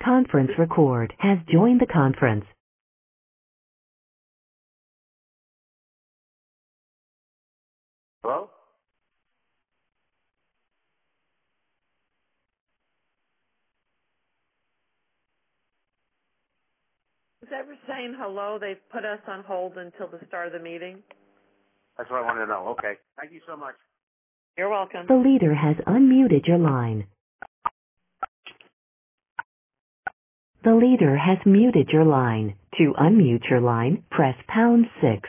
Conference record has joined the conference. Hello? Is ever saying hello? They've put us on hold until the start of the meeting. That's what I wanted to know. Okay. Thank you so much. You're welcome. The leader has unmuted your line. The leader has muted your line. To unmute your line, press #6.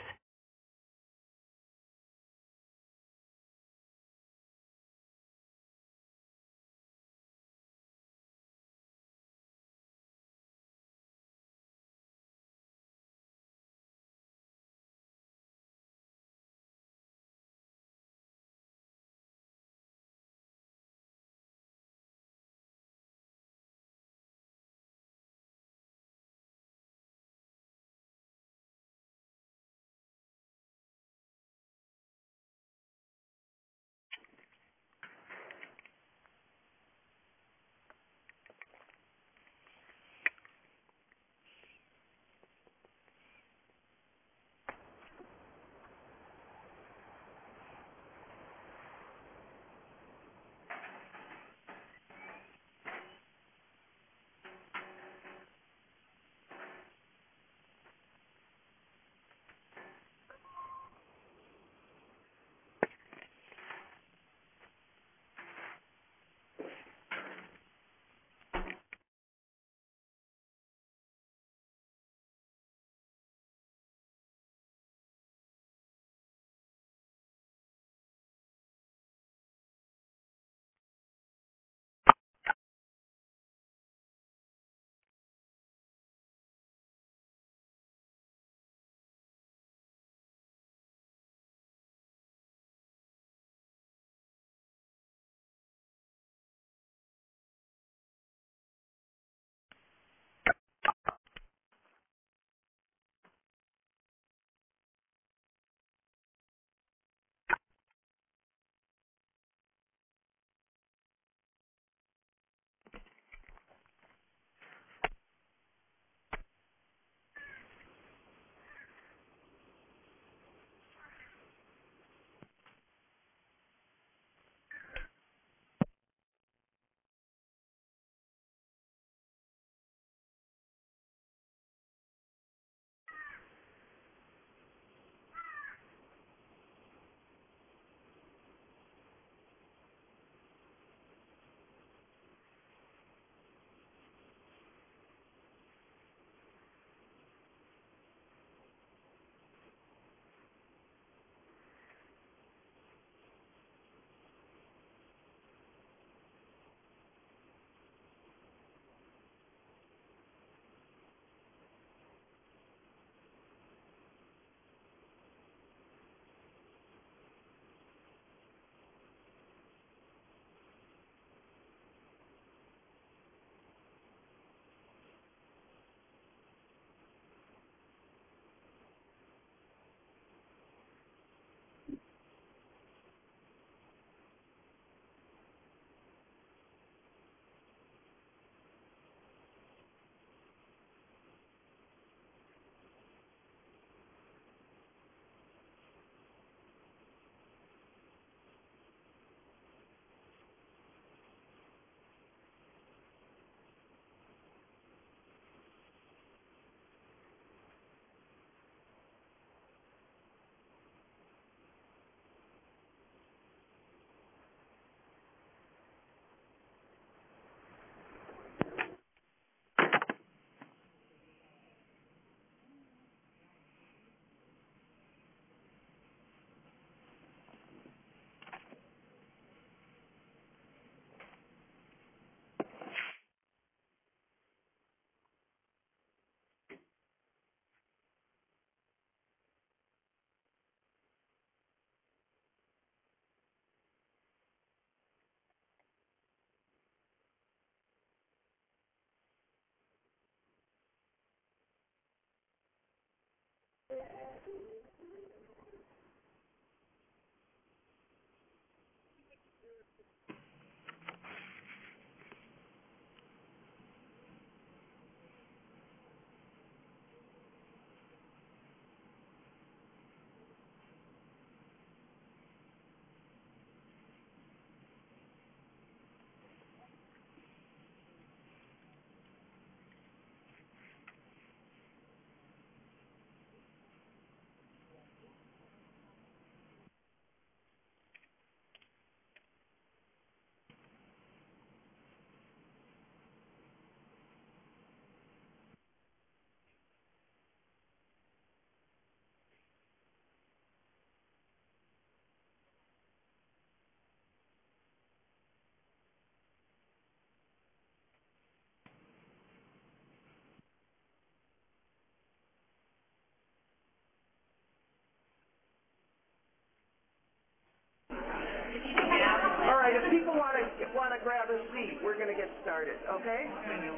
right, if people want to grab a seat, we're going to get started, okay?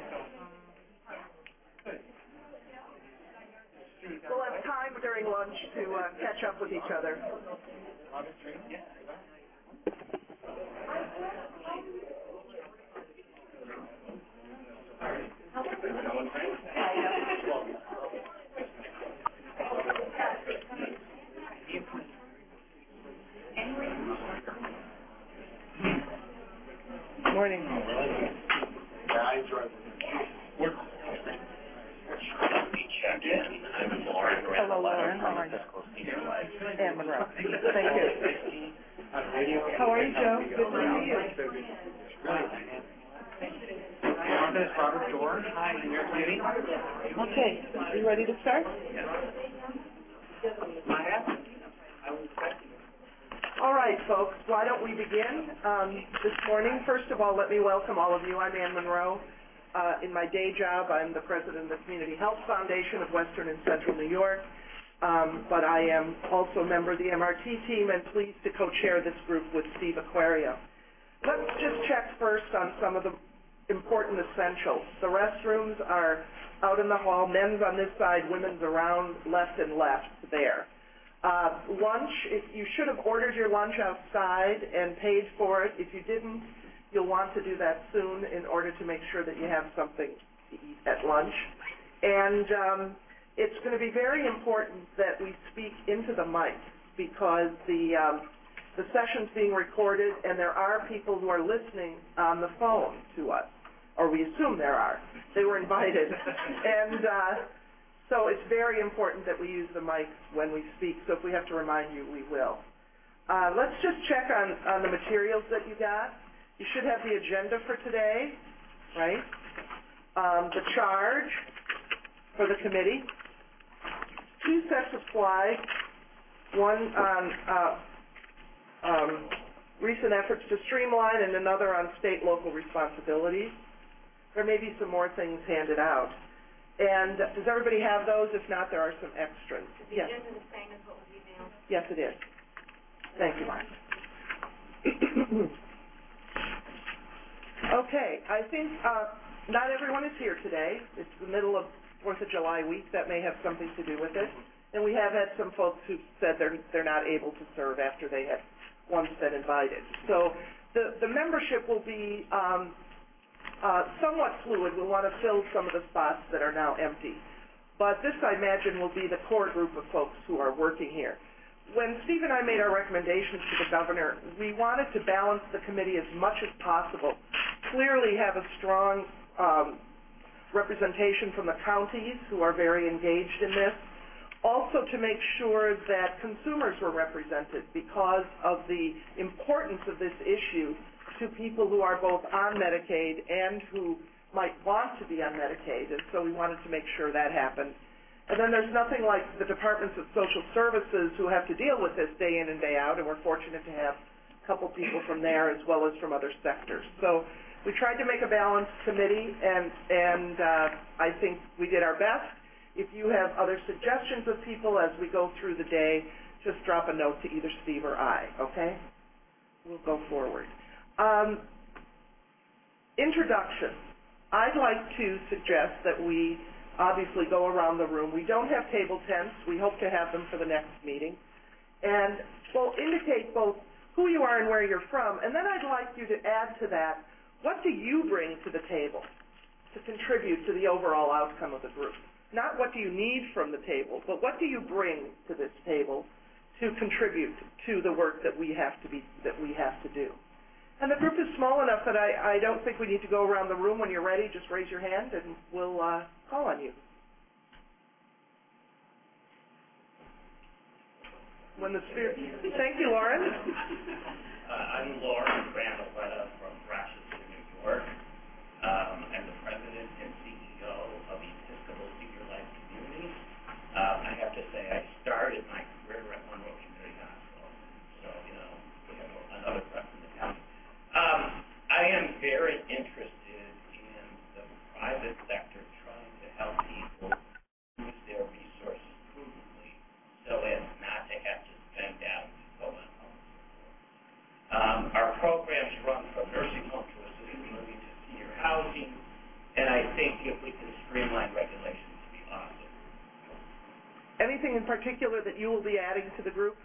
We'll have time during lunch to catch up with each other. Morning. I enjoyed it. Check in. I'm Lauren. Hello, Lauren. How are you? Ann Monroe. Thank you. How are you, Joe? Good to see you. Robert Dorn. Hi, Judy. Okay. Are you ready to start? All right, folks. Why don't we begin this morning? First of all, let me welcome all of you. I'm Ann Monroe. In my day job, I'm the president of the Community Health Foundation of Western and Central New York, but I am also a member of the MRT team and pleased to co-chair this group with Steve Aquario. Let's just check first on some of the important essentials. The restrooms are out in the hall, men's on this side, women's around left and left there. Lunch, you should have ordered your lunch outside and paid for it. If you didn't, you'll want to do that soon in order to make sure that you have something to eat at lunch. And it's going to be very important that we speak into the mic because the session's being recorded and there are people who are listening on the phone to us, or we assume there are. They were invited. And so it's very important that we use the mic when we speak. So if we have to remind you, we will. Let's just check on the materials that you got. You should have the agenda for today, right? The charge for the committee, 2 sets of slides, one on recent efforts to streamline and another on state-local responsibilities. There may be some more things handed out. And does everybody have those? If not, there are some extras. Yes. Is the same as what was emailed? Yes, it is. Thank you, Mark. Okay, I think not everyone is here today. It's the middle of 4th of July week. That may have something to do with it. And we have had some folks who said they're not able to serve after they had once been invited. So the membership will be somewhat fluid. We'll want to fill some of the spots that are now empty. But this, I imagine, will be the core group of folks who are working here. When Steve and I made our recommendations to the governor, we wanted to balance the committee as much as possible, clearly have a strong representation from the counties who are very engaged in this, also to make sure that consumers were represented because of the importance of this issue to people who are both on Medicaid and who might want to be on Medicaid, and so we wanted to make sure that happened. And then there's nothing like the departments of social services who have to deal with this day in and day out, and we're fortunate to have a couple people from there as well as from other sectors. So we tried to make a balanced committee, and I think we did our best. If you have other suggestions of people as we go through the day, just drop a note to either Steve or I, okay? We'll go forward. Introduction. I'd like to suggest that we obviously go around the room. We don't have table tents. We hope to have them for the next meeting. And we'll indicate both who you are and where you're from, and then I'd like you to add to that, what do you bring to the table to contribute to the overall outcome of the group? Not what do you need from the table, but what do you bring to this table to contribute to the work that we have to do. And the group is small enough that I don't think we need to go around the room. When you're ready, just raise your hand and we'll call on you. When the spirit. Thank you, Lauren. I'm Lauren Randall from Rochester, New York. I'm the president and CEO of Episcopal Senior Life Community. I have to say, I started my career at Monroe Community Hospital, so we have another prep in the county. I am very interested in the private sector trying to help people use their resources prudently so as not to have to spend down to go on home. Our programs run housing, and I think if we can streamline regulations, it'd be awesome. Anything in particular that you will be adding to the group?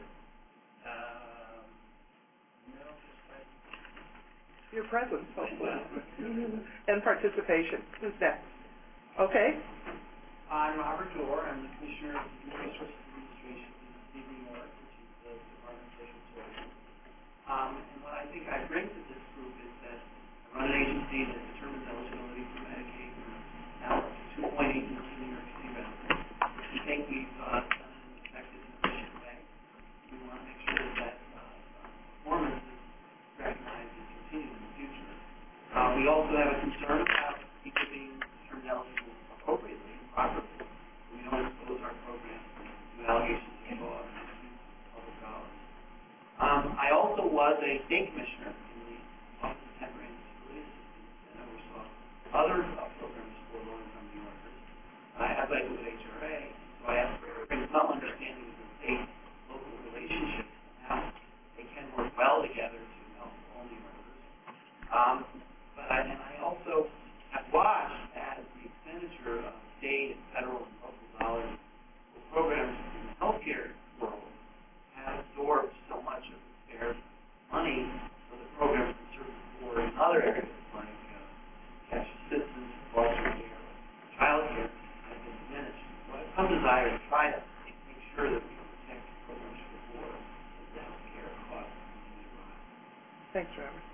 No, just Your presence, hopefully, and participation. Who's next? Okay. I'm Robert Dorr. I'm the Commissioner of Human Resources Administration in the State of New York, which is the Department of Social Services. And what I think I bring to this group is that I run an agency that determines eligibility for Medicaid for now up to 2.8 million New York City residents. We think we've done it in an effective and efficient way. We want to make sure that performance is recognized and continued in the future. We also have a concern about people being determined eligible appropriately and properly. We don't expose our program to allegations of fraud and misuse of public dollars. I also was a state commissioner in the Office of Temporary and Disability Assistance and oversaw other programs for low-income New Yorkers. I led with HRA, so I have some understanding of the state-local relationships and how they can work well together to help all New Yorkers. But I also have watched as the expenditure of state and federal and local dollars for programs in the healthcare world has absorbed so much of the spare money for the programs that serve the poor in other areas, like cash assistance, foster care, child care, has been diminished. So I have some desire to try to make sure that we protect programs for the poor as the healthcare costs continue to rise. Thanks, Robert.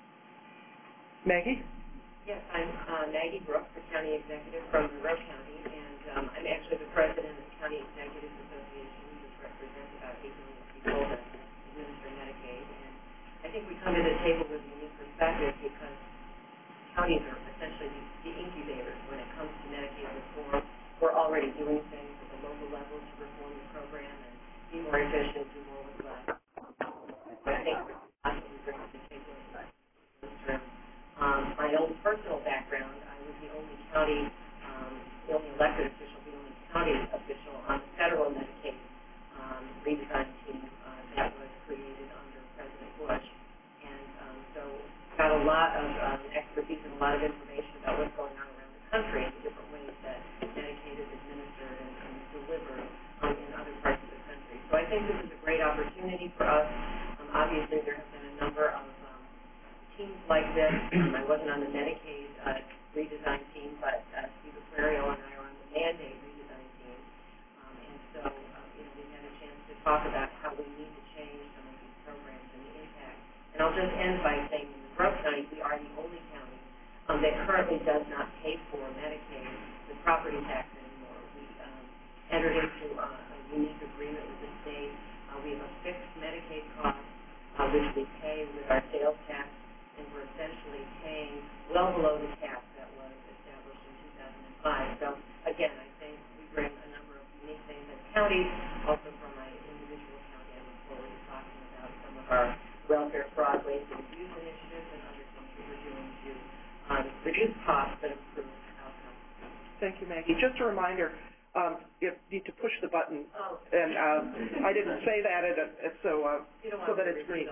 Maggie? Yes, I'm Maggie Brooks, the County Executive from Monroe County, and I'm actually the President of the County Executives Association, which represents about 8 million people that administer Medicaid. And I think we come to the table with a unique perspective because counties are essentially the incubators when it comes to Medicaid reform. We're already doing things at the local level to reform the program and be more efficient, do more with less. I think that's what we bring to the table in this term. My own personal background, I was the only county, the only elected official, the only county official on the federal Medicaid redesign team that was created under President Bush. And so got a lot of expertise and a lot of information about what's going on around the country and the different ways that Medicaid is administered and delivered in other parts of the country. So I think this is a great opportunity for us. Obviously, there have been a number of teams like this. I wasn't on the Medicaid redesign team, but Steve Aquario and I are on the mandate redesign team. And so, we had a chance to talk about how we need to change some of these programs and the impact. And I'll just end by saying in Monroe County, we are the only county that currently does not pay for Medicaid, the property tax anymore. We entered into a unique agreement with the state. We have a fixed Medicaid cost, which we pay with our sales tax, and we're essentially paying well below the cap that was established in 2005. So, again, I think we bring a number of unique things as counties. Also, from my individual county, I look forward to talking about some of our welfare, fraud, waste, and abuse initiatives and other things that we're doing to reduce costs but improve outcomes. Thank you, Maggie. Just a reminder, you need to push the button. Oh. And I didn't say that, so that it's green.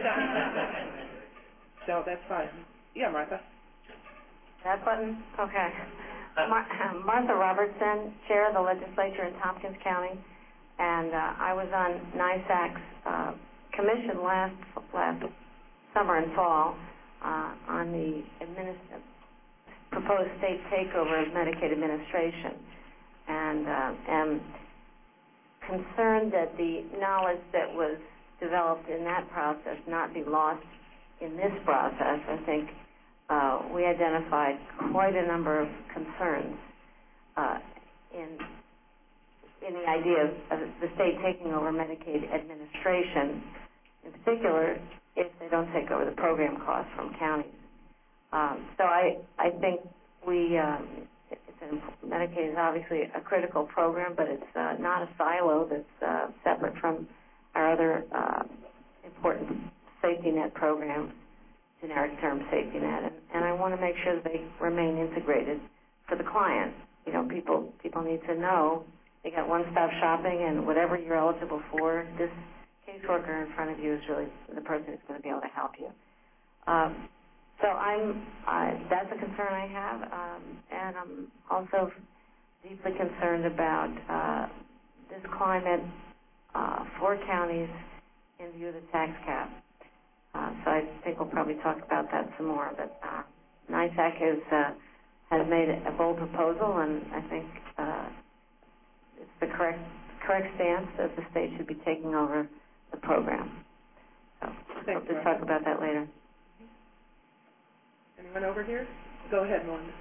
No, that's fine. Yeah, Martha. That button? Okay. Martha Robertson, Chair of the Legislature in Tompkins County, and I was on NISAC's commission last summer and fall on the proposed state takeover of Medicaid administration, and am concerned that the knowledge that was developed in that process not be lost in this process. I think we identified quite a number of concerns in the idea of the state taking over Medicaid administration, in particular if they don't take over the program costs from counties. So I think Medicaid is obviously a critical program, but it's not a silo that's separate from our other important safety net programs, generic term safety net, and I want to make sure that they remain integrated for the client. People need to know they got one-stop shopping, and whatever you're eligible for, this caseworker in front of you is really the person who's going to be able to help you. So that's a concern I have, and I'm also deeply concerned about this climate for counties in view of the tax cap. So I think we'll probably talk about that some more. But NYSAC has made a bold proposal, and I think it's the correct stance that the state should be taking over the program. So hope to talk about that later. Anyone over here? Go ahead, Melinda.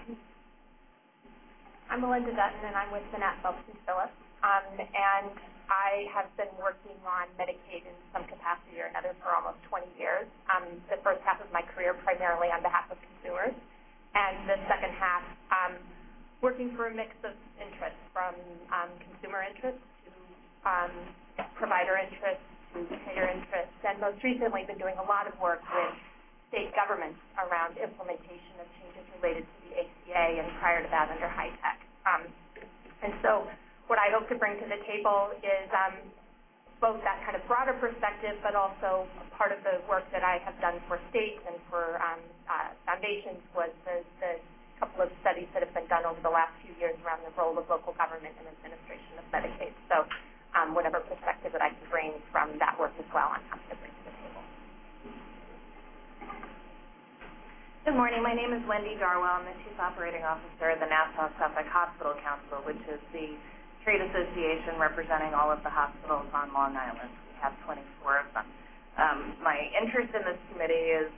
I'm Melinda Dutton, and I'm with Manat Phelps and Phillips. And I have been working on Medicaid in some capacity or another for almost 20 years. The first half of my career primarily on behalf of consumers, and the second half working for a mix of interests, from consumer interests to provider interests to payer interests, and most recently been doing a lot of work with state governments around implementation of changes related to the ACA, and prior to that under HITECH. And so what I hope to bring to the table is both that kind of broader perspective, but also part of the work that I have done for states and for foundations was the couple of studies that have been done over the last few years around the role of local government in administration of Medicaid. So whatever perspective that I can bring from that work as well, I'm happy to bring to the table. Good morning. My name is Wendy Darwell. I'm the Chief Operating Officer of the Nassau-Suffolk Hospital Council, which is the trade association representing all of the hospitals on Long Island. We have 24 of them. My interest in this committee is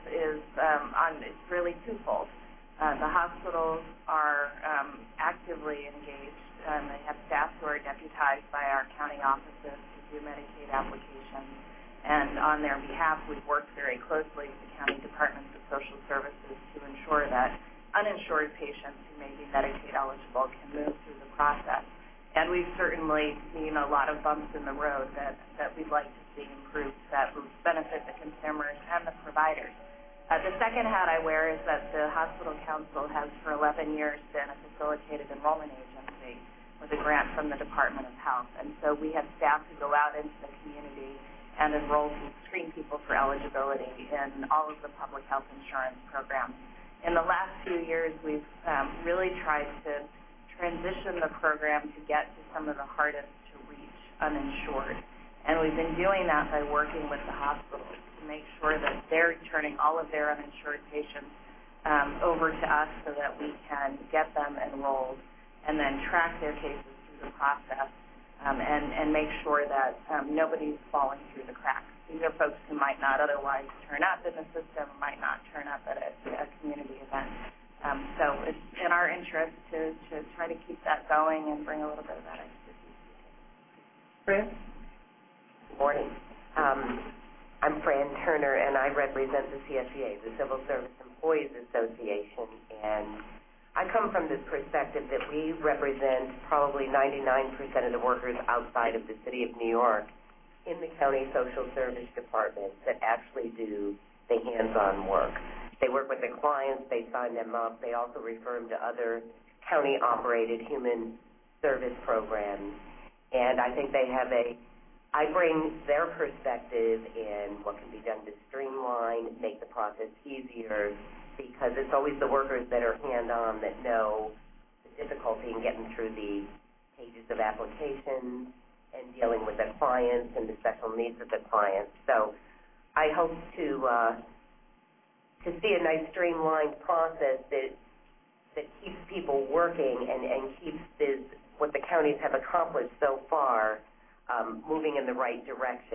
really twofold. The hospitals are actively engaged. They have staff who are deputized by our county offices to do Medicaid applications. And on their behalf, we've worked very closely with the county departments of social services to ensure that uninsured patients who may be Medicaid eligible can move through the process. And we've certainly seen a lot of bumps in the road that we'd like to see improved that will benefit the consumers and the providers. The second hat I wear is that the Hospital Council has for 11 years been a facilitated enrollment agency with a grant from the Department of Health. And so we have staff who go out into the community and enroll and screen people for eligibility in all of the public health insurance programs. In the last few years, we've really tried to transition the program to get to some of the hardest to reach uninsured. And we've been doing that by working with the hospitals to make sure that they're turning all of their uninsured patients over to us so that we can get them enrolled and then track their cases through the process and make sure that nobody's falling through the cracks. These are folks who might not otherwise turn up in the system, might not turn up at a community event. So it's in our interest to try to keep that going and bring a little bit of that expertise. Fran? Good morning. I'm Fran Turner, and I represent the CSEA, the Civil Service Employees Association, and I come from this perspective that we represent probably 99% of the workers outside of the city of New York in the county social service departments that actually do the hands-on work. They work with the clients, they sign them up, they also refer them to other county-operated human service programs, and I think they have I bring their perspective in what can be done to streamline, make the process easier, because it's always the workers that are hand-on that know the difficulty in getting through the pages of applications and dealing with the clients and the special needs of the clients. So I hope to see a nice streamlined process that keeps people working and keeps what the counties have accomplished so far moving in the right direction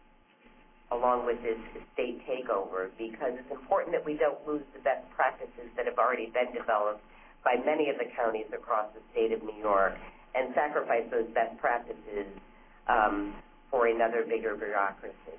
along with this state takeover, because it's important that we don't lose the best practices that have already been developed by many of the counties across the state of New York and sacrifice those best practices for another bigger bureaucracy.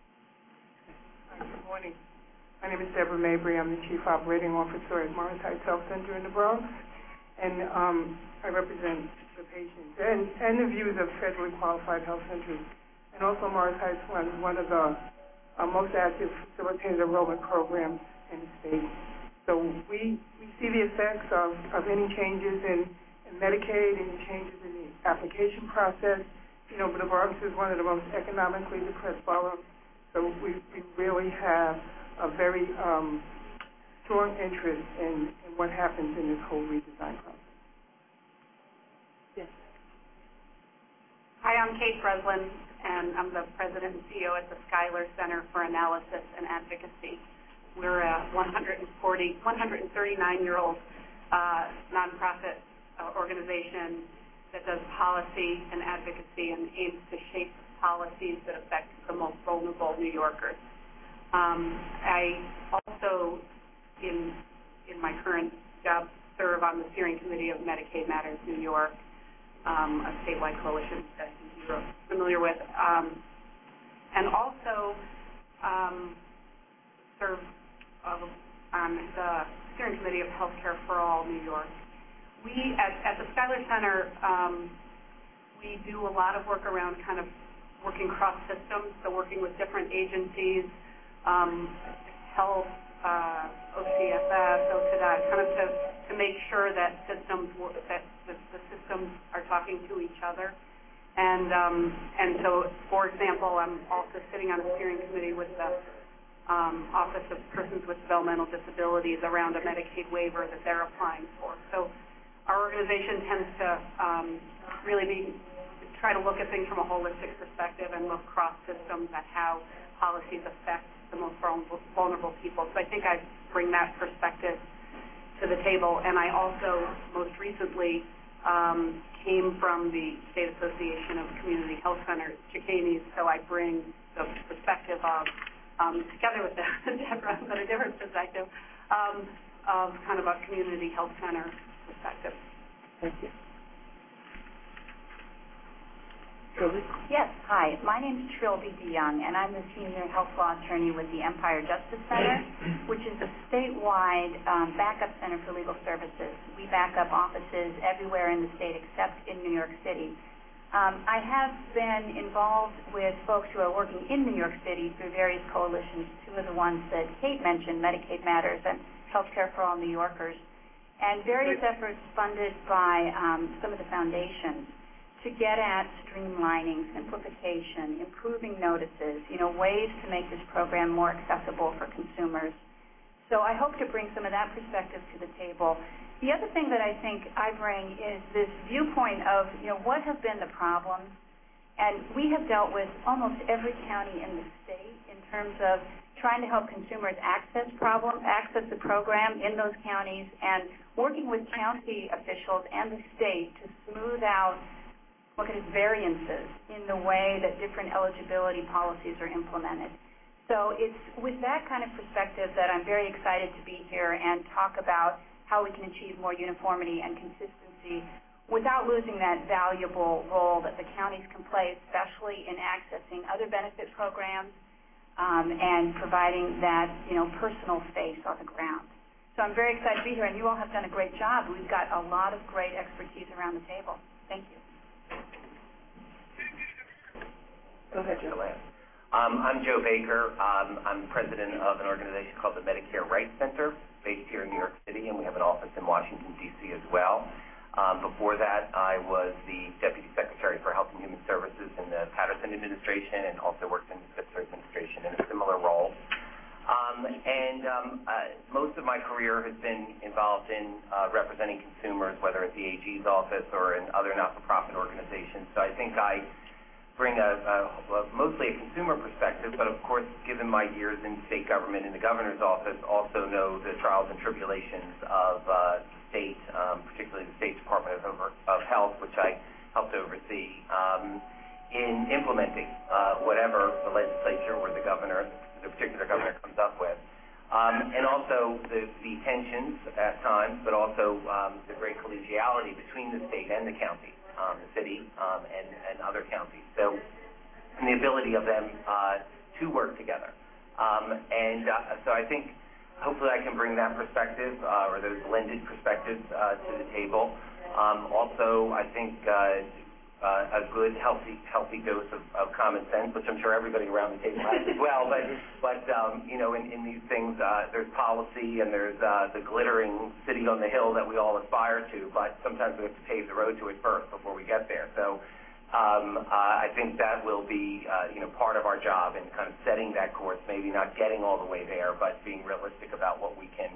Good morning. My name is Deborah Mabry. I'm the Chief Operating Officer at Morris Heights Health Center in the Bronx, and I represent the patients and the views of federally qualified health centers. And also Morris Heights runs one of the most active facilitated enrollment programs in the state. So we see the effects of any changes in Medicaid, any changes in the application process. You know, but the Bronx is one of the most economically depressed boroughs. So we really have a very strong interest in what happens in this whole redesign process. Yes. Hi, I'm Kate Breslin, and I'm the president and CEO at the Schuyler Center for Analysis and Advocacy. We're a 139-year-old nonprofit organization that does policy and advocacy and aims to shape policies that affect the most vulnerable New Yorkers. I also, in my current job, serve on the steering committee of Medicaid Matters New York, a statewide coalition that you're familiar with, and also serve on the steering committee of Healthcare for All New York. We, at the Schuyler Center, we do a lot of work around kind of working cross systems, so working with different agencies, health, OCFS, OCDOT, kind of to make sure that systems that the systems are talking to each other. And so, for example, I'm also sitting on a steering committee with the Office of Persons with Developmental Disabilities around a Medicaid waiver that they're applying for. So our organization tends to really try to look at things from a holistic perspective and look cross systems at how policies affect the most vulnerable people. So I think I bring that perspective to the table. And I also, most recently, came from the State Association of Community Health Centers, Chicanis, so I bring the perspective of, together with Deborah, but a different perspective, of kind of a community health center perspective. Thank you. Yes, hi. My name is Trilby DeYoung, and I'm the senior health law attorney with the Empire Justice Center, which is a statewide backup center for legal services. We back up offices everywhere in the state except in New York City. I have been involved with folks who are working in New York City through various coalitions, two of the ones that Kate mentioned, Medicaid Matters and Healthcare for All New Yorkers, and various efforts funded by some of the foundations to get at streamlining, simplification, improving notices, ways to make this program more accessible for consumers. So I hope to bring some of that perspective to the table. The other thing that I think I bring is this viewpoint of, what have been the problems? And we have dealt with almost every county in the state in terms of trying to help consumers access the program in those counties, and working with county officials and the state to smooth out variances in the way that different eligibility policies are implemented. So it's with that kind of perspective that I'm very excited to be here and talk about how we can achieve more uniformity and consistency without losing that valuable role that the counties can play, especially in accessing other benefit programs and providing that personal face on the ground. So I'm very excited to be here, and you all have done a great job. We've got a lot of great expertise around the table. Thank you. Go ahead, Joe. I'm Joe Baker. I'm president of an organization called the Medicare Rights Center, based here in New York City, and we have an office in Washington, D.C. as well. Before that, I was the Deputy Secretary for Health and Human Services in the Patterson administration, and also worked in the Spitzer administration in a similar role. Most of my career has been involved in representing consumers, whether at the AG's office or in other not-for-profit organizations. So I think I bring mostly a consumer perspective, but of course, given my years in state government in the governor's office, also know the trials and tribulations of the state, particularly the State Department of Health, which I helped oversee, in implementing whatever the legislature or the particular governor comes up with. And also the tensions at times, but also the great collegiality between the state and the county, the city, and other counties. So, and the ability of them to work together. So I think hopefully I can bring that perspective, or those blended perspectives to the table. Also, I think a good, healthy dose of common sense, which I'm sure everybody around the table has as well. But in these things, there's policy and there's the glittering city on the hill that we all aspire to. But sometimes we have to pave the road to it first before we get there. So I think that will be part of our job in kind of setting that course. Maybe not getting all the way there, but being realistic about what we can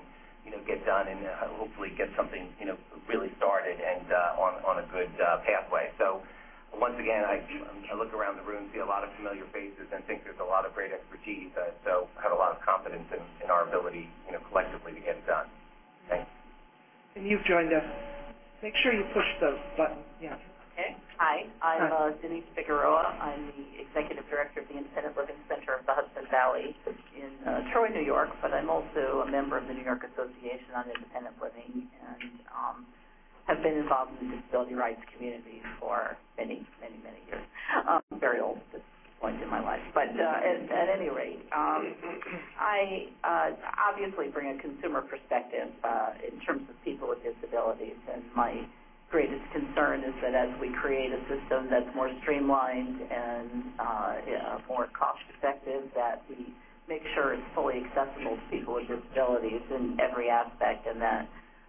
get done and hopefully get something, really started and on a good pathway. So once again, I look around the room, see a lot of familiar faces, and think there's a lot of great expertise. So I have a lot of confidence in our ability, collectively to get it done. Thanks. And you've joined us. Make sure you push the button. Yeah. Okay. Hi, I'm Denise Figueroa. I'm the Executive Director of the Independent Living Center of the Hudson Valley in Troy, New York, but I'm also a member of the New York Association on Independent Living and have been involved in the disability rights community for many, many, many years. Very old at this point in my life. But at any rate, I obviously bring a consumer perspective in terms of people with disabilities, and my greatest concern is that as we create a system that's more streamlined and more cost-effective, that we make sure it's fully accessible to people with disabilities in every aspect, and that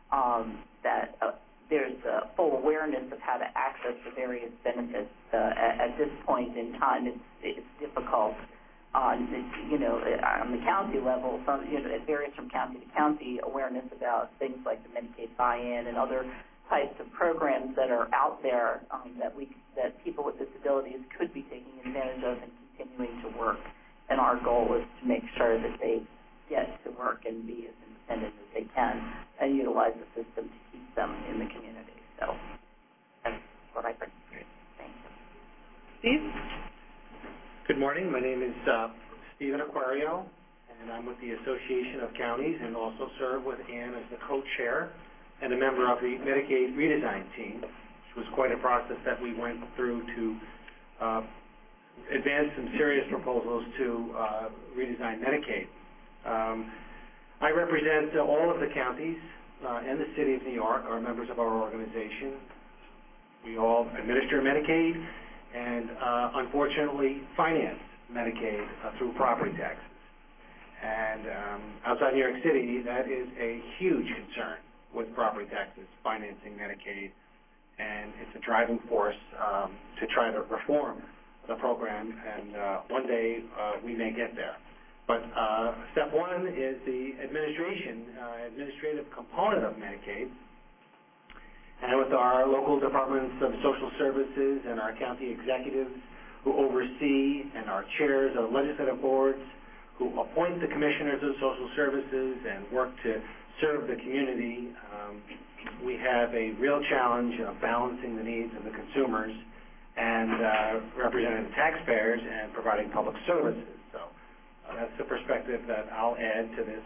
there's a full awareness of how to access the various benefits. At this point in time, it's difficult on the county level. It varies from county to county. Awareness about things like the Medicaid buy-in and other types of programs that are out there that people with disabilities could be taking advantage of and continuing to work. And our goal is to make sure that they get to work and be as independent as they can and utilize the system to keep them in the community. So that's what I bring. Thank you. Steve? Good morning. My name is Stephen Aquario, and I'm with the Association of Counties and also serve with Ann as the co-chair and a member of the Medicaid redesign team, which was quite a process that we went through to advance some serious proposals to redesign Medicaid. I represent all of the counties and the city of New York are members of our organization. We all administer Medicaid and unfortunately finance Medicaid through property taxes. And outside New York City, that is a huge concern with property taxes, financing Medicaid, and it's a driving force to try to reform the program, and one day we may get there. But step one is the administrative component of Medicaid, and with our local departments of social services and our county executives who oversee, and our chairs of legislative boards who appoint the commissioners of social services and work to serve the community, we have a real challenge of balancing the needs of the consumers and representing the taxpayers and providing public services. So that's the perspective that I'll add to this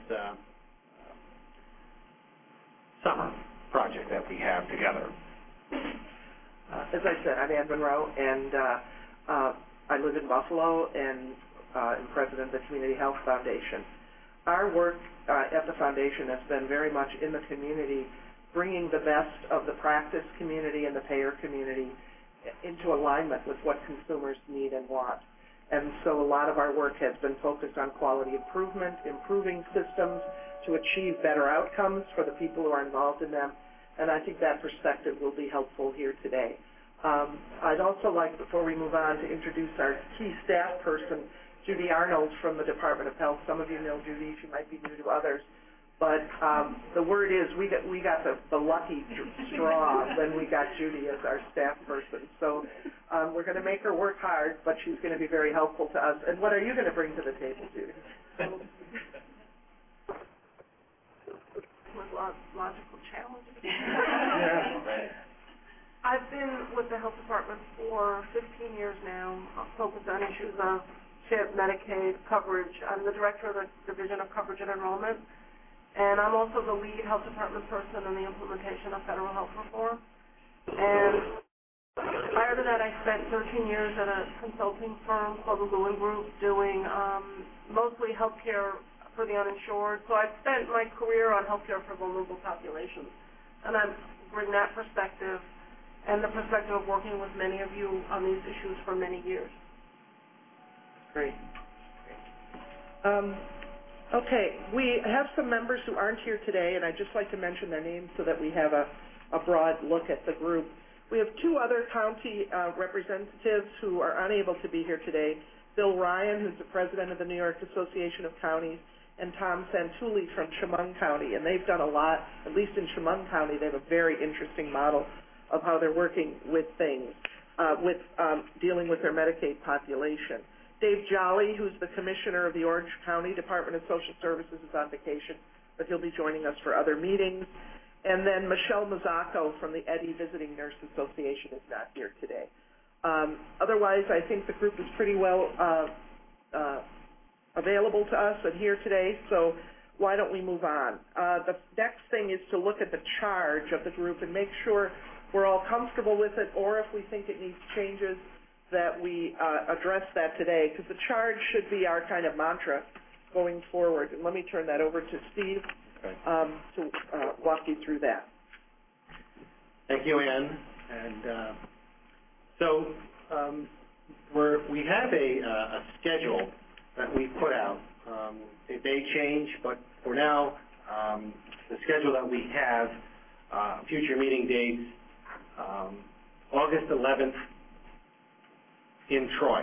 summer project that we have together. As I said, I'm Ann Monroe, and I live in Buffalo and am president of the Community Health Foundation. Our work at the foundation has been very much in the community, bringing the best of the practice community and the payer community into alignment with what consumers need and want. And so a lot of our work has been focused on quality improvement, improving systems to achieve better outcomes for the people who are involved in them, and I think that perspective will be helpful here today. I'd also like, before we move on, to introduce our key staff person, Judy Arnold from the Department of Health. Some of you know Judy. She might be new to others. But the word is we got the lucky straw when we got Judy as our staff person. So we're going to make her work hard, but she's going to be very helpful to us. And what are you going to bring to the table, Judy? With logical challenges. Yeah. I've been with the health department for 15 years now, focused on issues of CHIP, Medicaid, coverage. I'm the director of the Division of Coverage and Enrollment, and I'm also the lead health department person in the implementation of federal health reform. And prior to that, I spent 13 years at a consulting firm called the Lewin Group doing mostly healthcare for the uninsured. So I've spent my career on healthcare for vulnerable populations, and I bring that perspective and the perspective of working with many of you on these issues for many years. Great. Okay, we have some members who aren't here today, and I'd just like to mention their names so that we have a broad look at the group. We have two other county representatives who are unable to be here today. Bill Ryan, who's the president of the New York Association of Counties, and Tom Santulli from Chemung County, and they've done a lot. At least in Chemung County, they have a very interesting model of how they're working with things, dealing with their Medicaid population. Dave Jolly, who's the commissioner of the Orange County Department of Social Services, is on vacation, but he'll be joining us for other meetings. And then Michelle Mazzacco from the Eddy Visiting Nurse Association is not here today. Otherwise, I think the group is pretty well available to us and here today, so why don't we move on? The next thing is to look at the charge of the group and make sure we're all comfortable with it, or if we think it needs changes, that we address that today, because the charge should be our kind of mantra going forward. And let me turn that over to Steve to walk you through that. Thank you, Ann. And we have a schedule that we put out. It may change, but for now, the schedule that we have, future meeting dates, August 11th in Troy,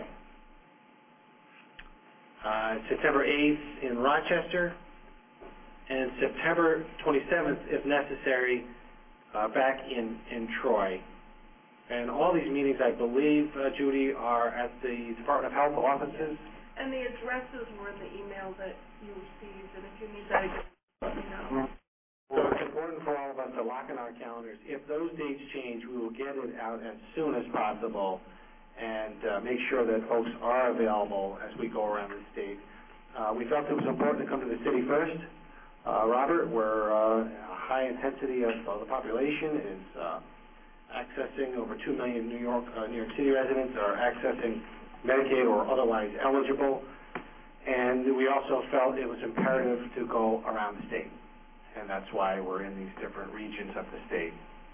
September 8th in Rochester, and September 27th, if necessary, back in Troy. And all these meetings, I believe, Judy, are at the Department of Health offices. And the addresses were in the email that you received, and if you need that again, let me know. So it's important for all of us to lock in our calendars. If those dates change, we will get it out as soon as possible and make sure that folks are available as we go around the state. We felt it was important to come to the city first. Robert, where a high intensity of the population is accessing over 2 million New York City residents are accessing Medicaid or otherwise eligible, and we also felt it was imperative to go around the state, and that's why we're in these different regions of the state.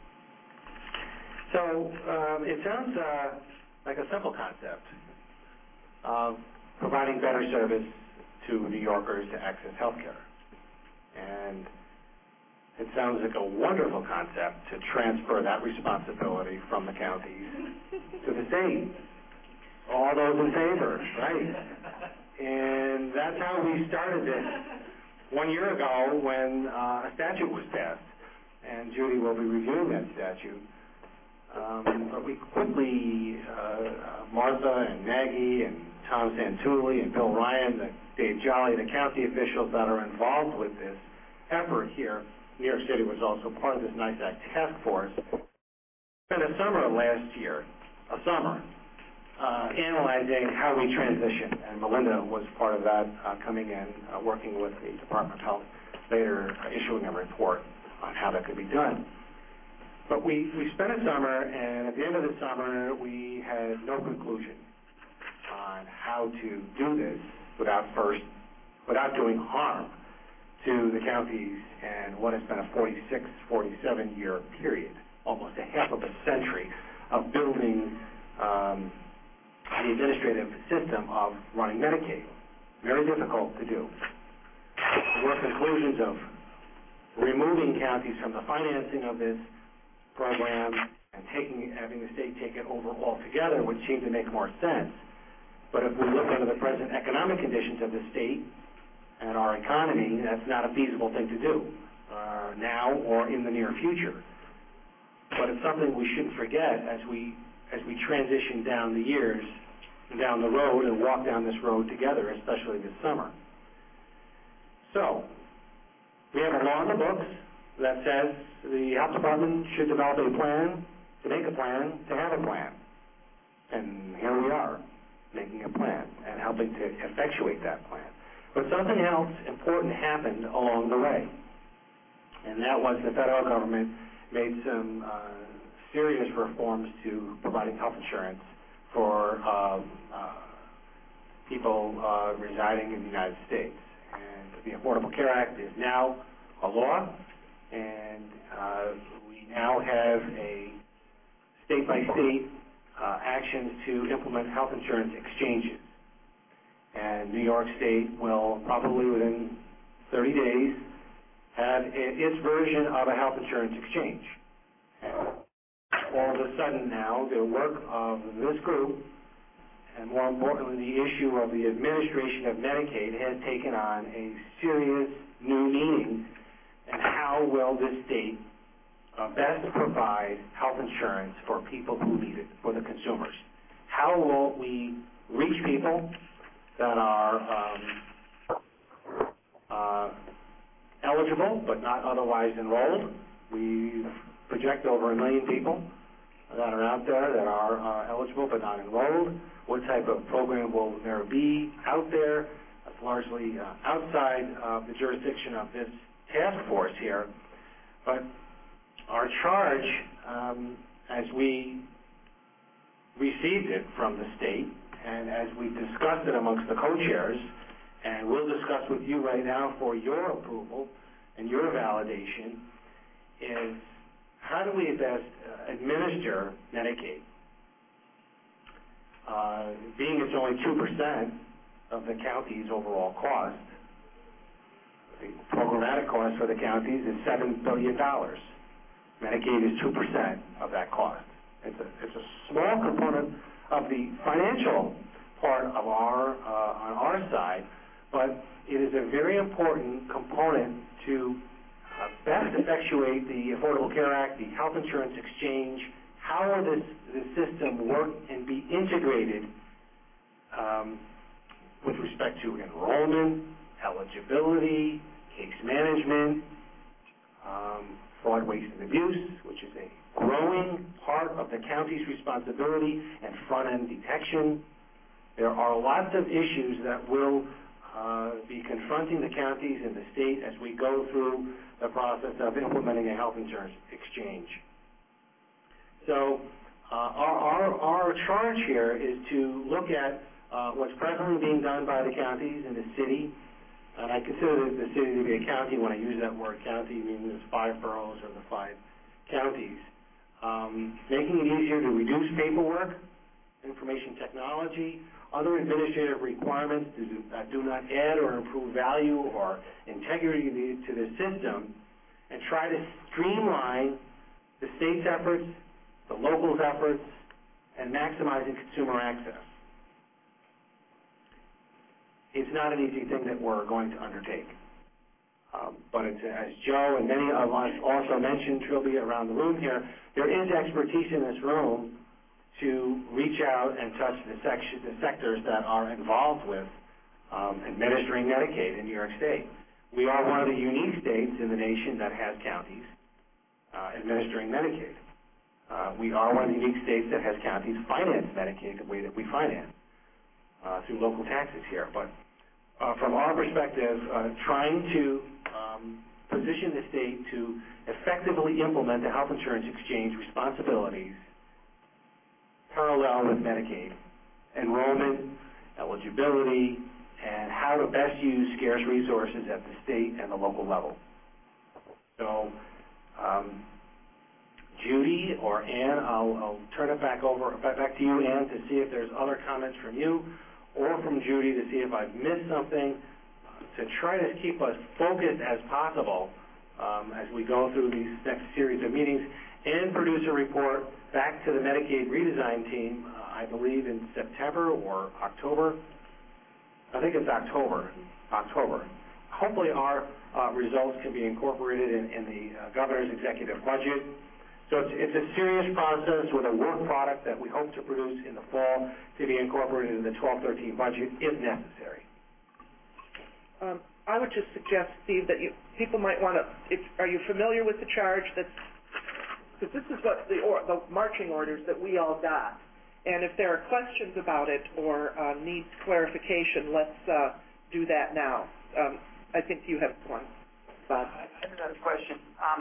So it sounds like a simple concept of providing better service to New Yorkers to access health care, and it sounds like a wonderful concept to transfer that responsibility from the counties to the state. All those in favor, right? And that's how we started this 1 year ago when a statute was passed, and Judy will be reviewing that statute. But we quickly, Martha and Maggie and Tom Santulli and Bill Ryan, Dave Jolly, the county officials that are involved with this effort here. New York City was also part of this NICE Act task force. Spent a summer last year, analyzing how we transition, and Melinda was part of that, coming in, working with the Department of Health, later issuing a report on how that could be done. But we spent a summer, and at the end of the summer, we had no conclusion on how to do this without doing harm to the counties and what has been a 46, 47-year period, almost a half of a century of building the administrative system of running Medicaid. Very difficult to do. There were conclusions of removing counties from the financing of this program and having the state take it over altogether, which seemed to make more sense. But if we look under the present economic conditions of the state and our economy, that's not a feasible thing to do now or in the near future. But it's something we shouldn't forget as we transition down the years, down the road, and walk down this road together, especially this summer. So, we have a law in the books that says the health department should develop a plan, to make a plan, to have a plan. And here we are, making a plan and helping to effectuate that plan. But something else important happened along the way, and that was the federal government made some serious reforms to providing health insurance for people residing in the United States. And the Affordable Care Act is now a law, and we now have a state-by-state actions to implement health insurance exchanges. And New York State will probably within 30 days have its version of a health insurance exchange. And all of a sudden now, the work of this group and more importantly, the issue of the administration of Medicaid has taken on a serious new meaning. And how will this state best provide health insurance for people who need it, for the consumers? How will we reach people that are eligible but not otherwise enrolled? We project over 1 million people that are out there that are eligible but not enrolled. What type of program will there be out there? That's largely outside of the jurisdiction of this task force here. But our charge, as we received it from the state, and as we discussed it amongst the co-chairs, and we'll discuss with you right now for your approval and your validation, is how do we best administer Medicaid? Being it's only 2% of the county's overall cost, the programmatic cost for the counties is $7 billion. Medicaid is 2% of that cost. It's a small component of the financial part of on our side, but it is a very important component to best effectuate the Affordable Care Act, the health insurance exchange. How will this system work and be integrated with respect to enrollment, eligibility, case management, fraud, waste, and abuse, which is a growing part of the county's responsibility, and front-end detection. There are lots of issues that will be confronting the counties and the state as we go through the process of implementing a health insurance exchange. So our charge here is to look at what's presently being done by the counties and the city. And I consider the city to be a county. When I use that word county, meaning there's 5 boroughs or the 5 counties. Making it easier to reduce paperwork, information technology, other administrative requirements that do not add or improve value or integrity to the system, and try to streamline the state's efforts, the locals' efforts, and maximizing consumer access. It's not an easy thing that we're going to undertake. But it's, as Joe and many of us also mentioned, Trilby, around the room here, there is expertise in this room to reach out and touch the sectors that are involved with administering Medicaid in New York State. We are one of the unique states in the nation that has counties administering Medicaid. We are one of the unique states that has counties finance Medicaid the way that we finance through local taxes here. But from our perspective, trying to position the state to effectively implement the health insurance exchange responsibilities parallel with Medicaid, enrollment, eligibility, and how to best use scarce resources at the state and the local level. So, Judy or Ann, I'll turn it back to you, Ann, to see if there's other comments from you or from Judy to see if I've missed something, to try to keep us focused as possible as we go through these next series of meetings, and produce a report back to the Medicaid redesign team, I believe in September or October. I think it's October. Hopefully our results can be incorporated in the governor's executive budget. So it's a serious process with a work product that we hope to produce in the fall to be incorporated in the 12-13 budget if necessary. I would just suggest, Steve, that people might want to, are you familiar with the charge that's, because this is what the marching orders that we all got. And if there are questions about it or needs clarification, let's do that now. I think you have one, Bob. I have another question.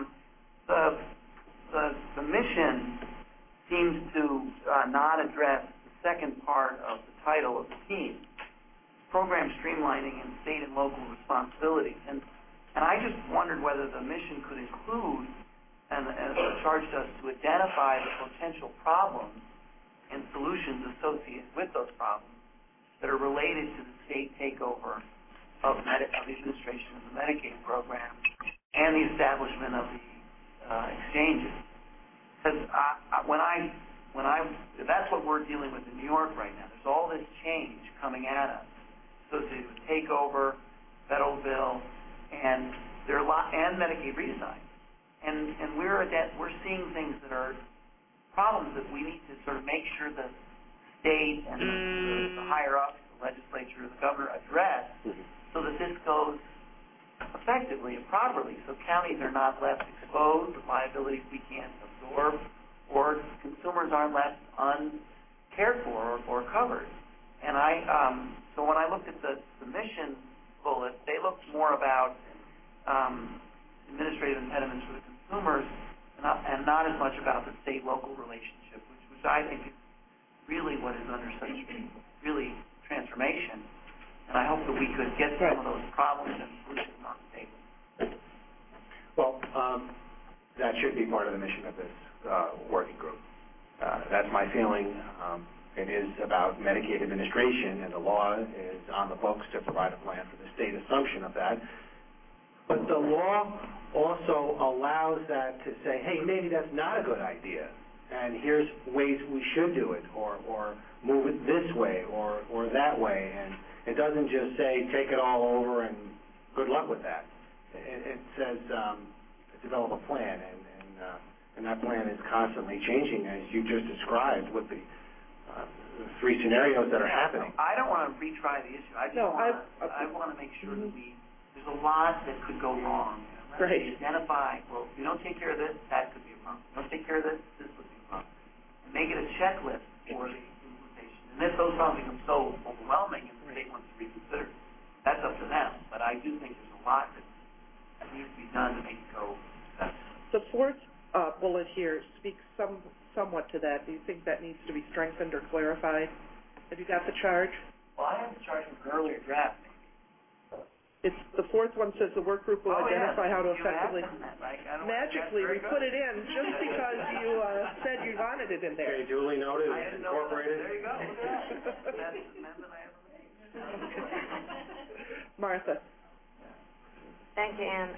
The mission seems to not address the second part of the title of the team, program streamlining and state and local responsibilities. And I just wondered whether the mission could include and charged us to identify the potential problems and solutions associated with those problems that are related to the state takeover of the administration of the Medicaid program and the establishment of the exchanges. Because when I that's what we're dealing with in New York right now. There's all this change coming at us associated with takeover, federal bill, and Medicaid redesign. And we're seeing things that are problems that we need to sort of make sure the state and the higher ups, the legislature, the governor address, so that this goes effectively and properly, so counties are not left exposed to liabilities we can't absorb, or consumers aren't left uncared for or covered. And so when I looked at the mission bullet, they looked more about administrative impediments for the consumers and not as much about the state-local relationship, which I think is really what is under such really transformation. And I hope that we could get some of those problems and solutions on the table. Well, that should be part of the mission of this working group. That's my feeling. It is about Medicaid administration, and the law is on the books to provide a plan for the state assumption of that. But the law also allows that to say, hey, maybe that's not a good idea, and here's ways we should do it, or move it this way or that way. And it doesn't just say take it all over and good luck with that. It says develop a plan, and that plan is constantly changing, as you just described, with the three scenarios that are happening. I don't want to retry the issue. I want to make sure that there's a lot that could go wrong. Right. We identify, well, if you don't take care of this, that could be a problem. If you don't take care of this, this would be a problem. And make it a checklist for the implementation. And if those problems become so overwhelming and the state wants to reconsider, that's up to them. But I do think there's a lot that needs to be done to make it go successful. The fourth bullet here speaks somewhat to that. Do you think that needs to be strengthened or clarified? Have you got the charge? Well, I have the charge from an earlier draft. It's the fourth one says the work group will identify how to effectively. Magically, we put it in just because you said you wanted it in there. Okay, duly noted. I didn't know incorporated. There you go. That's the amendment I ever made. Martha. Thank you, Ann.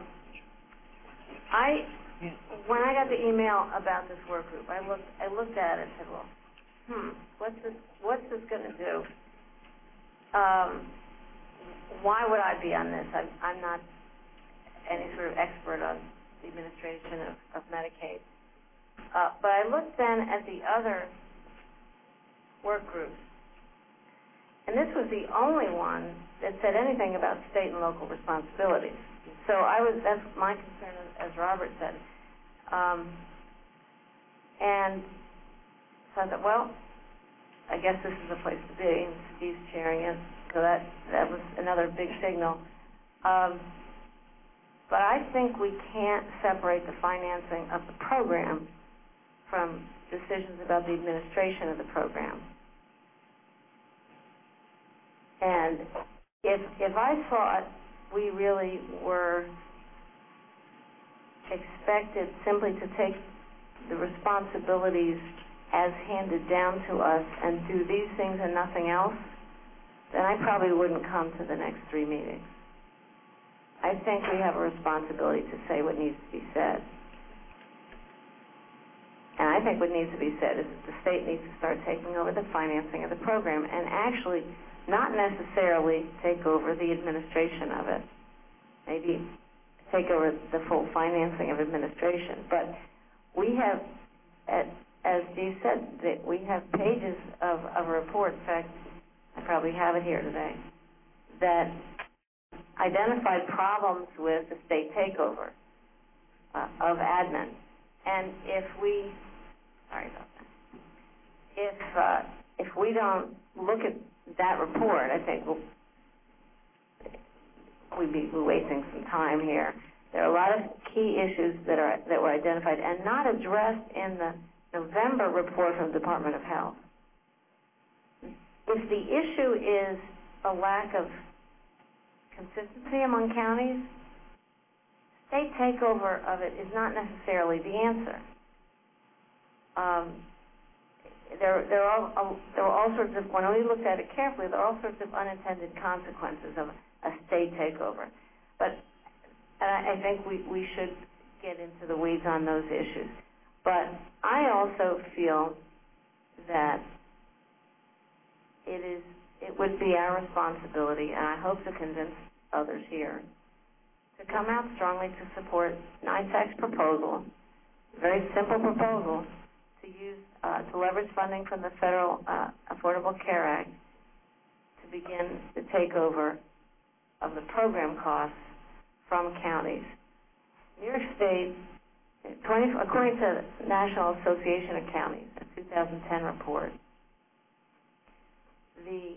When I got the email about this work group, I looked at it and said, well, what's this going to do? Why would I be on this? I'm not any sort of expert on the administration of Medicaid. But I looked then at the other work groups, and this was the only one that said anything about state and local responsibilities. So that's my concern, as Robert said. And so I thought, well, I guess this is the place to be, and Steve's chairing it. So that was another big signal. But I think we can't separate the financing of the program from decisions about the administration of the program. And if I thought we really were expected simply to take the responsibilities as handed down to us and do these things and nothing else, then I probably wouldn't come to the next three meetings. I think we have a responsibility to say what needs to be said. And I think what needs to be said is that the state needs to start taking over the financing of the program and actually not necessarily take over the administration of it. Maybe take over the full financing of administration. But we have, as Steve said, that we have pages of a report, in fact, I probably have it here today, that identified problems with the state takeover of admin. And if we don't look at that report, I think we'd be wasting some time here. There are a lot of key issues that were identified and not addressed in the November report from the Department of Health. If the issue is a lack of consistency among counties, state takeover of it is not necessarily the answer. There were all sorts of, when we looked at it carefully, there are all sorts of unintended consequences of a state takeover. But I think we should get into the weeds on those issues. But I also feel that it would be our responsibility, and I hope to convince others here, to come out strongly to support NYSAC's proposal, a very simple proposal, to leverage funding from the Federal Affordable Care Act to begin the takeover of the program costs from counties. New York State, according to the National Association of Counties, a 2010 report, the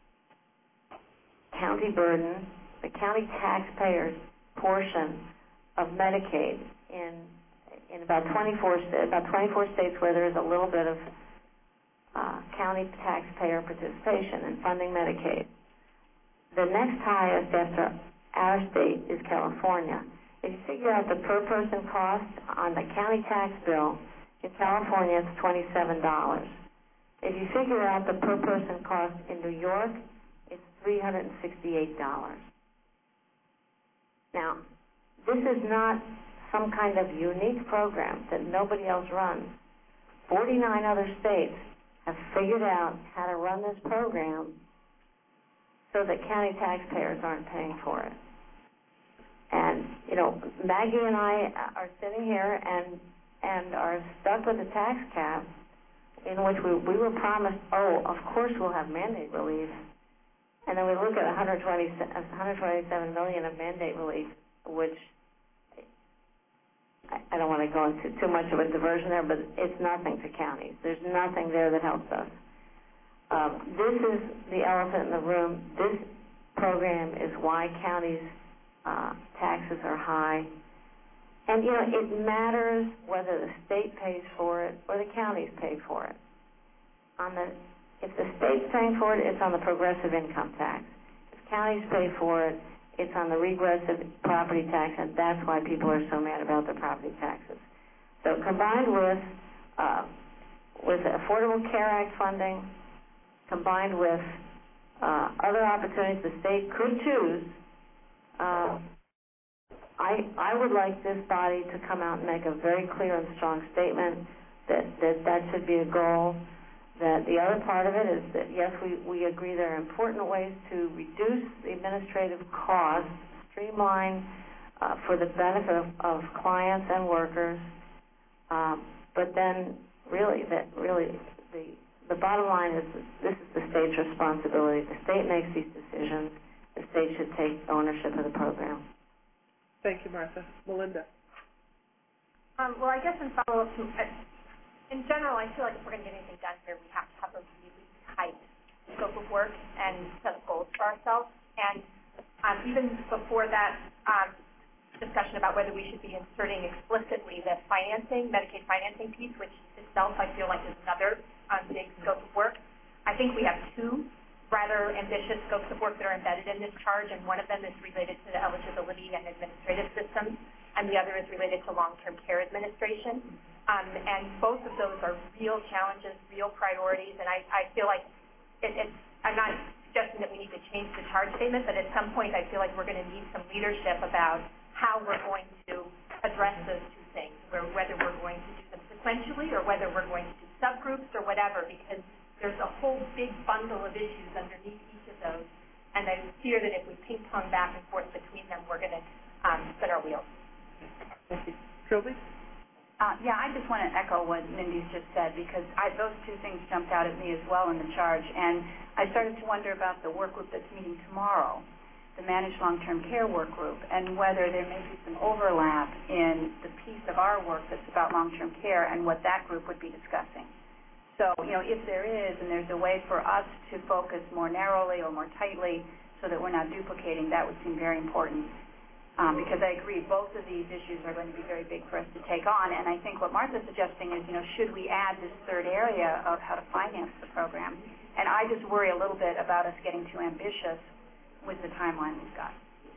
county burden, the county taxpayers' portion of Medicaid in about 24 states where there is a little bit of county taxpayer participation in funding Medicaid. The next highest after our state is California. If you figure out the per person cost on the county tax bill, in California it's $27. If you figure out the per person cost in New York, it's $368. Now, this is not some kind of unique program that nobody else runs. 49 other states have figured out how to run this program so that county taxpayers aren't paying for it. And, Maggie and I are sitting here and are stuck with a tax cap in which we were promised, of course we'll have mandate relief. And then we look at $127 million of mandate relief, which I don't want to go into too much of a diversion there, but it's nothing to counties. There's nothing there that helps us. This is the elephant in the room. This program is why counties' taxes are high. And, it matters whether the state pays for it or the counties pay for it. If the state's paying for it, it's on the progressive income tax. If counties pay for it, it's on the regressive property tax, and that's why people are so mad about the property taxes. So combined with the Affordable Care Act funding, combined with other opportunities the state could choose, I would like this body to come out and make a very clear and strong statement that should be a goal. That the other part of it is that, yes, we agree there are important ways to reduce the administrative costs, streamline for the benefit of clients and workers, but then really the bottom line is this is the state's responsibility. The state makes these decisions. The state should take ownership of the program. Thank you, Martha. Melinda. Well, I guess in follow-up to, in general, I feel like if we're going to get anything done here, we have to have a really tight scope of work and set goals for ourselves. And even before that discussion about whether we should be inserting explicitly the financing, Medicaid financing piece, which itself I feel like is another big scope of work, I think we have two rather ambitious scopes of work that are embedded in this charge, and one of them is related to the eligibility and administrative systems, and the other is related to long-term care administration. And both of those are real challenges, real priorities, and I feel like I'm not suggesting that we need to change the charge statement, but at some point I feel like we're going to need some leadership about how we're going to address those two things, whether we're going to do them sequentially or whether we're going to do subgroups or whatever, because there's a whole big bundle of issues underneath each of those, and I fear that if we ping-pong back and forth between them, we're going to spin our wheels. Thank you. Trilby? Yeah, I just want to echo what Mindy's just said, because those two things jumped out at me as well in the charge, and I started to wonder about the work group that's meeting tomorrow, the Managed Long-Term Care Work Group, and whether there may be some overlap in the piece of our work that's about long-term care and what that group would be discussing. So, if there is, and there's a way for us to focus more narrowly or more tightly so that we're not duplicating, that would seem very important. Because I agree, both of these issues are going to be very big for us to take on. And I think what Martha's suggesting is, should we add this third area of how to finance the program? And I just worry a little bit about us getting too ambitious with the timeline we've got.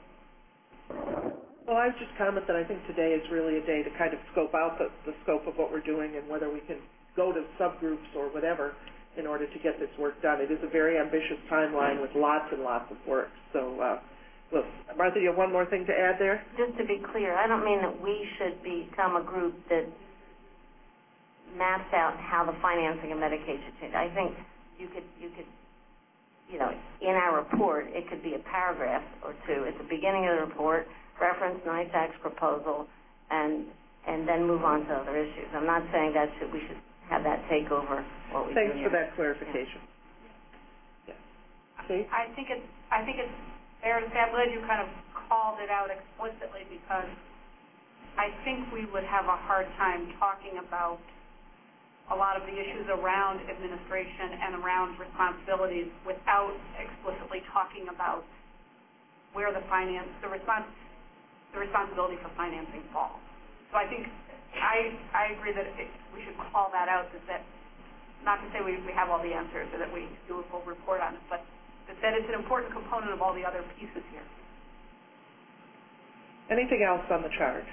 Well, I would just comment that I think today is really a day to kind of scope out the scope of what we're doing and whether we can go to subgroups or whatever in order to get this work done. It is a very ambitious timeline with lots and lots of work. So, look, Martha, you have one more thing to add there? Just to be clear, I don't mean that we should become a group that maps out how the financing of Medicaid should change. I think you could, in our report, it could be a paragraph or two at the beginning of the report, reference NYSAC's proposal, and then move on to other issues. I'm not saying we should have that take over what we do. Thanks for that clarification. Yeah. I think it's fair to say, I'm glad you kind of called it out explicitly, because I think we would have a hard time talking about a lot of the issues around administration and around responsibilities without explicitly talking about where the responsibility for financing falls. So I think I agree that we should call that out. That not to say we have all the answers or that we do a full report on it, but that it's an important component of all the other pieces here. Anything else on the charge?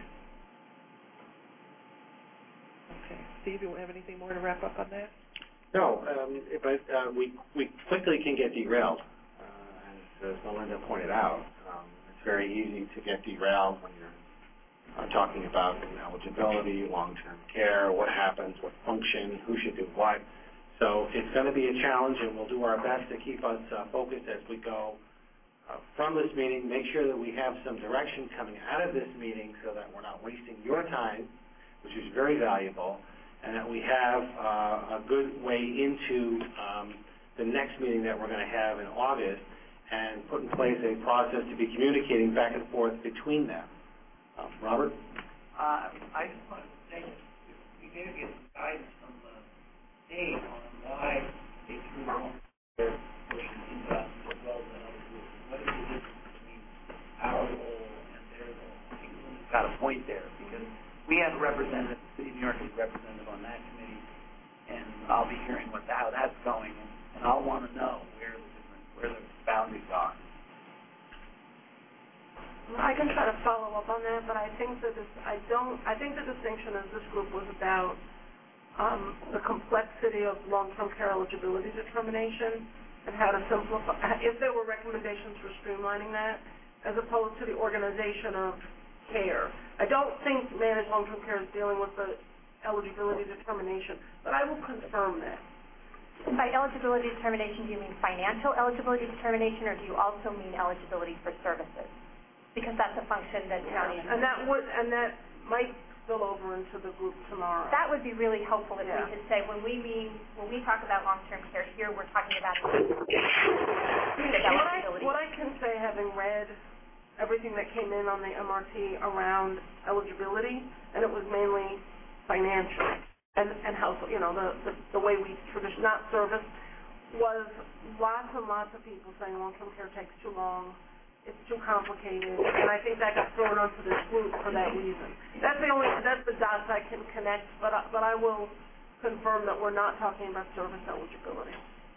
Okay. Steve, you have anything more to wrap up on that? No, but we quickly can get derailed, as Melinda pointed out. It's very easy to get derailed when you're talking about eligibility, long-term care, what happens, what function, who should do what. So it's going to be a challenge, and we'll do our best to keep us focused as we go from this meeting. Make sure that we have some direction coming out of this meeting so that we're not wasting your time, which is very valuable, and that we have a good way into the next meeting that we're going to have in August, and put in place a process to be communicating back and forth between them. Robert? I just wanted to say that we need to get some guidance from the state on why they threw their portion into us as well as another group. What is the difference between our goal and their goal? I think Linda's got a point there, because we have a representative, the City of New York is a representative on that committee, and I'll be hearing how that's going, and I'll want to know where the boundaries are. I can try to follow up on that, but I think that I think the distinction is this group was about the complexity of long-term care eligibility determination and how to simplify, if there were recommendations for streamlining that, as opposed to the organization of care. I don't think managed long-term care is dealing with the eligibility determination, but I will confirm that. And by eligibility determination, do you mean financial eligibility determination, or do you also mean eligibility for services? Because that's a function that counties... And that might spill over into the group tomorrow. That would be really helpful if we could say, when we talk about long-term care here, we're talking about eligibility. What I can say, having read everything that came in on the MRT around eligibility, and it was mainly financial, and how, the way we traditionally, not service, was lots and lots of people saying long-term care takes too long, it's too complicated, and I think that got thrown onto this group for that reason. That's the dots I can connect, but I will confirm that we're not talking about service eligibility.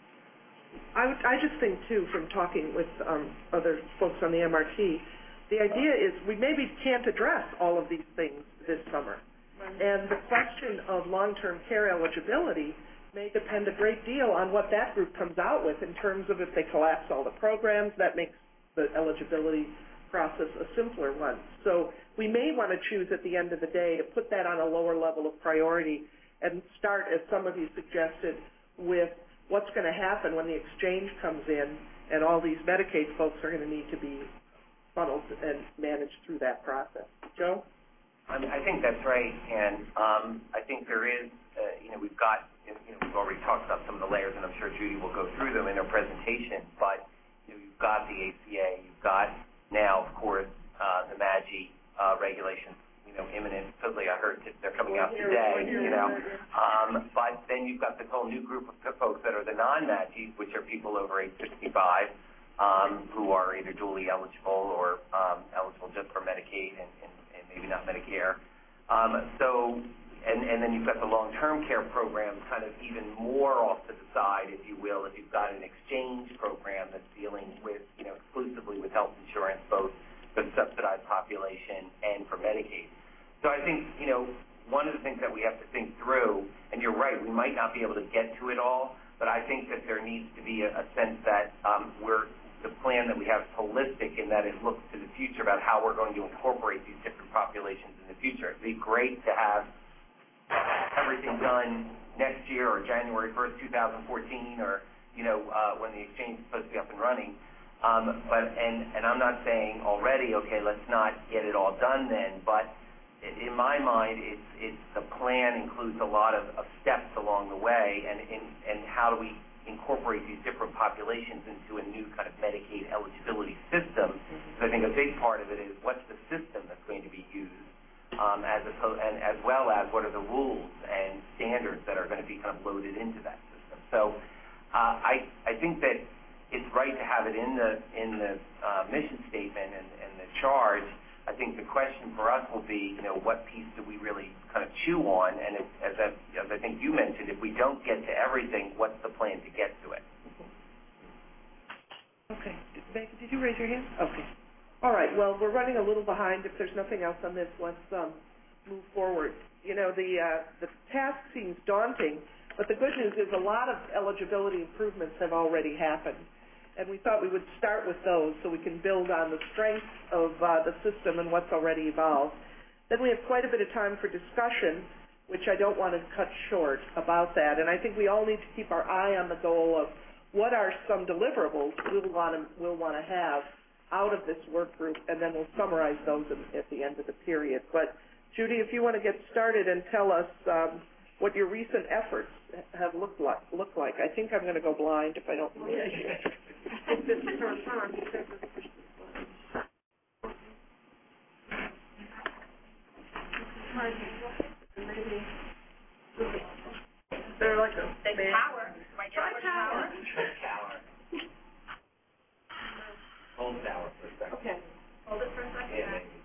I just think, too, from talking with other folks on the MRT, the idea is we maybe can't address all of these things this summer. And the question of long-term care eligibility may depend a great deal on what that group comes out with in terms of if they collapse all the programs, that makes the eligibility process a simpler one. So we may want to choose at the end of the day to put that on a lower level of priority and start, as some of you suggested, with what's going to happen when the exchange comes in and all these Medicaid folks are going to need to be funneled and managed through that process. Joe? I think that's right, and I think there is, we've already talked about some of the layers, and I'm sure Judy will go through them in her presentation, but you've got the ACA, you've got now, of course, the MAGI regulations, imminent. Supposedly, I heard they're coming out today, but then you've got this whole new group of folks that are the non-MAGIs, which are people over age 65, who are either dually eligible or eligible just for Medicaid and maybe not Medicare. And then you've got the long-term care program kind of even more off to the side, if you will, if you've got an exchange program that's dealing with, exclusively with health insurance, both for the subsidized population and for Medicaid. So I think, one of the things that we have to think through, and you're right, we might not be able to get to it all, but I think that there needs to be a sense that the plan that we have is holistic in that it looks to the future about how we're going to incorporate these different populations in the future. It'd be great to have everything done next year or January 1st, 2014, or when the exchange is supposed to be up and running. And I'm not saying already, okay, let's not get it all done then, but in my mind, it's the plan includes a lot of steps along the way, and how do we incorporate these different populations into a new kind of Medicaid eligibility system. So I think a big part of it is what's the system that's going to be used, as well as what are the rules and standards that are going to be kind of loaded into that system. So I think that it's right to have it in the mission statement and the charge. I think the question for us will be, what piece do we really kind of chew on? And as I think you mentioned, if we don't get to everything, what's the plan to get to it? Okay. Did you raise your hand? Okay. All right. Well, we're running a little behind. If there's nothing else on this, let's move forward. The task seems daunting, but the good news is a lot of eligibility improvements have already happened. And we thought we would start with those so we can build on the strengths of the system and what's already evolved. Then we have quite a bit of time for discussion, which I don't want to cut short about that. And I think we all need to keep our eye on the goal of what are some deliverables we'll want to have out of this work group, and then we'll summarize those at the end of the period. But, Judy, if you want to get started and tell us what your recent efforts have looked like. I think I'm going to go blind if I don't move. This is her turn. Maybe they're like a power. Try power. Hold power for a second. Okay. Hold it for a second. Yeah, maybe.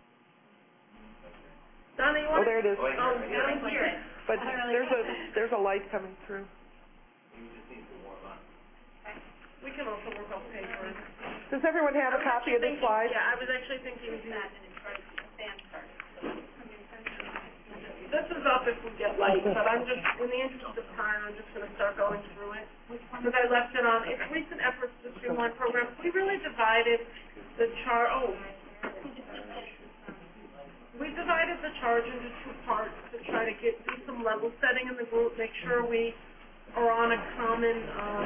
Donna, you want there it is. Down here. But there's a light coming through. You just need to warm up. We can also work off paper. Does everyone have a copy of the slide? Yeah, I was actually thinking that. This is up if we get light, but I'm just, in the interest of time, I'm just going to start going through it. Because I left it on. It's recent efforts to streamline programs. We really divided the We divided the charge into two parts to try to do some level setting in the group, make sure we are on a common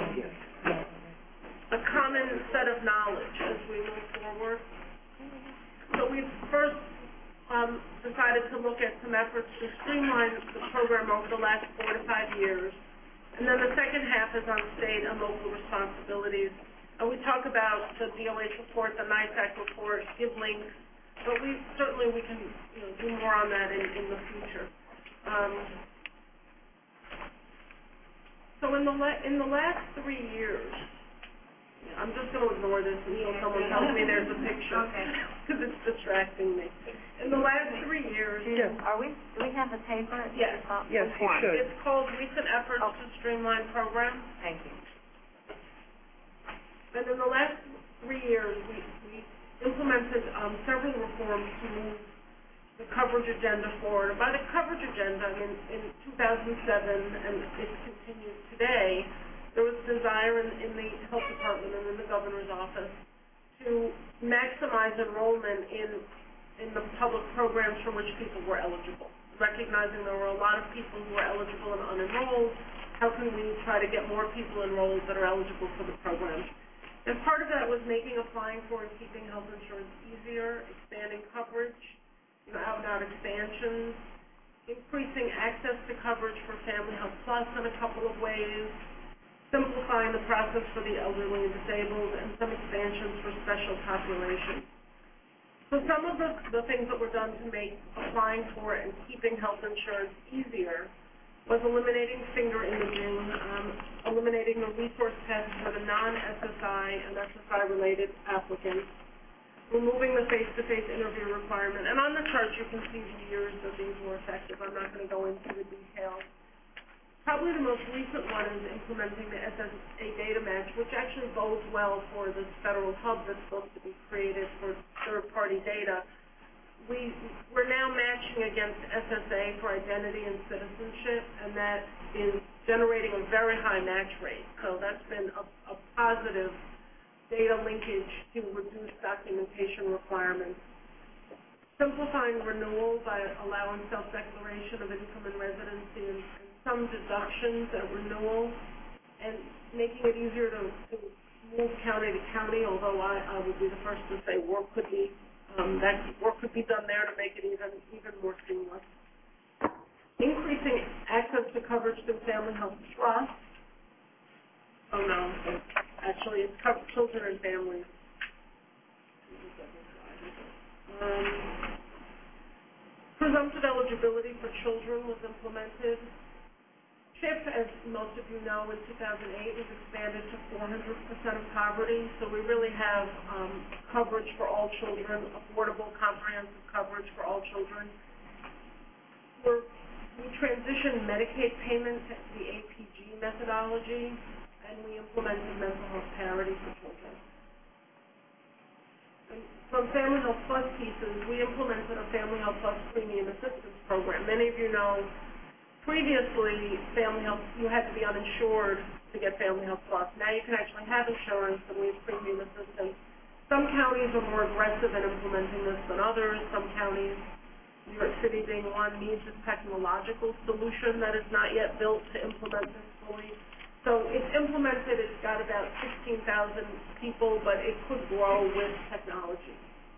set of knowledge as we move forward. So we first decided to look at some efforts to streamline the program over the last 4 to 5 years. And then the second half is on state and local responsibilities. And we talk about the DOH report, the NISAC report, give links. But we can do more on that in the future. So in the last 3 years, I'm just going to ignore this until someone tells me there's a picture, because it's distracting me. In the last 3 years, do we have the paper? Yes, you should. It's called Recent Efforts to Streamline Programs. Thank you. And in the last 3 years, we implemented several reforms to move the coverage agenda forward. By the coverage agenda, in 2007, and it continues today, there was desire in the health department and in the governor's office to maximize enrollment in the public programs for which people were eligible, recognizing there were a lot of people who were eligible and unenrolled. How can we try to get more people enrolled that are eligible for the program? And part of that was making applying for and keeping health insurance easier, expanding coverage, out-and-out expansions, increasing access to coverage for Family Health Plus in a couple of ways, simplifying the process for the elderly and disabled, and some expansions for special populations. So some of the things that were done to make applying for and keeping health insurance easier was eliminating finger imaging, eliminating the resource test for the non-SSI and SSI-related applicants, removing the face-to-face interview requirement. And on the chart, you can see the years that these were effective. I'm not going to go into the details. Probably the most recent one is implementing the SSA data match, which actually bodes well for this federal hub that's supposed to be created for third-party data. We're now matching against SSA for identity and citizenship, and that is generating a very high match rate. So that's been a positive data linkage to reduce documentation requirements. simplifying renewal by allowing self-declaration of income and residency and some deductions at renewal, and making it easier to move county to county, although I will be the first to say work could be done there to make it even more seamless. Increasing access to coverage through Family Health Trust. Oh no, actually it's children and families. Presumptive eligibility for children was implemented. CHIP, as most of you know, in 2008 was expanded to 400% of poverty, so we really have coverage for all children, affordable, comprehensive coverage for all children. We transitioned Medicaid payment to the APG methodology, and we implemented mental health parity for children. And from Family Health Plus pieces, we implemented a Family Health Plus premium assistance program. Many of you know previously, Family Health, you had to be uninsured to get Family Health Plus. Now you can actually have insurance, and we have premium assistance. Some counties are more aggressive in implementing this than others. Some counties, New York City being one, needs a technological solution that is not yet built to implement this fully. So it's implemented. It's got about 16,000 people, but it could grow with technology.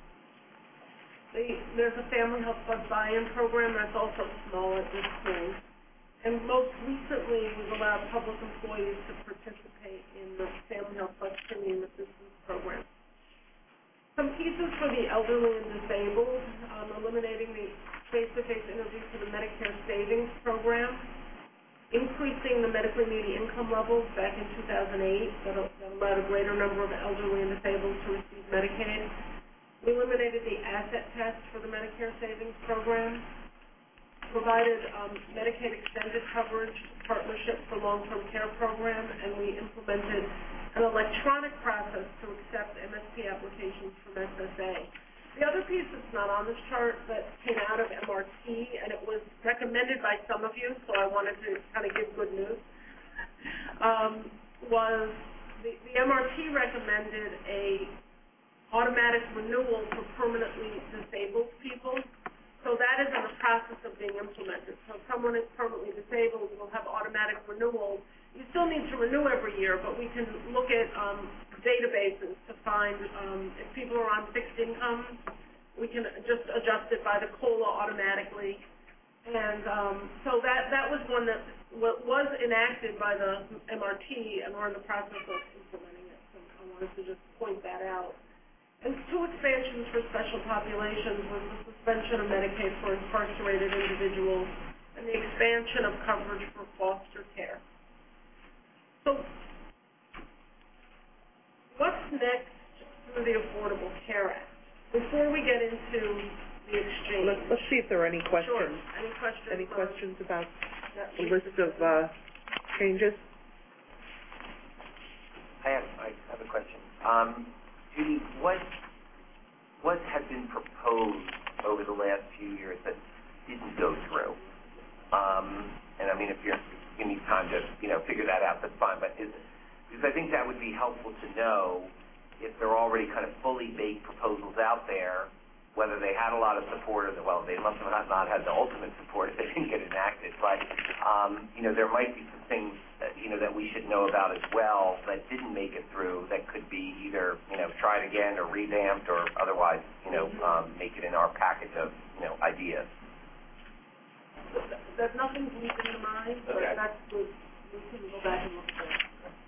There's a Family Health Plus buy-in program that's also small at this point. And most recently, we've allowed public employees to participate in the Family Health Plus Premium Assistance Program. Some pieces for the elderly and disabled, eliminating the face-to-face interview for the Medicare Savings Program, increasing the medically needy income levels back in 2008 that allowed a greater number of elderly and disabled to receive Medicaid. We eliminated the asset test for the Medicare Savings Program, provided Medicaid extended coverage partnership for long-term care program, and we implemented an electronic process to accept MSP applications from SSA. The other piece that's not on this chart that came out of MRT, and it was recommended by some of you, so I wanted to kind of give good news, was the MRT recommended a automatic renewal for permanently disabled people. So that is in the process of being implemented. So if someone is permanently disabled, we'll have automatic renewal. You still need to renew every year, but we can look at databases to find if people are on fixed income, we can just adjust it by the COLA automatically. And so that was one that was enacted by the MRT, and we're in the process of implementing it. So I wanted to just point that out. And two expansions for special populations was the suspension of Medicaid for incarcerated individuals and the expansion of coverage for foster care. So what's next through the Affordable Care Act? Before we get into the exchange. Let's see if there are any questions. Sure. Any questions? Any questions about the list of changes? I have a question. Judy, what has been proposed over the last few years that didn't go through? And I mean, if you need time to figure that out, that's fine. But because I think that would be helpful to know if there are already kind of fully baked proposals out there, whether they had a lot of support or they must have not had the ultimate support if they didn't get enacted. But there might be some things that we should know about as well that didn't make it through that could be either tried again or revamped or otherwise make it in our package of ideas. There's nothing deep in the mind, but that's good. We can go back and look at it.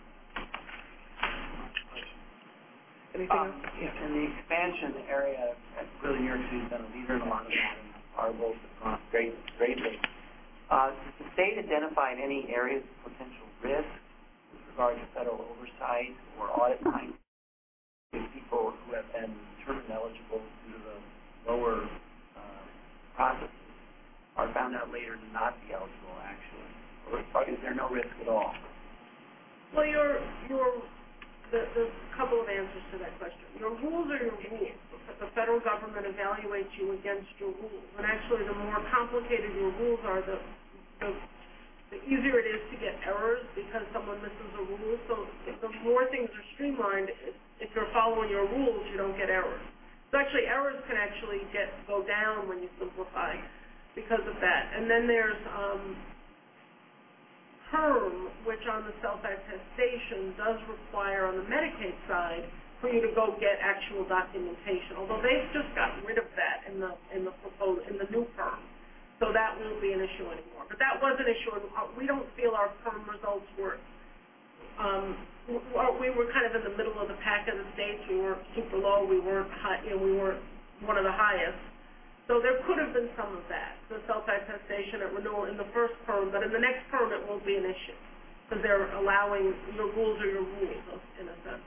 Anything else? In the expansion area, really New York City's been a leader in a lot of that, and our goals have gone greatly. Does the state identify any areas of potential risk with regard to federal oversight or audit findings of people who have been determined eligible due to the lower processes are found out later to not be eligible, actually? Or is there no risk at all? Well, there's a couple of answers to that question. Your rules are your rules. The federal government evaluates you against your rules. And actually, the more complicated your rules are, the easier it is to get errors because someone misses a rule. So the more things are streamlined, if you're following your rules, you don't get errors. So actually, errors can actually go down when you simplify because of that. And then there's PERM, which on the self-attestation does require on the Medicaid side for you to go get actual documentation. Although they've just gotten rid of that in the new PERM, so that won't be an issue anymore. But that was an issue. We don't feel our PERM results were. We were kind of in the middle of the pack of the states. We weren't super low. We weren't high. We weren't one of the highest. So there could have been some of that, the self-attestation at renewal in the first PERM, but in the next PERM it won't be an issue because they're allowing your rules are your rules in a sense.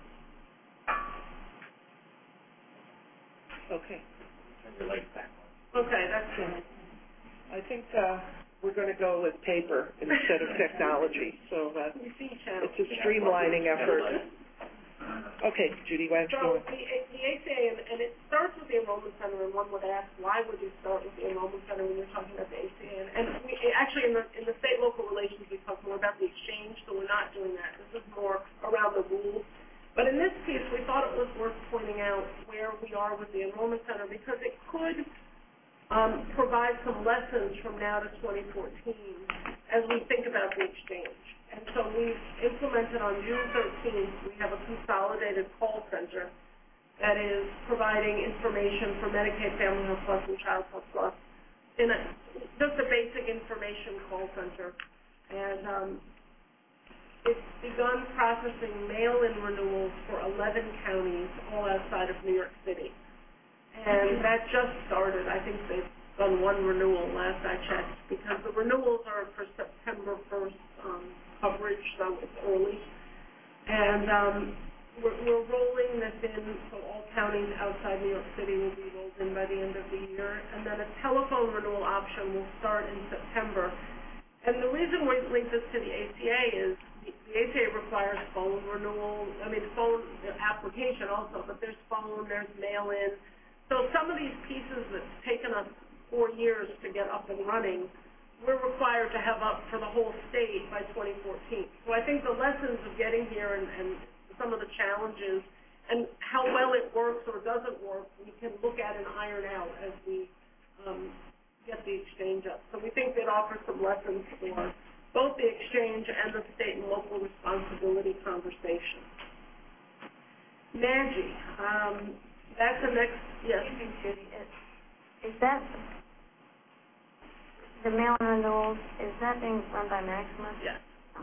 Okay. Okay, that's good. I think we're going to go with paper instead of technology, so it's a streamlining effort. Okay, Judy, why don't you go? So the ACA, and it starts with the Enrollment Center, and one would ask, why would you start with the Enrollment Center when you're talking about the ACA? And we, actually, in the state-local relations, we talk more about the exchange, so we're not doing that. This is more around the rules. But in this piece, we thought it was worth pointing out where we are with the Enrollment Center because it could provide some lessons from now to 2014 as we think about the exchange. And so we've implemented on June 13th, we have a consolidated call center that is providing information for Medicaid Family Health Plus and Child Health Plus in just a basic information call center. And it's begun processing mail-in renewals for 11 counties, all outside of New York City. And that just started. I think they've done one renewal last I checked because the renewals are for September 1st coverage, so it's early. And we're rolling this in, so all counties outside New York City will be rolled in by the end of the year. And then a telephone renewal option will start in September. And the reason we link this to the ACA is the ACA requires phone renewal, phone application also, but there's phone, there's mail-in. So some of these pieces that's taken us 4 years to get up and running, we're required to have up for the whole state by 2014. So I think the lessons of getting here and some of the challenges and how well it works or doesn't work, we can look at and iron out as we get the exchange up. So we think it offers some lessons for both the exchange and the state and local responsibility conversation. NAGI, that's the next, yes. Is that the mail-in renewals, is that being run by Maximus? Yes.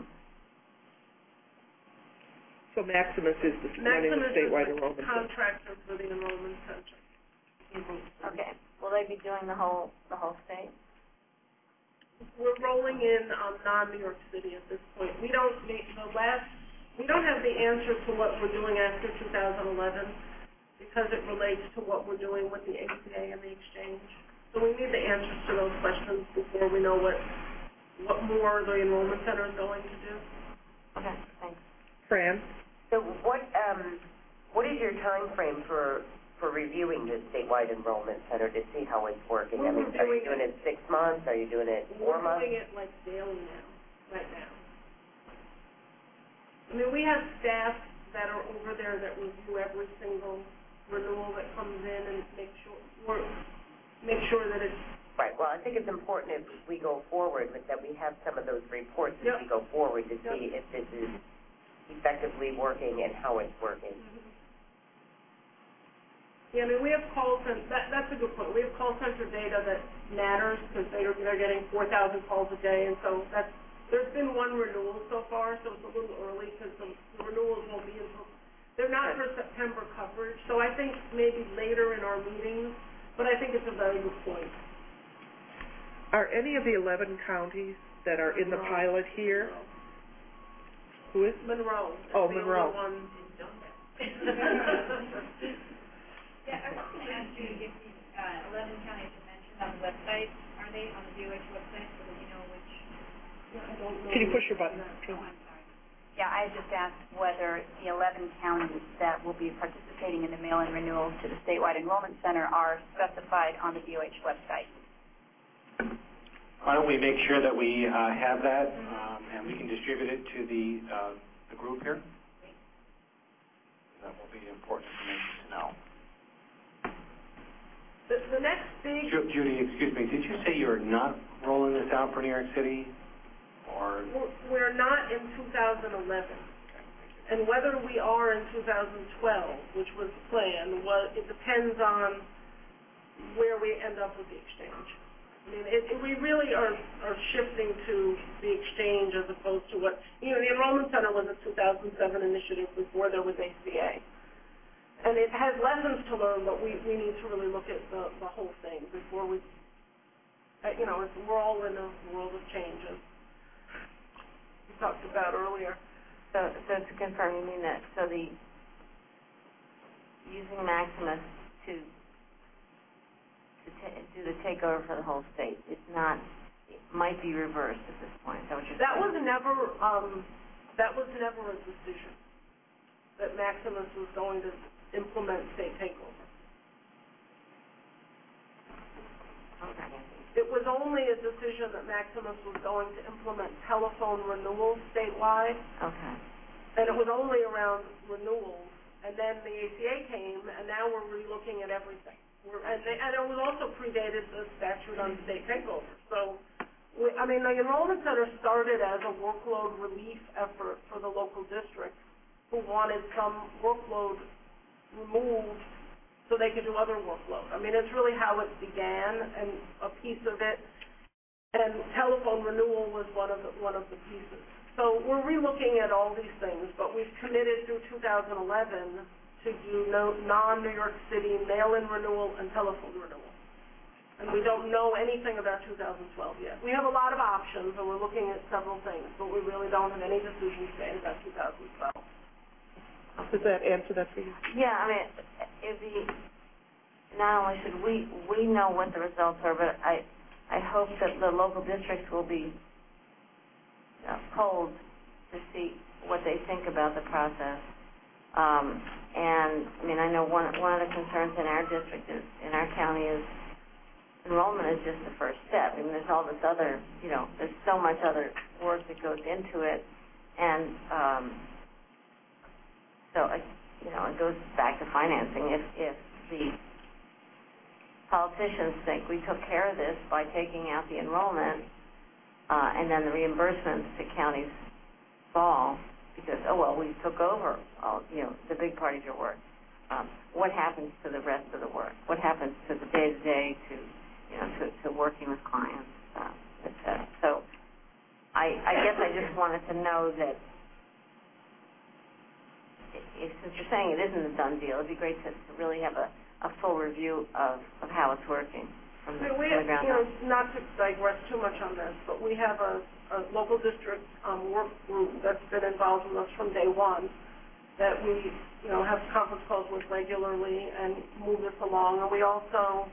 So Maximus is running the statewide enrollment center. Contractor for the enrollment center. Okay. Will they be doing the whole state? We're rolling in non-New York City at this point. We don't have the answer to what we're doing after 2011 because it relates to what we're doing with the ACA and the exchange. So we need the answers to those questions before we know what more the enrollment center is going to do. Okay, thanks. Fran? So what is your time frame for reviewing the statewide enrollment center to see how it's working? Are you doing it 6 months? Are you doing it 4 months? We're doing it like daily now, right now. We have staff that are over there that review every single renewal that comes in and make sure that it's right. Well, I think it's important if we go forward that we have some of those reports as we go forward to see if this is effectively working and how it's working. Mm-hmm. Yeah, we have call center. That's a good point. We have call center data that matters because they're getting 4,000 calls a day, and so there's been one renewal so far, so it's a little early because the renewals won't be until they're not for September coverage. So I think maybe later in our meetings, but I think it's a very good point. Are any of the 11 counties that are in the pilot here? Who is? Monroe. Oh, Monroe. Yeah, I was going to ask you to give me 11 counties you mentioned on the website. Are they on the DOH website so that you know which? I don't know. Can you push your button? Oh, I'm sorry. Yeah, I just asked whether the 11 counties that will be participating in the mail-in renewals to the statewide enrollment center are specified on the DOH website. Why don't we make sure that we have that, and we can distribute it to the group here? That will be important information to know. The next big... Judy, excuse me, did you say you're not rolling this out for New York City? Or We're not in 2011. And whether we are in 2012, which was the plan, it depends on where we end up with the exchange. I mean, we really are shifting to the exchange as opposed to what, the Enrollment Center was a 2007 initiative before there was ACA. And it has lessons to learn, but we need to really look at the whole thing before we, we're all in a world of change, as we talked about earlier. So to confirm, you mean that, using Maximus to do the takeover for the whole state, it might be reversed at this point. Is that what you're saying? That was never a decision, that Maximus was going to implement state takeover. Okay. It was only a decision that Maximus was going to implement telephone renewals statewide. Okay. And it was only around renewals. And then the ACA came, and now we're relooking at everything. And it was also predated the statute on state takeover. So, the Enrollment Center started as a workload relief effort for the local districts who wanted some workload removed so they could do other workload. It's really how it began, and a piece of it, and telephone renewal was one of the pieces. So we're relooking at all these things, but we've committed through 2011 to do non-New York City mail-in renewal and telephone renewal. And we don't know anything about 2012 yet. We have a lot of options, and we're looking at several things, but we really don't have any decisions made about 2012. Does that answer that for you? Yeah, not only should we know what the results are, but I hope that the local districts will be polled to see what they think about the process. I know one of the concerns in our district in our county is enrollment is just the first step. There's all this other, there's so much other work that goes into it, and so it goes back to financing. If the politicians think we took care of this by taking out the enrollment, and then the reimbursements to counties fall because, we took over the big part of your work. What happens to the rest of the work? What happens to the day-to-day, to working with clients, et cetera? So I guess I just wanted to know that since you're saying it isn't a done deal, it'd be great to really have a full review of how it's working from the ground up. Not to digress too much on this, but we have a local district work group that's been involved with us from day one that we have conference calls with regularly and move this along. And we also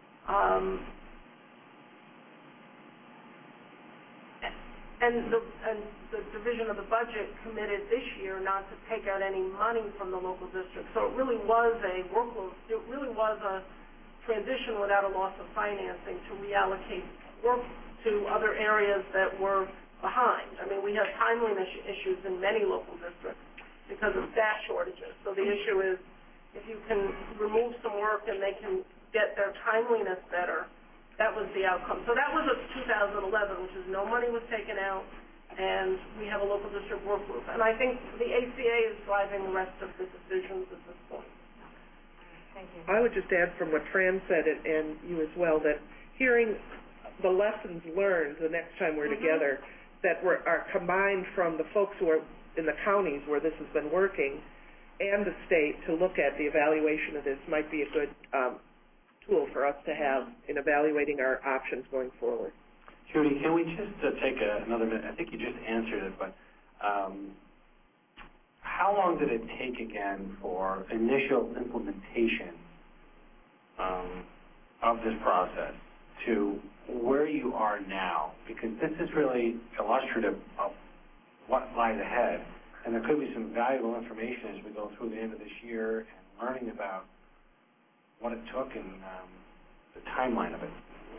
and the division of the budget committed this year not to take out any money from the local district. So it really was a workload. It really was a transition without a loss of financing to reallocate work to other areas that were behind. We have timeliness issues in many local districts because of staff shortages. So the issue is if you can remove some work and they can get their timeliness better, that was the outcome. So that was a 2011, which is no money was taken out, and we have a local district work group. And I think the ACA is driving the rest of the decisions at this point. Thank you. I would just add from what Fran said, and you as well, that hearing the lessons learned the next time we're together that are combined from the folks who are in the counties where this has been working and the state to look at the evaluation of this might be a good tool for us to have in evaluating our options going forward. Judy, can we just take another minute? I think you just answered it, but how long did it take again for initial implementation of this process to where you are now? Because this is really illustrative of what lies ahead, and there could be some valuable information as we go through the end of this year and learning about what it took and the timeline of it.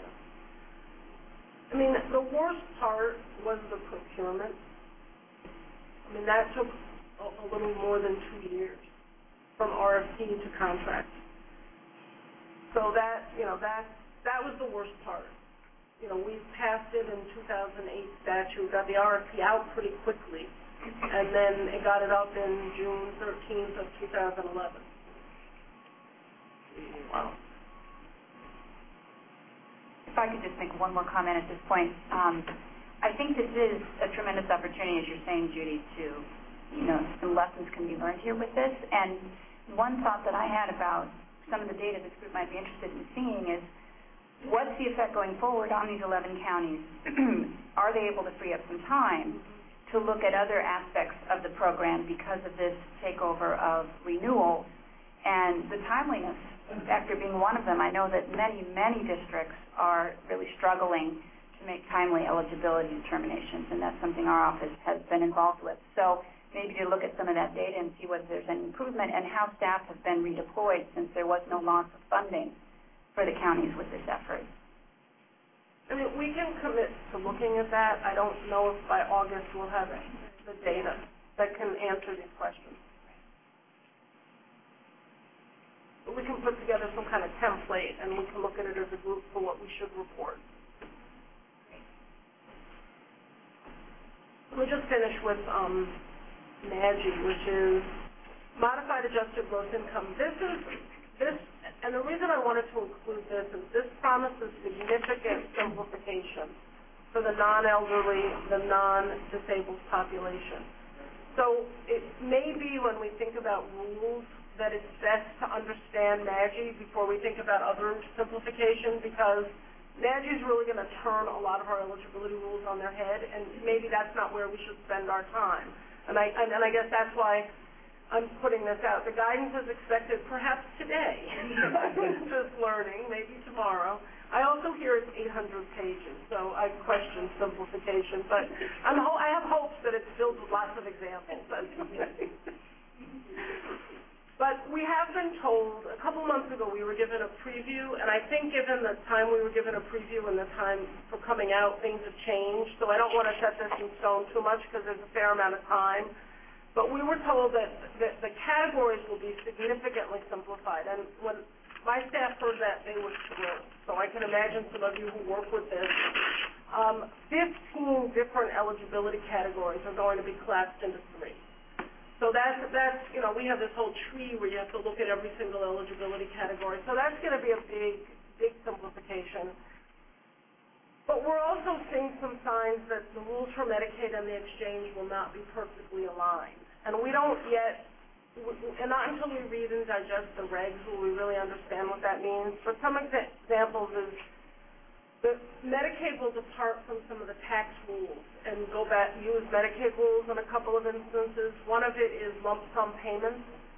The worst part was the procurement. That took a little more than 2 years from RFP to contract. So that was the worst part. We passed it in 2008 statute, got the RFP out pretty quickly, and then it got it up in June 13th of 2011. Wow. If I could just make one more comment at this point. I think this is a tremendous opportunity, as you're saying, Judy, to, some lessons can be learned here with this. And one thought that I had about some of the data this group might be interested in seeing is, what's the effect going forward on these 11 counties? Are they able to free up some time to look at other aspects of the program because of this takeover of renewal and the timeliness factor being one of them? I know that many, many districts are really struggling to make timely eligibility determinations, and that's something our office has been involved with. So maybe to look at some of that data and see whether there's any improvement and how staff have been redeployed since there was no loss of funding for the counties with this effort. I mean, we can commit to looking at that. I don't know if by August we'll have the data that can answer these questions. But we can put together some kind of template, and we can look at it as a group for what we should report. Let me just finish with MAGI, which is Modified Adjusted Gross Income. And the reason I wanted to include this is this promises significant simplification for the non-elderly, the non-disabled population. So it may be when we think about rules that it's best to understand MAGI before we think about other simplification, because MAGI is really going to turn a lot of our eligibility rules on their head, and maybe that's not where we should spend our time. And I guess that's why I'm putting this out. The guidance is expected perhaps today. Just learning, maybe tomorrow. I also hear it's 800 pages, so I question simplification. But I have hopes that it's filled with lots of examples. But we have been told, a couple months ago we were given a preview, and I think given the time we were given a preview and the time for coming out, things have changed. So I don't want to set this in stone too much because there's a fair amount of time. But we were told that the categories will be significantly simplified. And when my staff heard that, they were thrilled. So I can imagine some of you who work with this. 15 different eligibility categories are going to be collapsed into 3. So that's we have this whole tree where you have to look at every single eligibility category. So that's going to be a big simplification. But we're also seeing some signs that the rules for Medicaid and the exchange will not be perfectly aligned. And we don't yet, and not until we read and digest the regs will we really understand what that means. But some examples is that Medicaid will depart from some of the tax rules and go back, use Medicaid rules in a couple of instances. One of it is lump sum payments.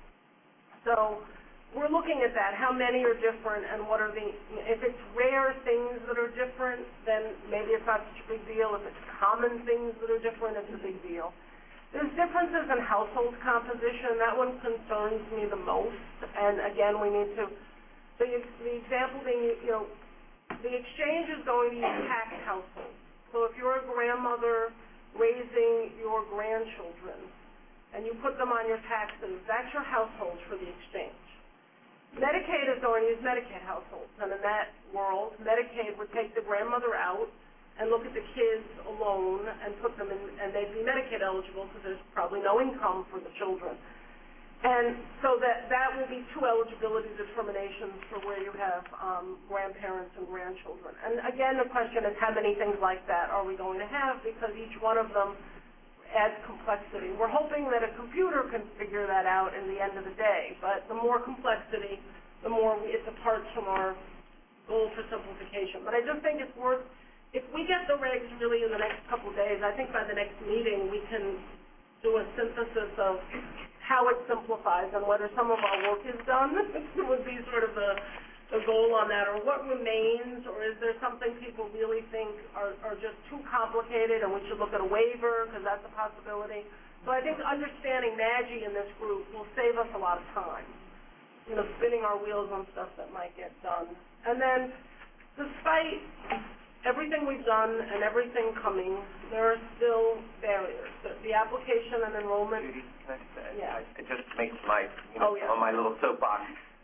So we're looking at that, how many are different and what are if it's rare things that are different, then maybe it's not such a big deal. If it's common things that are different, it's a big deal. There's differences in household composition. That one concerns me the most. And again, we need to, the example being, the exchange is going to use taxed households. So if you're a grandmother raising your grandchildren and you put them on your taxes, that's your household for the exchange. Medicaid is going to use Medicaid households, and in that world, Medicaid would take the grandmother out and look at the kids alone and put them in, and they'd be Medicaid eligible because there's probably no income for the children. And so that will be 2 eligibility determinations for where you have grandparents and grandchildren. And again, the question is how many things like that are we going to have, because each one of them adds complexity. We're hoping that a computer can figure that out in the end of the day, but the more complexity, the more it departs from our goal for simplification. But I just think it's worth, if we get the regs really in the next couple of days, I think by the next meeting we can do a synthesis of how it simplifies and whether some of our work is done would be sort of the goal on that, or what remains, or is there something people really think are just too complicated and we should look at a waiver because that's a possibility. So I think understanding MAGI in this group will save us a lot of time, spinning our wheels on stuff that might get done. And then despite everything we've done and everything coming, there are still barriers. The application and enrollment. Judy, can I just say? Yeah. It just makes my, on my little soapbox,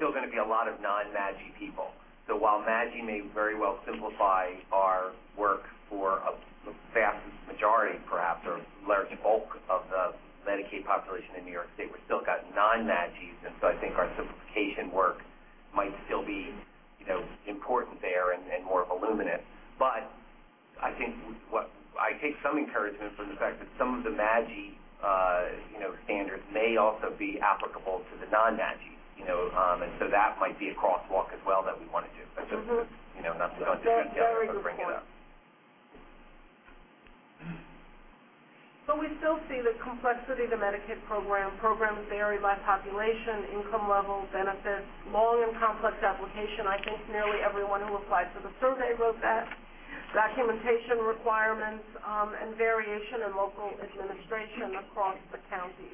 still going to be a lot of non-MAGI people. So while MAGI may very well simplify our work for a vast majority, perhaps, or large bulk of the Medicaid population in New York State, we've still got non-MAGIs, and so I think our simplification work might still be, important there and more voluminous. But I think I take some encouragement from the fact that some of the MAGI, standards may also be applicable to the non-MAGIs, and so that might be a crosswalk as well that we want to do. But just, not to go into detail, but bring it up. So we still see the complexity of the Medicaid program. Programs vary by population, income level, benefits, long and complex application. I think nearly everyone who applied for the survey wrote that. Documentation requirements, and variation in local administration across the counties.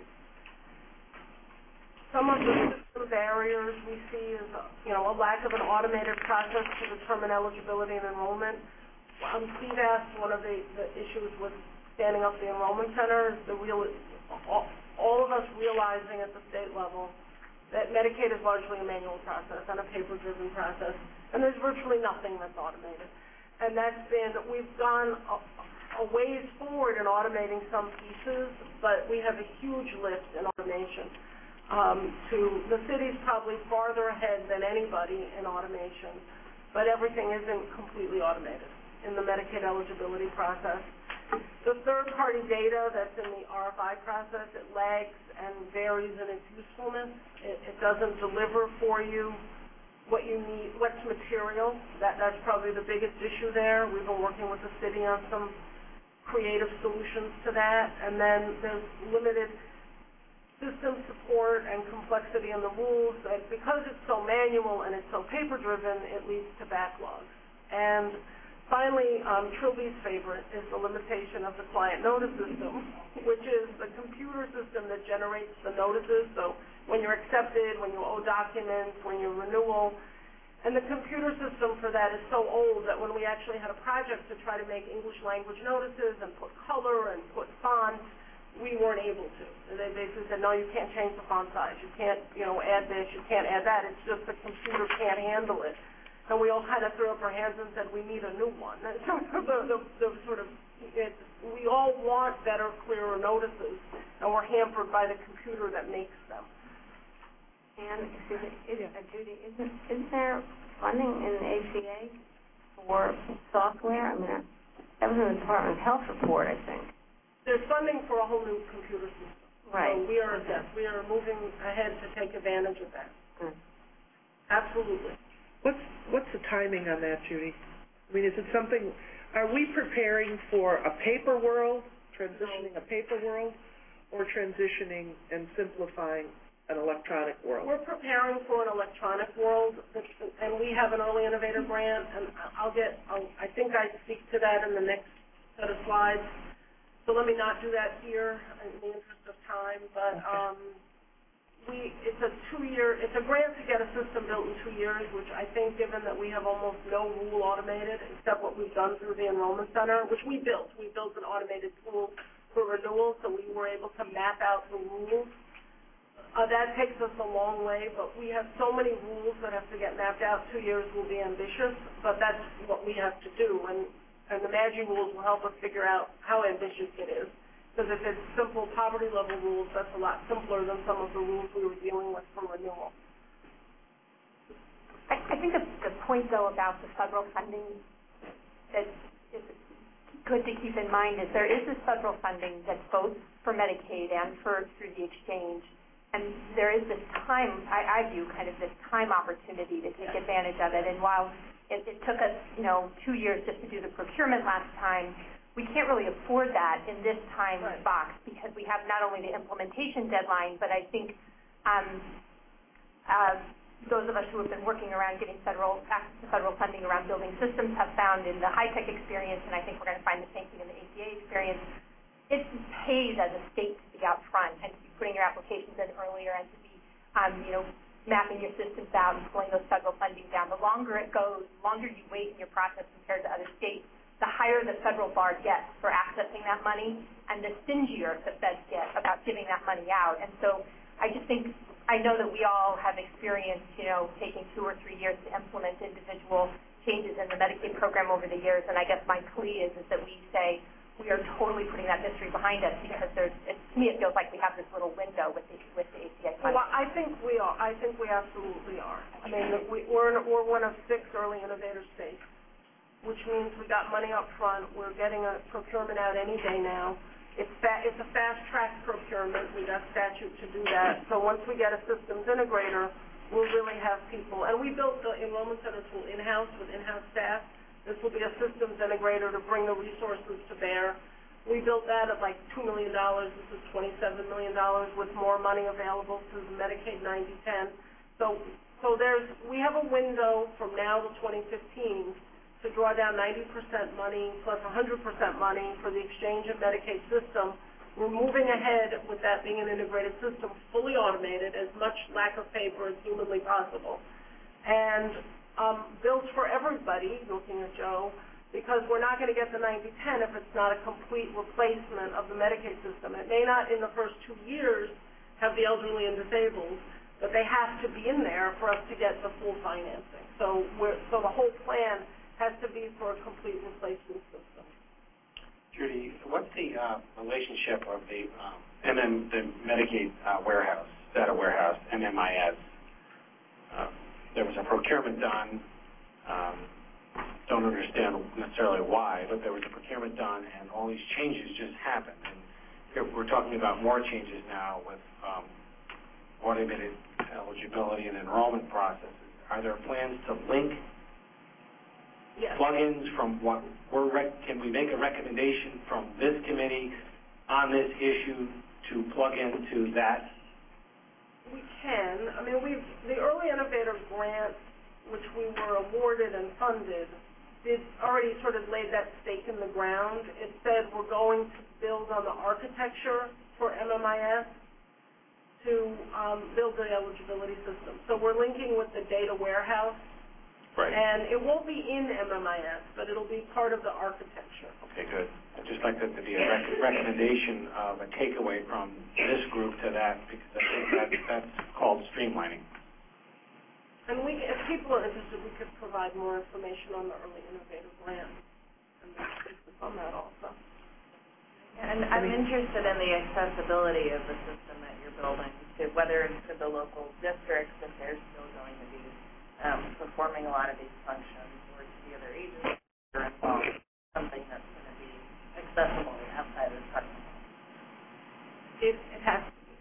Some of the system barriers we see is, a lack of an automated process to determine eligibility and enrollment. CVAS, one of the issues with standing up the enrollment center is all of us realizing at the state level that Medicaid is largely a manual process and a paper-driven process, and there's virtually nothing that's automated. And we've gone a ways forward in automating some pieces, but we have a huge lift in automation. The city's probably farther ahead than anybody in automation, but everything isn't completely automated in the Medicaid eligibility process. The third-party data that's in the RFI process, it lags and varies in its usefulness. It doesn't deliver for you what you need, what's material. That's probably the biggest issue there. We've been working with the city on some creative solutions to that. And then there's limited system support and complexity in the rules. Because it's so manual and it's so paper-driven, it leads to backlogs. And finally, Trilby's favorite is the limitation of the client notice system, which is the computer system that generates the notices. So when you're accepted, when you owe documents, when you're renewal. And the computer system for that is so old that when we actually had a project to try to make English language notices and put color and put font, we weren't able to. They basically said, no, you can't change the font size. You can't, add this. You can't add that. It's just the computer can't handle it. And we all kind of threw up our hands and said, we need a new one. We all want better, clearer notices, and we're hampered by the computer that makes them. And, Judy, isn't there funding in the ACA for software? I mean, that was in the Department of Health report, I think. There's funding for a whole new computer system. Right. So we are moving ahead to take advantage of that. Good. Absolutely. What's the timing on that, Judy? I mean, is it something, are we preparing for a paper world, transitioning a paper world, or transitioning and simplifying an electronic world? We're preparing for an electronic world, and we have an early innovator grant, and I think I speak to that in the next set of slides. So let me not do that here in the interest of time, but it's a grant to get a system built in 2 years, which I think, given that we have almost no rule automated except what we've done through the enrollment center, which we built. We built an automated tool for renewal, so we were able to map out the rules. That takes us a long way, but we have so many rules that have to get mapped out. 2 years will be ambitious, but that's what we have to do, and the MAGI rules will help us figure out how ambitious it is. Because if it's simple poverty-level rules, that's a lot simpler than some of the rules we were dealing with for renewal. I think the point, though, about the federal funding that is good to keep in mind is there is this federal funding that's both for Medicaid and through the exchange. And there is this time, I view kind of this time opportunity to take advantage of it. And while it took us, 2 years just to do the procurement last time, we can't really afford that in this time box because we have not only the implementation deadline, but I think those of us who have been working around getting federal funding around building systems have found in the high-tech experience, and I think we're going to find the same thing in the ACA experience, it pays as a state to be out front and to be putting your applications in earlier and to be, mapping your systems out and pulling those federal funding down. The longer it goes, the longer you wait in your process compared to other states, the higher the federal bar gets for accessing that money, and the stingier the feds get about giving that money out. And so I just think I know that we all have experienced, taking 2 or 3 years to implement individual changes in the Medicaid program over the years, and I guess my plea is that we say we are totally putting that history behind us because to me it feels like we have this little window with the ACA funding. Well, I think we are. I think we absolutely are. I mean, we're one of 6 early innovator states, which means we got money up front. We're getting a procurement out any day now. It's a fast-track procurement. We got statute to do that. So once we get a systems integrator, we'll really have people. And we built the enrollment center tool in-house with in-house staff. This will be a systems integrator to bring the resources to bear. We built that at like $2 million. This is $27 million with more money available through the Medicaid 90/10. So we have a window from now to 2015 to draw down 90% money plus 100% money for the exchange and Medicaid system. We're moving ahead with that being an integrated system, fully automated, as much lack of paper as humanly possible. And built for everybody, looking at Joe, because we're not going to get the 90/10 if it's not a complete replacement of the Medicaid system. It may not in the first 2 years have the elderly and disabled, but they have to be in there for us to get the full financing. So the whole plan has to be for a complete replacement system. Judy, what's the relationship of the Medicaid warehouse, data warehouse, MMIS? There was a procurement done. Don't understand necessarily why, but there was a procurement done, and all these changes just happened. And here we're talking about more changes now with automated eligibility and enrollment processes. Are there plans to link plugins from what can we make a recommendation from this committee on this issue to plug into that? We can. I mean, the Early Innovator Grant, which we were awarded and funded, did already sort of laid that stake in the ground. It said we're going to build on the architecture for MMIS to build the eligibility system. So we're linking with the data warehouse. Right. And it won't be in MMIS, but it'll be part of the architecture. Okay, good. I'd just like that to be a recommendation of a takeaway from this group to that, because I think that's called streamlining. And if people are interested, we could provide more information on the Early Innovator Grant and on that also. And I'm interested in the accessibility of the system that you're building, whether it's to the local districts, if they're still going to be performing a lot of these functions, or to the other agencies that are involved, something that's going to be accessible outside of the department. It has to be.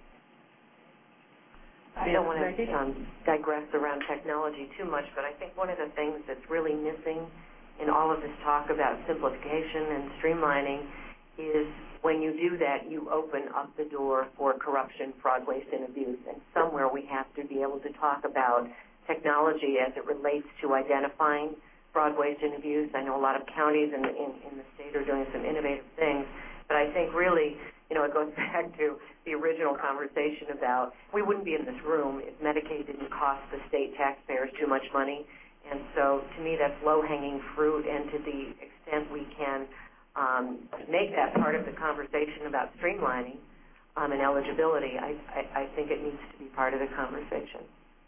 I don't want to digress around technology too much, but I think one of the things that's really missing in all of this talk about simplification and streamlining is when you do that, you open up the door for corruption, fraud, waste, and abuse. And somewhere we have to be able to talk about technology as it relates to identifying fraud, waste, and abuse. I know a lot of counties in the state are doing some innovative things, but I think really, it goes back to the original conversation about we wouldn't be in this room if Medicaid didn't cost the state taxpayers too much money. And so to me, that's low-hanging fruit, and to the extent we can make that part of the conversation about streamlining and eligibility, I think it needs to be part of the conversation.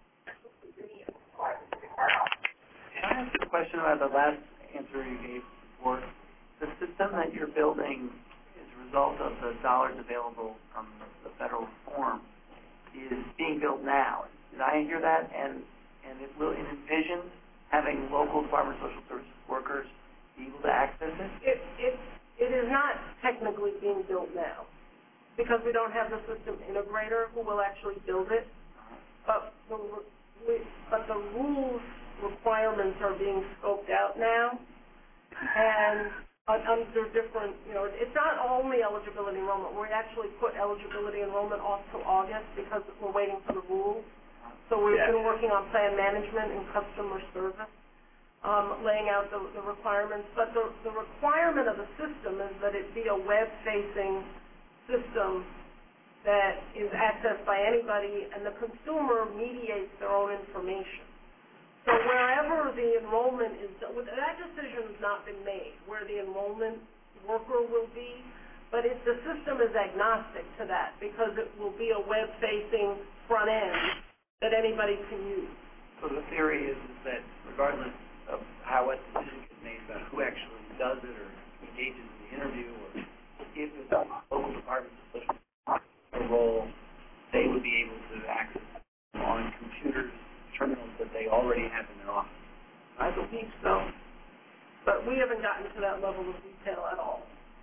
Can I ask a question about the last answer you gave before? The system that you're building as a result of the dollars available from the federal reform is being built now. Did I hear that? And it will envision having local Department of Social Services workers be able to access it? It is not technically being built now because we don't have the system integrator who will actually build it. But the rules requirements are being scoped out now, and under different, it's not only eligibility enrollment. We actually put eligibility enrollment off till August because we're waiting for the rules. So we've been working on plan management and customer service, laying out the requirements. But the requirement of the system is that it be a web-facing system that is accessed by anybody, and the consumer mediates their own information. So wherever the enrollment is, that decision has not been made, where the enrollment worker will be, but the system is agnostic to that because it will be a web-facing front end that anybody can use. So the theory is that regardless of how a decision is made about who actually does it or engages in the interview, or if it's a local department that's looking for a role, they would be able to access on computers, terminals that they already have in their office. I believe so. But we haven't gotten to that level of detail at all.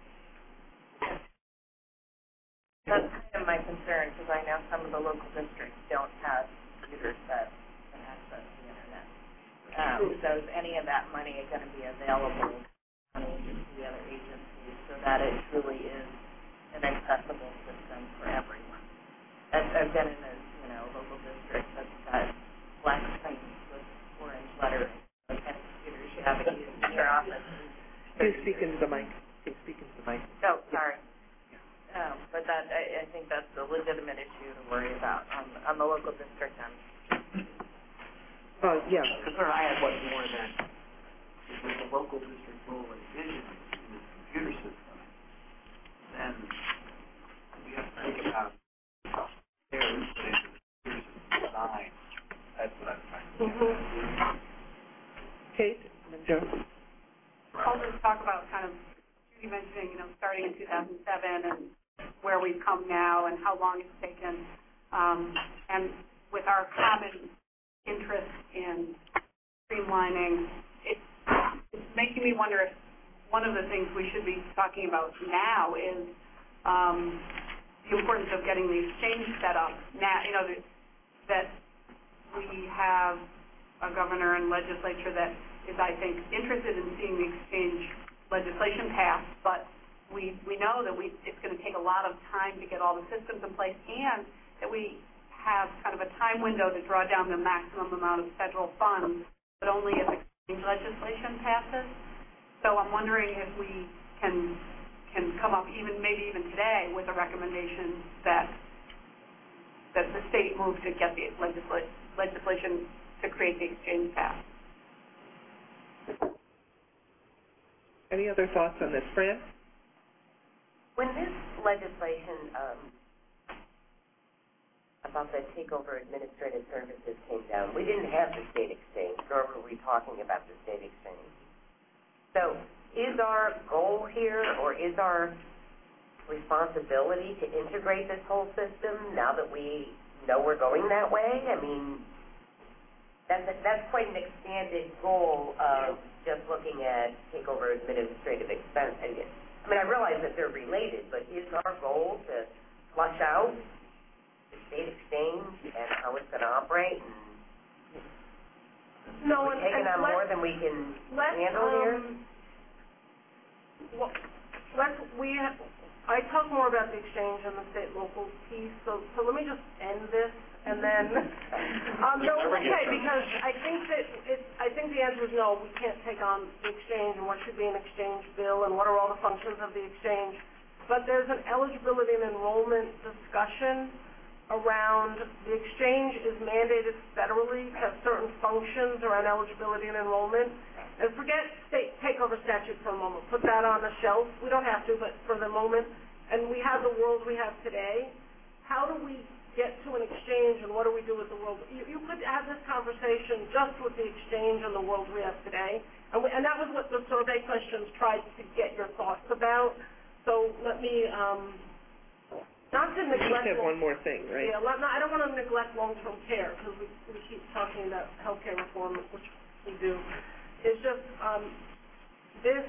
That's kind of my concern, because I know some of the local districts don't have computers that can access the internet. So is any of that money going to be available to the other agencies so that it truly is an accessible system for everyone? I've been in a local district that's got black screens with orange lettering, the kind of computers you have in your office. Please speak into the mic. Oh, sorry. But that I think that's a legitimate issue to worry about on the local district end. Yeah. Concern I had was more that with the local district role and vision in the computer system, then we have to think about their computer system design. That's what I'm trying to get at. Kate and Joe. I'll just talk about kind of Judy mentioning, starting in 2007 and where we've come now and how long it's taken. And with our common interest in streamlining, it's making me wonder if one of the things we should be talking about now is the importance of getting the exchange set up now. That we have a governor and legislature that is, I think, interested in seeing the exchange legislation passed, but we know that it's going to take a lot of time to get all the systems in place, and that we have kind of a time window to draw down the maximum amount of federal funds, but only if exchange legislation passes. So I'm wondering if we can come up maybe even today with a recommendation that the state move to get the legislation to create the exchange pass. Any other thoughts on this, Fran? When this legislation about the Takeover Administrative Services came down, we didn't have the state exchange, nor were we talking about the state exchange. So is our goal here, or is our responsibility to integrate this whole system now that we know we're going that way? I mean, that's quite an expanded goal of just looking at Takeover Administrative Expense. I mean, I realize that they're related, but is our goal to flush out the state exchange and how it's going to operate? No, we're taking on more than we can handle here? I talk more about the exchange and the state-local piece, so let me just end this, and then no, it's okay, because I think the answer is no. We can't take on the exchange, and what should be an exchange bill, and what are all the functions of the exchange. But there's an eligibility and enrollment discussion around the exchange is mandated federally to have certain functions around eligibility and enrollment. And forget state takeover statute for a moment. Put that on the shelf. We don't have to, but for the moment. And we have the world we have today. How do we get to an exchange, and what do we do with the world? You could have this conversation just with the exchange and the world we have today. And that was what the survey questions tried to get your thoughts about. So let me, not to neglect... You have one more thing, right? Yeah, I don't want to neglect long-term care, because we keep talking about healthcare reform, which we do. It's just this.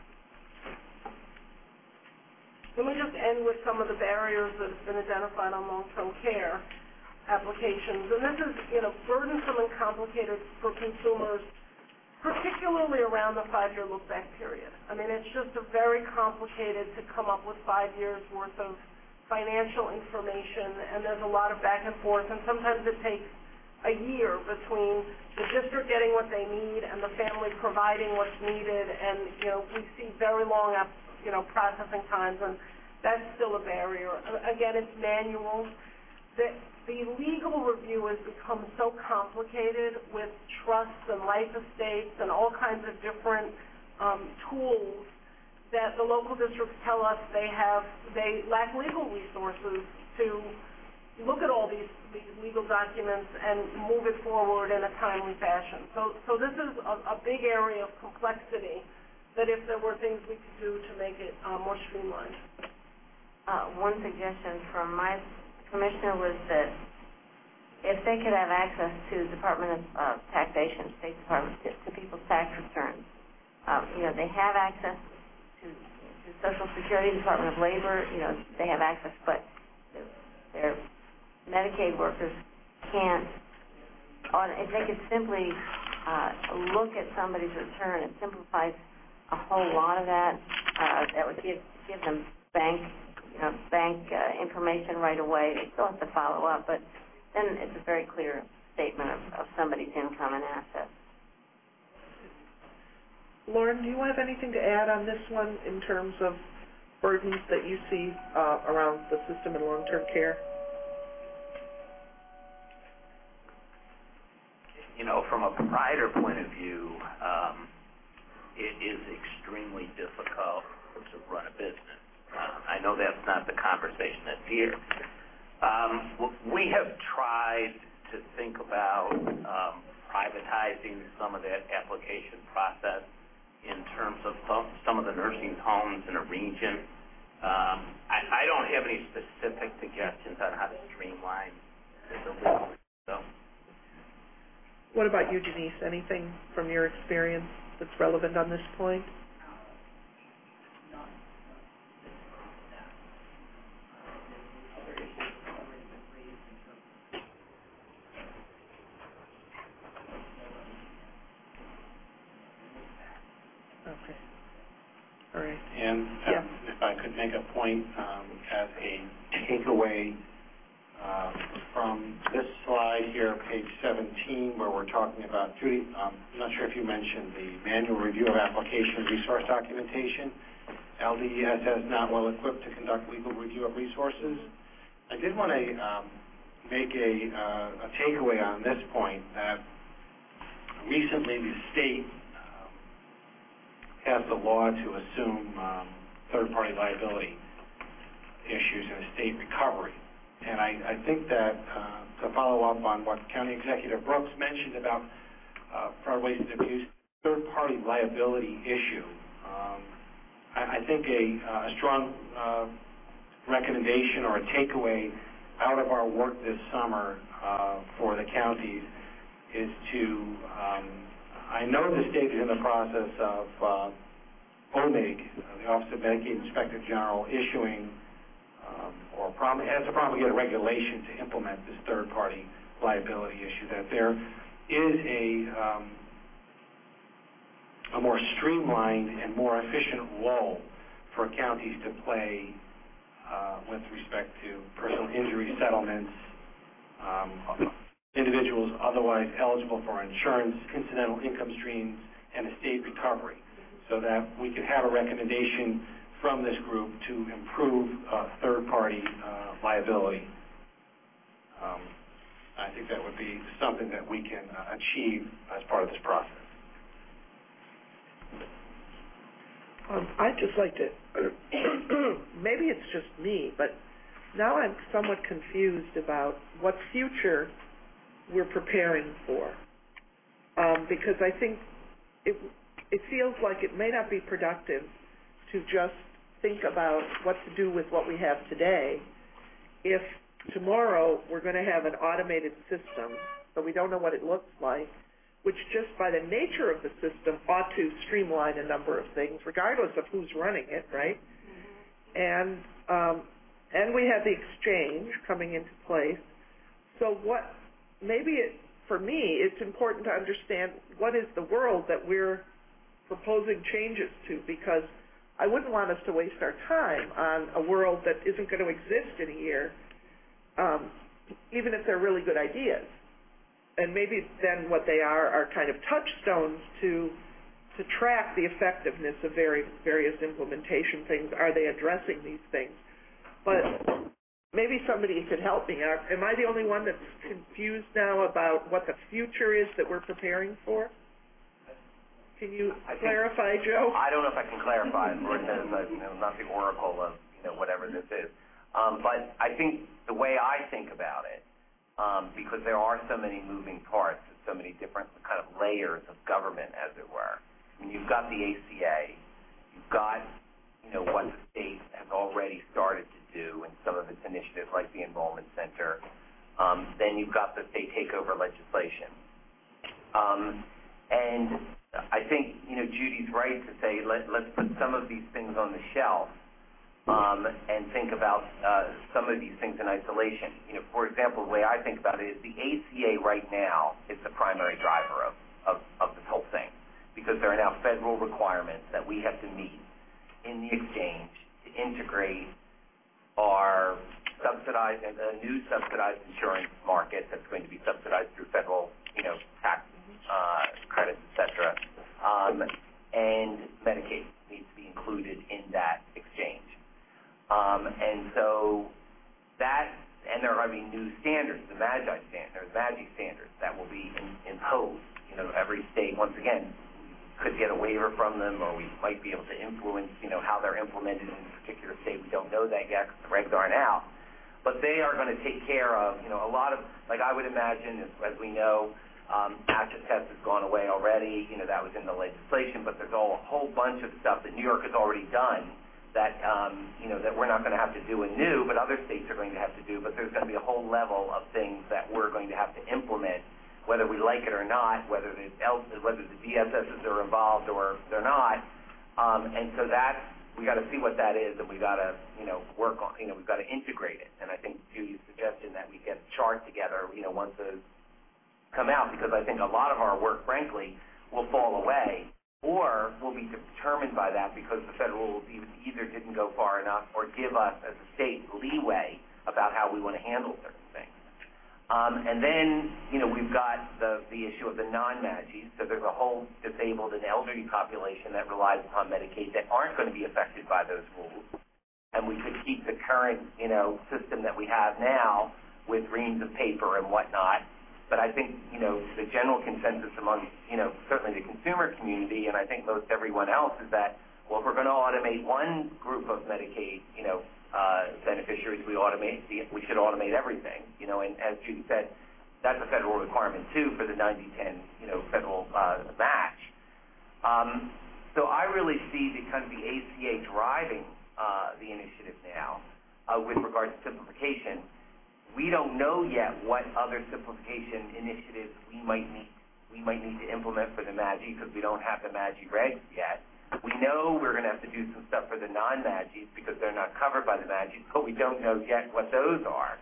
Let me just end with some of the barriers that have been identified on long-term care applications. And this is, burdensome and complicated for consumers, particularly around the 5-year look-back period. I mean, it's just very complicated to come up with 5 years' worth of financial information, and there's a lot of back and forth, and sometimes it takes a year between the district getting what they need and the family providing what's needed, and we see very long processing times, and that's still a barrier. Again, it's manual. The legal review has become so complicated with trusts and life estates and all kinds of different tools that the local districts tell us they lack legal resources to look at all these legal documents and move it forward in a timely fashion. So this is a big area of complexity that if there were things we could do to make it more streamlined. One suggestion from my commissioner was that if they could have access to the Department of Taxation, State Department, to people's tax returns. They have access to Social Security, Department of Labor, they have access, but their Medicaid workers can't. If they could simply look at somebody's return, it simplifies a whole lot of that. That would give them bank information right away. They still have to follow up, but then it's a very clear statement of somebody's income and assets. Lauren, do you have anything to add on this one in terms of burdens that you see around the system in long-term care? From a provider point of view, it is extremely difficult to run a business. I know that's not the conversation that's here. We have tried to think about privatizing some of that application process in terms of some of the nursing homes in a region. I don't have any specific suggestions on how to streamline the legal system. What about you, Denise? Anything from your experience that's relevant on this point? Okay. All right. And if I could make a point as a takeaway from this slide here, page 17, where we're talking about, Judy, I'm not sure if you mentioned the manual review of application resource documentation. LDES is not well equipped to conduct legal review of resources. I did want to make a takeaway on this point that recently the state passed a law to assume third-party liability issues in estate recovery. And I think that to follow up on what County Executive Brooks mentioned about fraud, waste, and abuse, third-party liability issue, I think a strong recommendation or a takeaway out of our work this summer for the counties is to, I know the state is in the process of OMIG, the Office of Medicaid Inspector General, issuing has to promulgate a regulation to implement this third-party liability issue, that there is a more streamlined and more efficient role for counties to play with respect to personal injury settlements, individuals otherwise eligible for insurance, incidental income streams, and estate recovery, so that we could have a recommendation from this group to improve third-party liability. I think that would be something that we can achieve as part of this process. I'd just like to, maybe it's just me, but now I'm somewhat confused about what future we're preparing for. Because I think it feels like it may not be productive to just think about what to do with what we have today if tomorrow we're going to have an automated system, but we don't know what it looks like, which just by the nature of the system ought to streamline a number of things, regardless of who's running it, right? Mm-hmm. And we have the exchange coming into place. So for me, it's important to understand what is the world that we're proposing changes to, because I wouldn't want us to waste our time on a world that isn't going to exist in a year, even if they're really good ideas. And maybe then what they are kind of touchstones to track the effectiveness of various implementation things. Are they addressing these things? But maybe somebody could help me. Am I the only one that's confused now about what the future is that we're preparing for? Can you clarify, Joe? I don't know if I can clarify. Lord knows I'm not the oracle of whatever this is. But I think the way I think about it, because there are so many moving parts, so many different kind of layers of government, as it were. I mean, you've got the ACA, you've got what the state has already started to do in some of its initiatives, like the enrollment center. Then you've got the state takeover legislation, and I think Judy's right to say let's put some of these things on the shelf and think about some of these things in isolation. For example, the way I think about it is the ACA right now is the primary driver of this whole thing, because there are now federal requirements that we have to meet in the exchange to integrate our new subsidized insurance market that's going to be subsidized through federal, tax credits, et cetera, and Medicaid needs to be included in that exchange. And so that, and there are going to be new standards, the MAGI standards that will be imposed. Every state, once again, could get a waiver from them, or we might be able to influence, how they're implemented in a particular state. We don't know that yet because the regs aren't out. But they are going to take care of, a lot of, like I would imagine, as we know, asset test has gone away already. That was in the legislation, but there's a whole bunch of stuff that New York has already done that, that we're not going to have to do anew, but other states are going to have to do. But there's going to be a whole level of things that we're going to have to implement, whether we like it or not, whether the DSSs are involved or they're not. And so that's, we got to see what that is, and we got to, work on, we've got to integrate it. And I think Judy's suggestion that we get a chart together, once those come out, because I think a lot of our work, frankly, will fall away or will be determined by that because the federal rules either didn't go far enough or give us, as a state, leeway about how we want to handle certain things. And then, we've got the issue of the non-MAGIs. So there's a whole disabled and elderly population that relies upon Medicaid that aren't going to be affected by those rules. And we could keep the current, system that we have now with reams of paper and whatnot. But I think, the general consensus among, certainly the consumer community, and I think most everyone else, is that, well, if we're going to automate one group of Medicaid, beneficiaries, we should automate everything, and as Judy said, that's a federal requirement too for the 90/10, federal match. So I really see the kind of the ACA driving the initiative now with regard to simplification. We don't know yet what other simplification initiatives we might need to implement for the MAGI, because we don't have the MAGI regs yet. We know we're going to have to do some stuff for the non-MAGIs because they're not covered by the MAGIs, but we don't know yet what those are.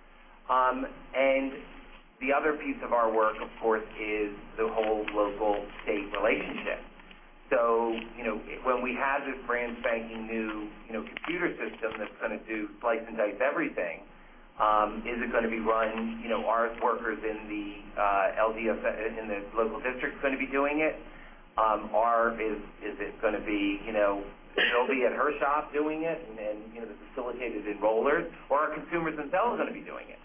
And the other piece of our work, of course, is the whole local-state relationship. So, when we have this brand spanking new, computer system that's going to do slice and dice everything, is it going to be run, our workers in the LDS, in the local district going to be doing it? Or is it going to be, Sylvie at her shop doing it, and the facilitated enrollers, or are consumers themselves going to be doing it?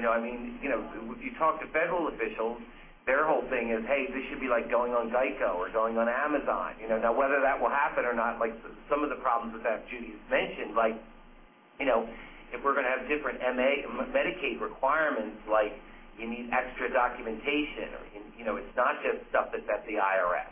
If you talk to federal officials, their whole thing is, hey, this should be like going on Geico or going on Amazon. Now whether that will happen or not, like some of the problems with that Judy's mentioned, like, if we're going to have different Medicaid requirements, like you need extra documentation, or it's not just stuff that's at the IRS.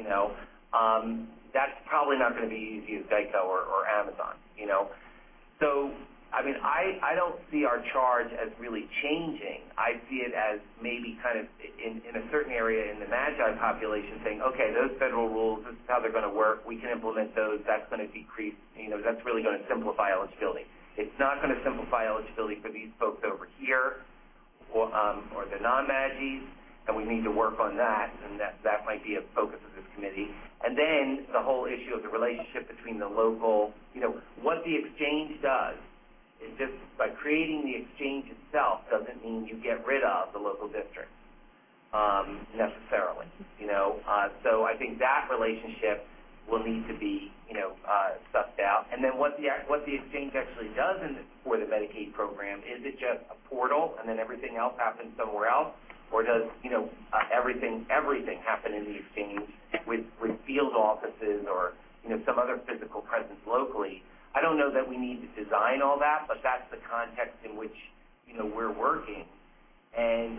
That's probably not going to be easy as Geico or Amazon, So, I don't see our charge as really changing. I see it as maybe kind of in a certain area in the MAGI population saying, okay, those federal rules, this is how they're going to work. We can implement those. That's going to decrease, that's really going to simplify eligibility. It's not going to simplify eligibility for these folks over here or the non-MAGIs. And we need to work on that, and that might be a focus of this committee. And then the whole issue of the relationship between the local, what the exchange does is just by creating the exchange itself doesn't mean you get rid of the local district necessarily. So I think that relationship will need to be, sussed out. And then what the exchange actually does for the Medicaid program, is it just a portal and then everything else happens somewhere else? Or does, everything happen in the exchange with field offices or, some other physical presence locally. I don't know that we need to design all that, but that's the context in which, we're working. And,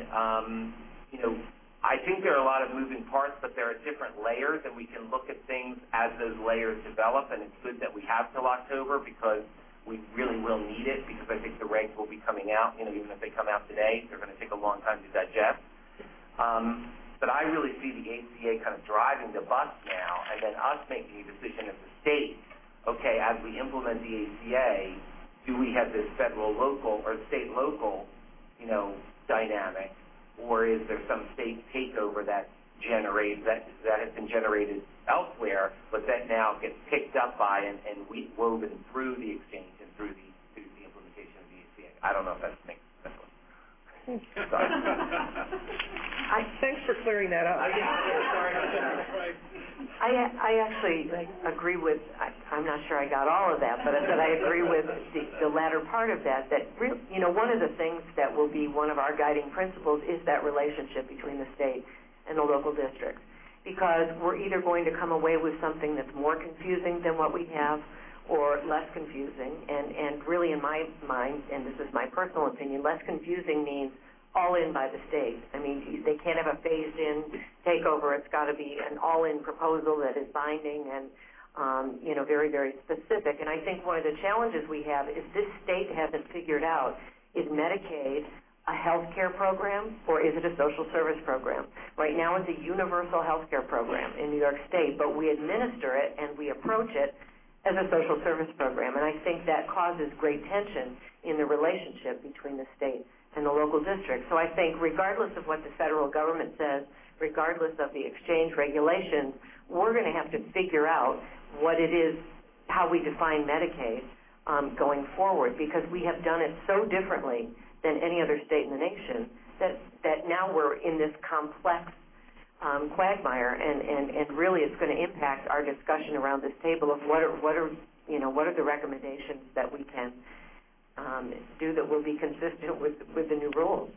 I think there are a lot of moving parts, but there are different layers, and we can look at things as those layers develop, and it's good that we have till October because we really will need it, because I think the regs will be coming out, even if they come out today, they're going to take a long time to digest. But I really see the ACA kind of driving the bus now, and then us making a decision as a state, okay, as we implement the ACA, do we have this federal-local or state-local, dynamic, or is there some state takeover that has been generated elsewhere, but that now gets picked up by and woven through the exchange and through the implementation of the ACA? I don't know if that makes sense. Sorry. Thanks for clearing that up. I actually agree with, I'm not sure I got all of that, but I agree with the latter part of that, one of the things that will be one of our guiding principles is that relationship between the state and the local districts, because we're either going to come away with something that's more confusing than what we have or less confusing, and really in my mind, and this is my personal opinion, less confusing means all-in by the state. I mean, they can't have a phased-in takeover. It's got to be an all-in proposal that is binding and, very, very specific. And I think one of the challenges we have is this state hasn't figured out, is Medicaid a health care program or is it a social service program? Right now it's a universal health care program in New York State, but we administer it and we approach it as a social service program. And I think that causes great tension in the relationship between the state and the local district. So I think regardless of what the federal government says, regardless of the exchange regulations, we're going to have to figure out what it is, how we define Medicaid going forward, because we have done it so differently than any other state in the nation that now we're in this complex quagmire, and really it's going to impact our discussion around this table of what are the recommendations that we can do that will be consistent with the new rules.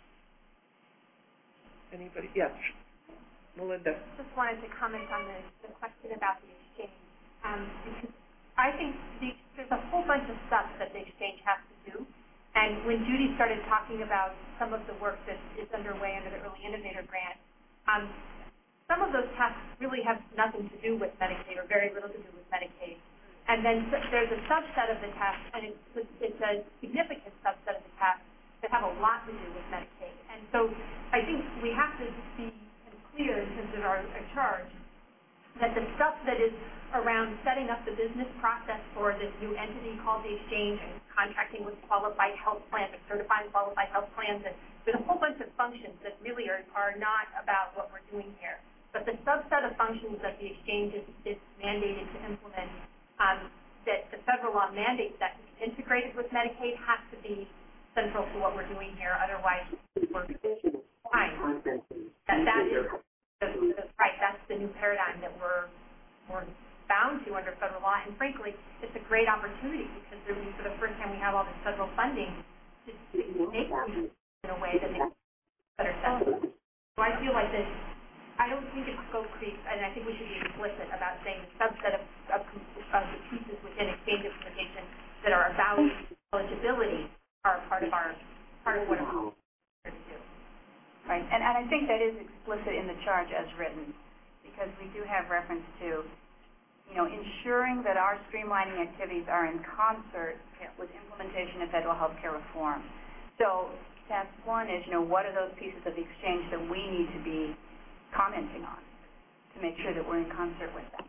Anybody? Yes. Melinda. Just wanted to comment on the question about the exchange. Because I think there's a whole bunch of stuff that the exchange has to do. And when Judy started talking about some of the work that is underway under the Early Innovator Grant, some of those tasks really have nothing to do with Medicaid or very little to do with Medicaid. And then there's a subset of the tasks, and it's a significant subset of the tasks that have a lot to do with Medicaid. And so I think we have to be clear in terms of our charge that the stuff that is around setting up the business process for this new entity called the exchange and contracting with qualified health plans and certifying qualified health plans, and there's a whole bunch of functions that really are not about what we're doing here. But the subset of functions that the exchange is mandated to implement, that the federal law mandates that to be integrated with Medicaid has to be central to what we're doing here. Otherwise, we're fine. That is right. That's the new paradigm that we're bound to under federal law. And frankly, it's a great opportunity because for the first time we have all this federal funding to make things in a way that makes better sense. So I feel like this. I don't think it's scope creep, and I think we should be explicit about saying the subset of the pieces within exchange implementation that are about eligibility are part of what we're here to do. Right, and I think that is explicit in the charge as written, because we do have reference to, ensuring that our streamlining activities are in concert with implementation of federal health care reform. So task one is, what are those pieces of the exchange that we need to be commenting on to make sure that we're in concert with them?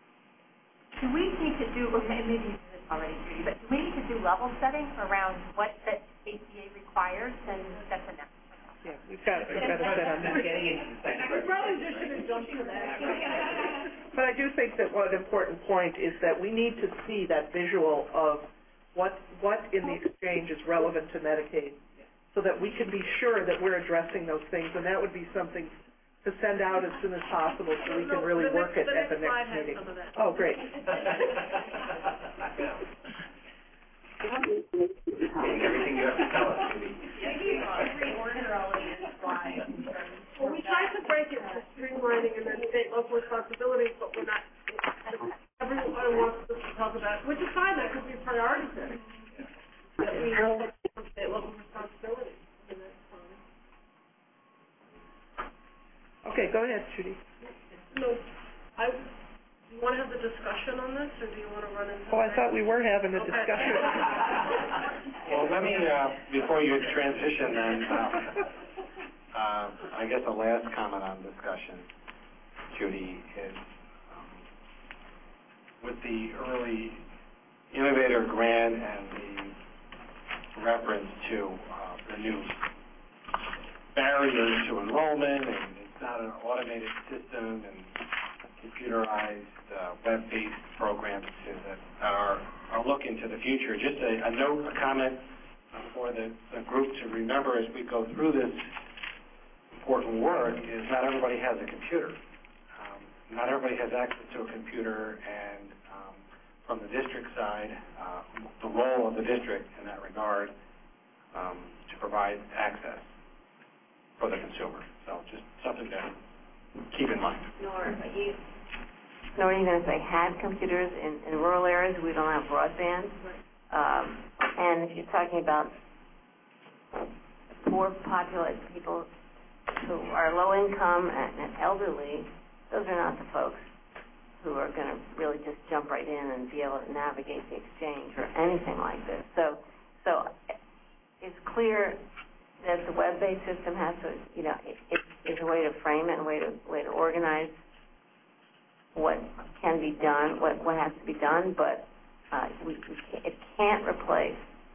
Do we need to do, maybe you did this already, Judy, but do we need to do level setting around what the ACA requires? And that's enough. Yeah, we've got to set on that. We probably just should have jumped to that. But I do think that one important point is that we need to see that visual of what in the exchange is relevant to Medicaid so that we can be sure that we're addressing those things, and that would be something to send out as soon as possible so we can really work it at the next meeting. Oh, great. Everything you have to tell us, Judy. Well, we tried to break it to streamlining and then state local responsibilities, but we're not. Everyone wants us to talk about, which is fine. That could be priority setting. That we have state local responsibilities, and that's fine. Okay, go ahead, Judy. No, do you want to have the discussion on this, or do you want to run into? Oh, I thought we were having a discussion. Well, let me, before you transition then, I guess the last comment on discussion, Judy, is with the early innovator grant and the reference to the new barriers to enrollment, and it's not an automated system and computerized web-based programs that are looking to the future. Just a note, a comment for the group to remember as we go through this important work is not everybody has a computer. Not everybody has access to a computer, and from the district side, the role of the district in that regard to provide access for the consumer. So just something to keep in mind. Nor even if they had computers in rural areas, we don't have broadband. And if you're talking about poor populated people who are low income and elderly, those are not the folks who are going to really just jump right in and be able to navigate the exchange or anything like this. So it's clear that the web-based system has to, it is a way to frame it, a way to organize what can be done, what has to be done, but it can't replace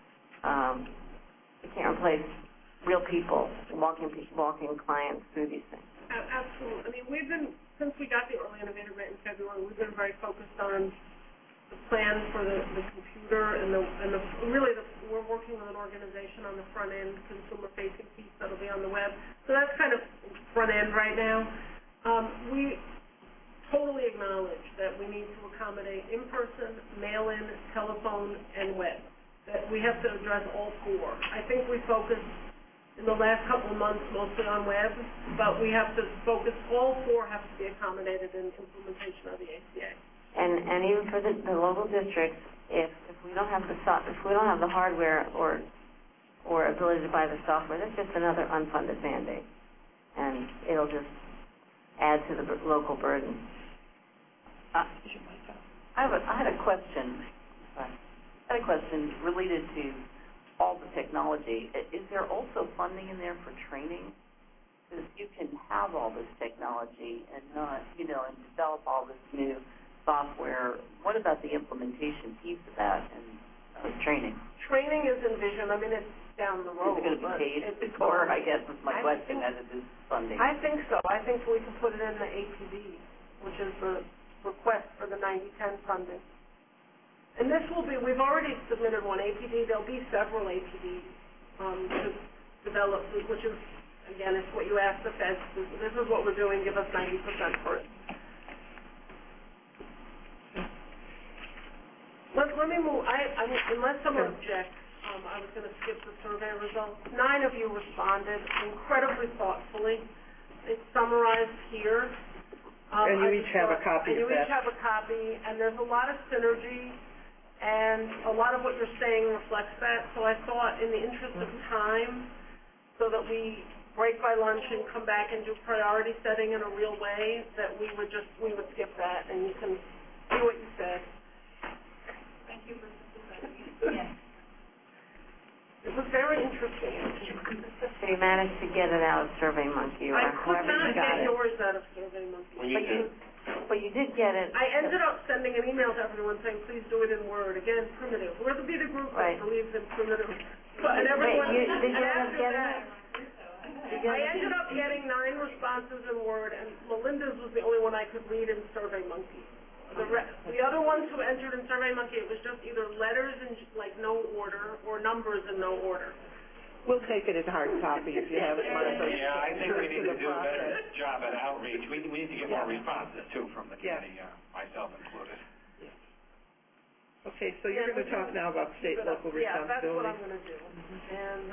real people, walking clients through these things. Absolutely. I mean, we've been, since we got the Early Innovator Grant in February, we've been very focused on the plan for the computer and we're working with an organization on the front end, consumer-facing piece that'll be on the web. So that's kind of front end right now. We totally acknowledge that we need to accommodate in-person, mail-in, telephone, and web. That we have to address all four. I think we focused in the last couple of months mostly on web, but we have to focus, all four have to be accommodated in implementation of the ACA. And even for the local districts, if we don't have the hardware or ability to buy the software, that's just another unfunded mandate, and it'll just add to the local burden. I had a question. I had a question related to all the technology. Is there also funding in there for training? Because you can have all this technology and not, and develop all this new software. What about the implementation piece of that and training? Training is envisioned. I mean, it's down the road. Is it going to be paid before? I guess is my question as it is funding. I think so. I think we can put it in the APD, which is the request for the 90/10 funding. And this will be, we've already submitted one APD. There'll be several APDs to develop, which is, again, it's what you asked the feds. This is what we're doing. Give us 90% for it. Let me move. I mean, unless someone objects, I was going to skip the survey results. 9 of you responded incredibly thoughtfully. It's summarized here. And you each have a copy of that. And you each have a copy, and there's a lot of synergy. And a lot of what you're saying reflects that. So I thought in the interest of time, so that we break by lunch and come back and do priority setting in a real way, that we would skip that, and you can see what you said. Thank you for the Yes. It was very interesting. So you managed to get it out of SurveyMonkey, or I could however not you got get it. yours out of SurveyMonkey. But you did get it. I ended up sending an email to everyone saying, please do it in Word. Again, primitive. We're the beta group that believes in primitive. But everyone, did you end up getting it? I ended up getting 9 responses in Word, and Melinda's was the only one I could read in SurveyMonkey. The other ones who entered in SurveyMonkey, it was just either letters in no order or numbers in no order. We'll take it in hard copy if you have it, Martha. Yeah, I think we need to do a better job at outreach. We need to get more responses, too, from the committee, myself included. Okay, so you're going to talk now about state and local Yeah, that's what I'm responsibility. going to do. And,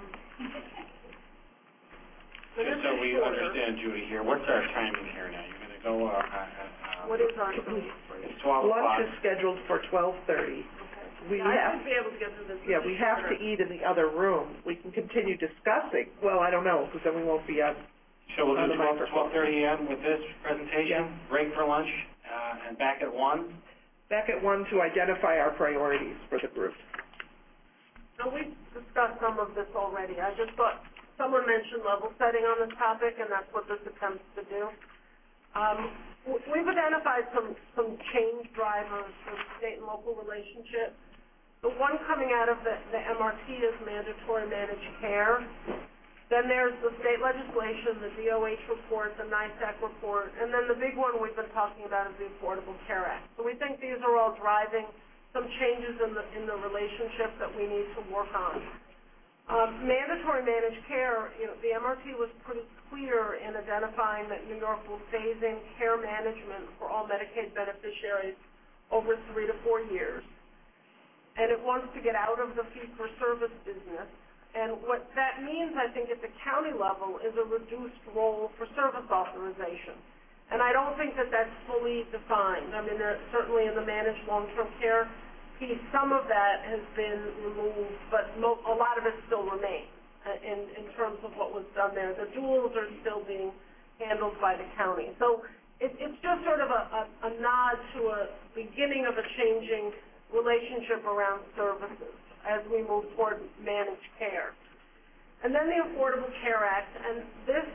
Just so we understand, Judy, here, what's our timing here now? You're going to go, what is our time? it's 12 o'clock. Lunch is scheduled for 12:30. We I have, should be able to get through this. yeah, we have to eat in the other room. We can continue discussing. Well, I don't know, because then we won't be on. So we'll on do the microphone. 12:30 a.m. with this presentation, break for lunch, and back at 1. Back at 1 to identify our priorities for the group. Now, we've discussed some of this already. I just thought someone mentioned level setting on this topic, and that's what this attempts to do. We've identified some change drivers for the state and local relationship. The one coming out of the MRT is mandatory managed care. Then there's the state legislation, the DOH report, the NISAC report, and then the big one we've been talking about is the Affordable Care Act. So we think these are all driving some changes in the relationship that we need to work on. Mandatory managed care, the MRT was pretty clear in identifying that New York will phase in care management for all Medicaid beneficiaries over 3 to 4 years. And it wants to get out of the fee-for-service business. And what that means, I think, at the county level is a reduced role for service authorization. And I don't think that that's fully defined. I mean, certainly in the managed long-term care piece, some of that has been removed, but a lot of it still remains in terms of what was done there. The duals are still being handled by the county. So it's just sort of a nod to a beginning of a changing relationship around services as we move toward managed care. And then the Affordable Care Act, and this,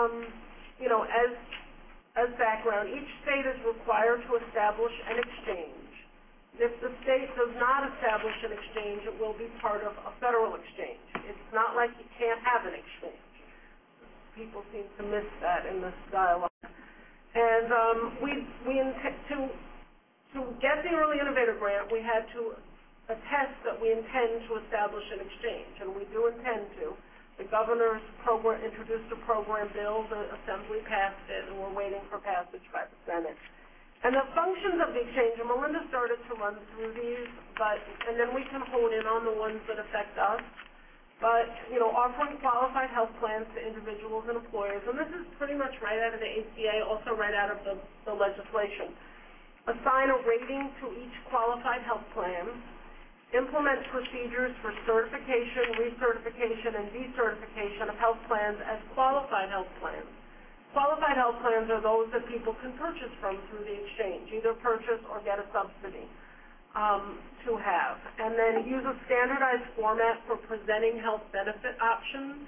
as background, each state is required to establish an exchange. If the state does not establish an exchange, it will be part of a federal exchange. It's not like you can't have an exchange. People seem to miss that in this dialogue. And we intend to get the Early Innovator Grant, we had to attest that we intend to establish an exchange, and we do intend to. The governor's program introduced a program bill, the Assembly passed it, and we're waiting for passage by the Senate. And the functions of the exchange, and Melinda started to run through these, and then we can hone in on the ones that affect us. But, offering qualified health plans to individuals and employers, and this is pretty much right out of the ACA, also right out of the legislation. Assign a rating to each qualified health plan. Implement procedures for certification, recertification, and decertification of health plans as qualified health plans. Qualified health plans are those that people can purchase from through the exchange, either purchase or get a subsidy to have. And then use a standardized format for presenting health benefit options.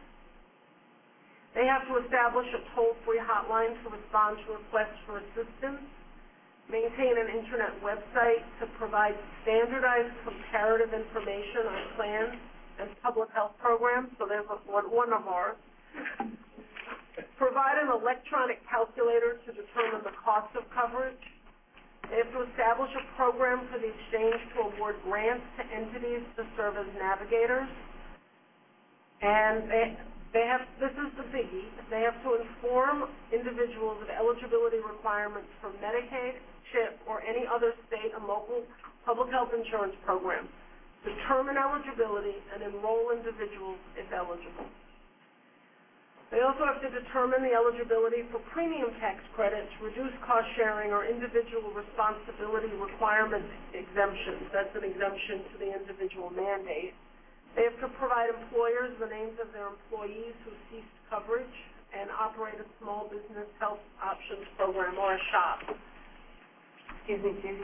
They have to establish a toll-free hotline to respond to requests for assistance. Maintain an internet website to provide standardized comparative information on plans and public health programs. So there's one of ours. Provide an electronic calculator to determine the cost of coverage. They have to establish a program for the exchange to award grants to entities to serve as navigators. And this is the biggie, they have to inform individuals of eligibility requirements for Medicaid, CHIP, or any other state and local public health insurance program, determine eligibility, and enroll individuals if eligible. They also have to determine the eligibility for premium tax credits, reduced cost sharing, or individual responsibility requirement exemptions. That's an exemption to the individual mandate. They have to provide employers the names of their employees who ceased coverage and operate a small business health options program or a shop. Excuse me, Judy.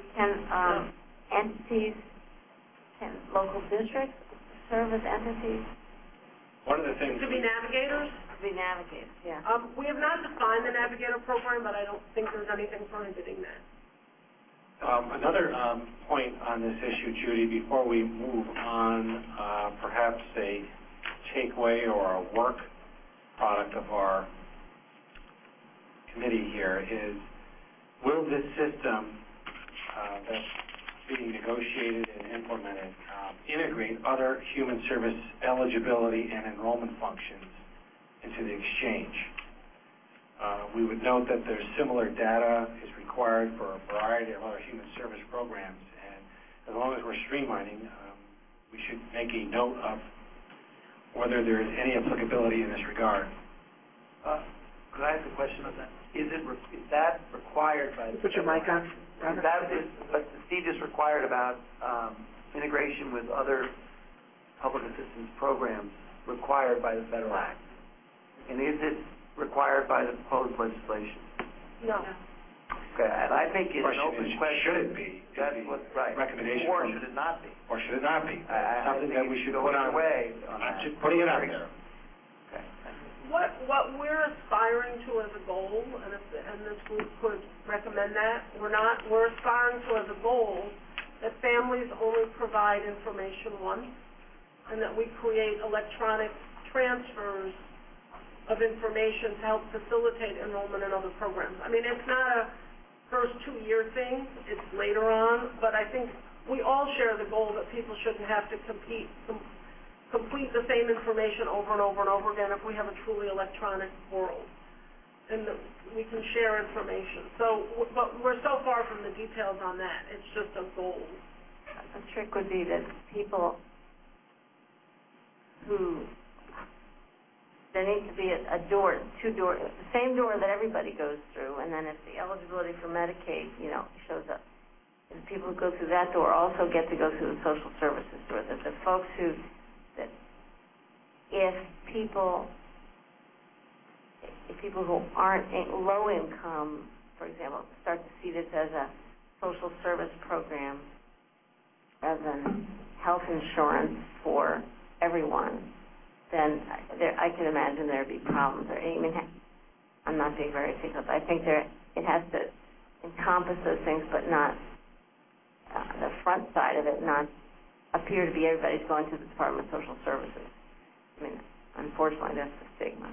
Can local districts serve as entities? One of the things... To be navigators? To be navigators, yeah. We have not defined the navigator program, but I don't think there's anything prohibiting that. Another point on this issue, Judy, before we move on, perhaps a takeaway or a work product of our committee here is, will this system that's being negotiated and implemented integrate other human service eligibility and enrollment functions into the exchange? We would note that there's similar data is required for a variety of other human service programs, and as long as we're streamlining, we should make a note of whether there is any applicability in this regard. Could I ask a question on that? Is that required by? Put your mic on. Is that what Steve just required about integration with other public assistance programs required by the Federal Act? And is it required by the proposed legislation? No. Okay, and I think it's an open question. Should it be? That's what, right. Recommendation. Or should it not be? Or should it not be? Something that we should put on. I'm just putting it out there. Okay. What we're aspiring to as a goal, and this group could recommend that, we're aspiring to as a goal that families only provide information once, and that we create electronic transfers of information to help facilitate enrollment in other programs. I mean, it's not a first 2-year thing, it's later on, but I think we all share the goal that people shouldn't have to complete the same information over and over and over again if we have a truly electronic world, and that we can share information. So, but we're so far from the details on that. It's just a goal. A trick would be that people who, there needs to be a door, 2 doors, the same door that everybody goes through, and then if the eligibility for Medicaid, shows up, the people who go through that door also get to go through the social services door. That the folks if people who aren't low income, for example, start to see this as a social service program rather than health insurance for everyone, then I can imagine there'd be problems. I'm not being very articulate. I think it has to encompass those things, but not the front side of it, not appear to be everybody's going to the Department of Social Services. I mean, unfortunately, that's the stigma.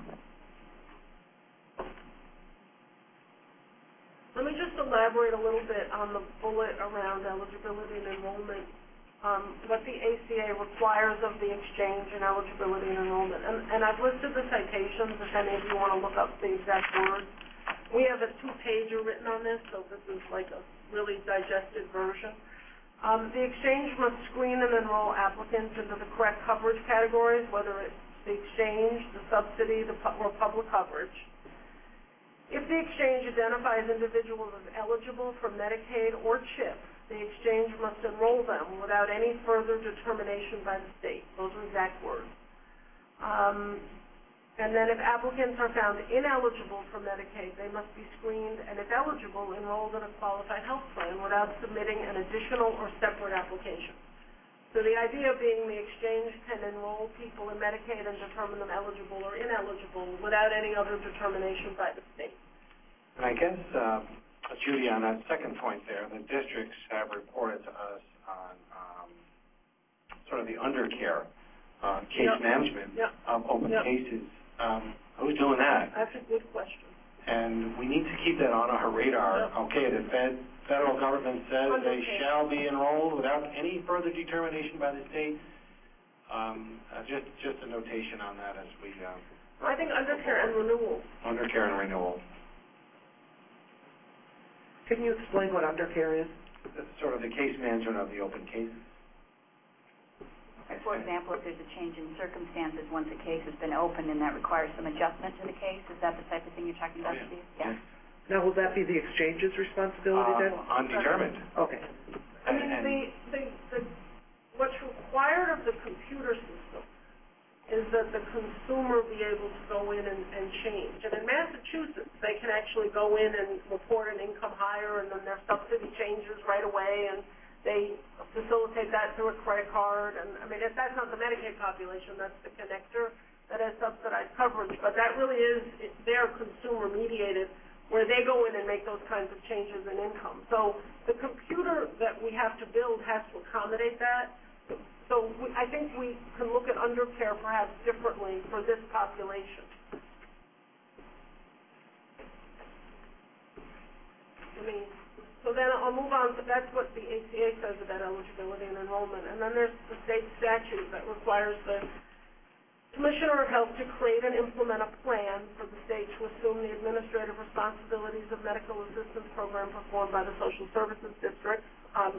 Let me just elaborate a little bit on the bullet around eligibility and enrollment. What the ACA requires of the exchange and eligibility and enrollment. And I've listed the citations if any of you want to look up the exact words. We have a 2-pager written on this, so this is like a really digested version. The exchange must screen and enroll applicants into the correct coverage categories, whether it's the exchange, the subsidy, or public coverage. If the exchange identifies individuals as eligible for Medicaid or CHIP, the exchange must enroll them without any further determination by the state. Those are exact words. And then if applicants are found ineligible for Medicaid, they must be screened and, if eligible, enrolled in a qualified health plan without submitting an additional or separate application. So the idea being the exchange can enroll people in Medicaid and determine them eligible or ineligible without any other determination by the state. And I guess, Judy, on that second point there, the districts have reported to us on sort of the undercare case management of open cases. Who's doing that? That's a good question. And we need to keep that on our radar. Okay, the federal government says they shall be enrolled without any further determination by the state. Just a notation on that as we... I think undercare and renewal. Undercare and renewal. Can you explain what undercare is? It's sort of the case management of the open cases. For example, if there's a change in circumstances once a case has been opened and that requires some adjustment to the case, is that the type of thing you're talking about, Steve? Yeah. Now, will that be the exchange's responsibility then? Undetermined. Okay. I mean, what's required of the computer system is that the consumer be able to go in and change. And in Massachusetts, they can actually go in and report an income higher, and then their subsidy changes right away, and they facilitate that through a credit card. And I mean, that's not the Medicaid population, that's the connector that has subsidized coverage. But that really is, they're consumer mediated, where they go in and make those kinds of changes in income. So the computer that we have to build has to accommodate that. So I think we can look at undercare perhaps differently for this population. So then I'll move on. So that's what the ACA says about eligibility and enrollment. And then there's the state statute that requires the Commissioner of Health to create and implement a plan for the state to assume the administrative responsibilities of medical assistance program performed by the social services districts.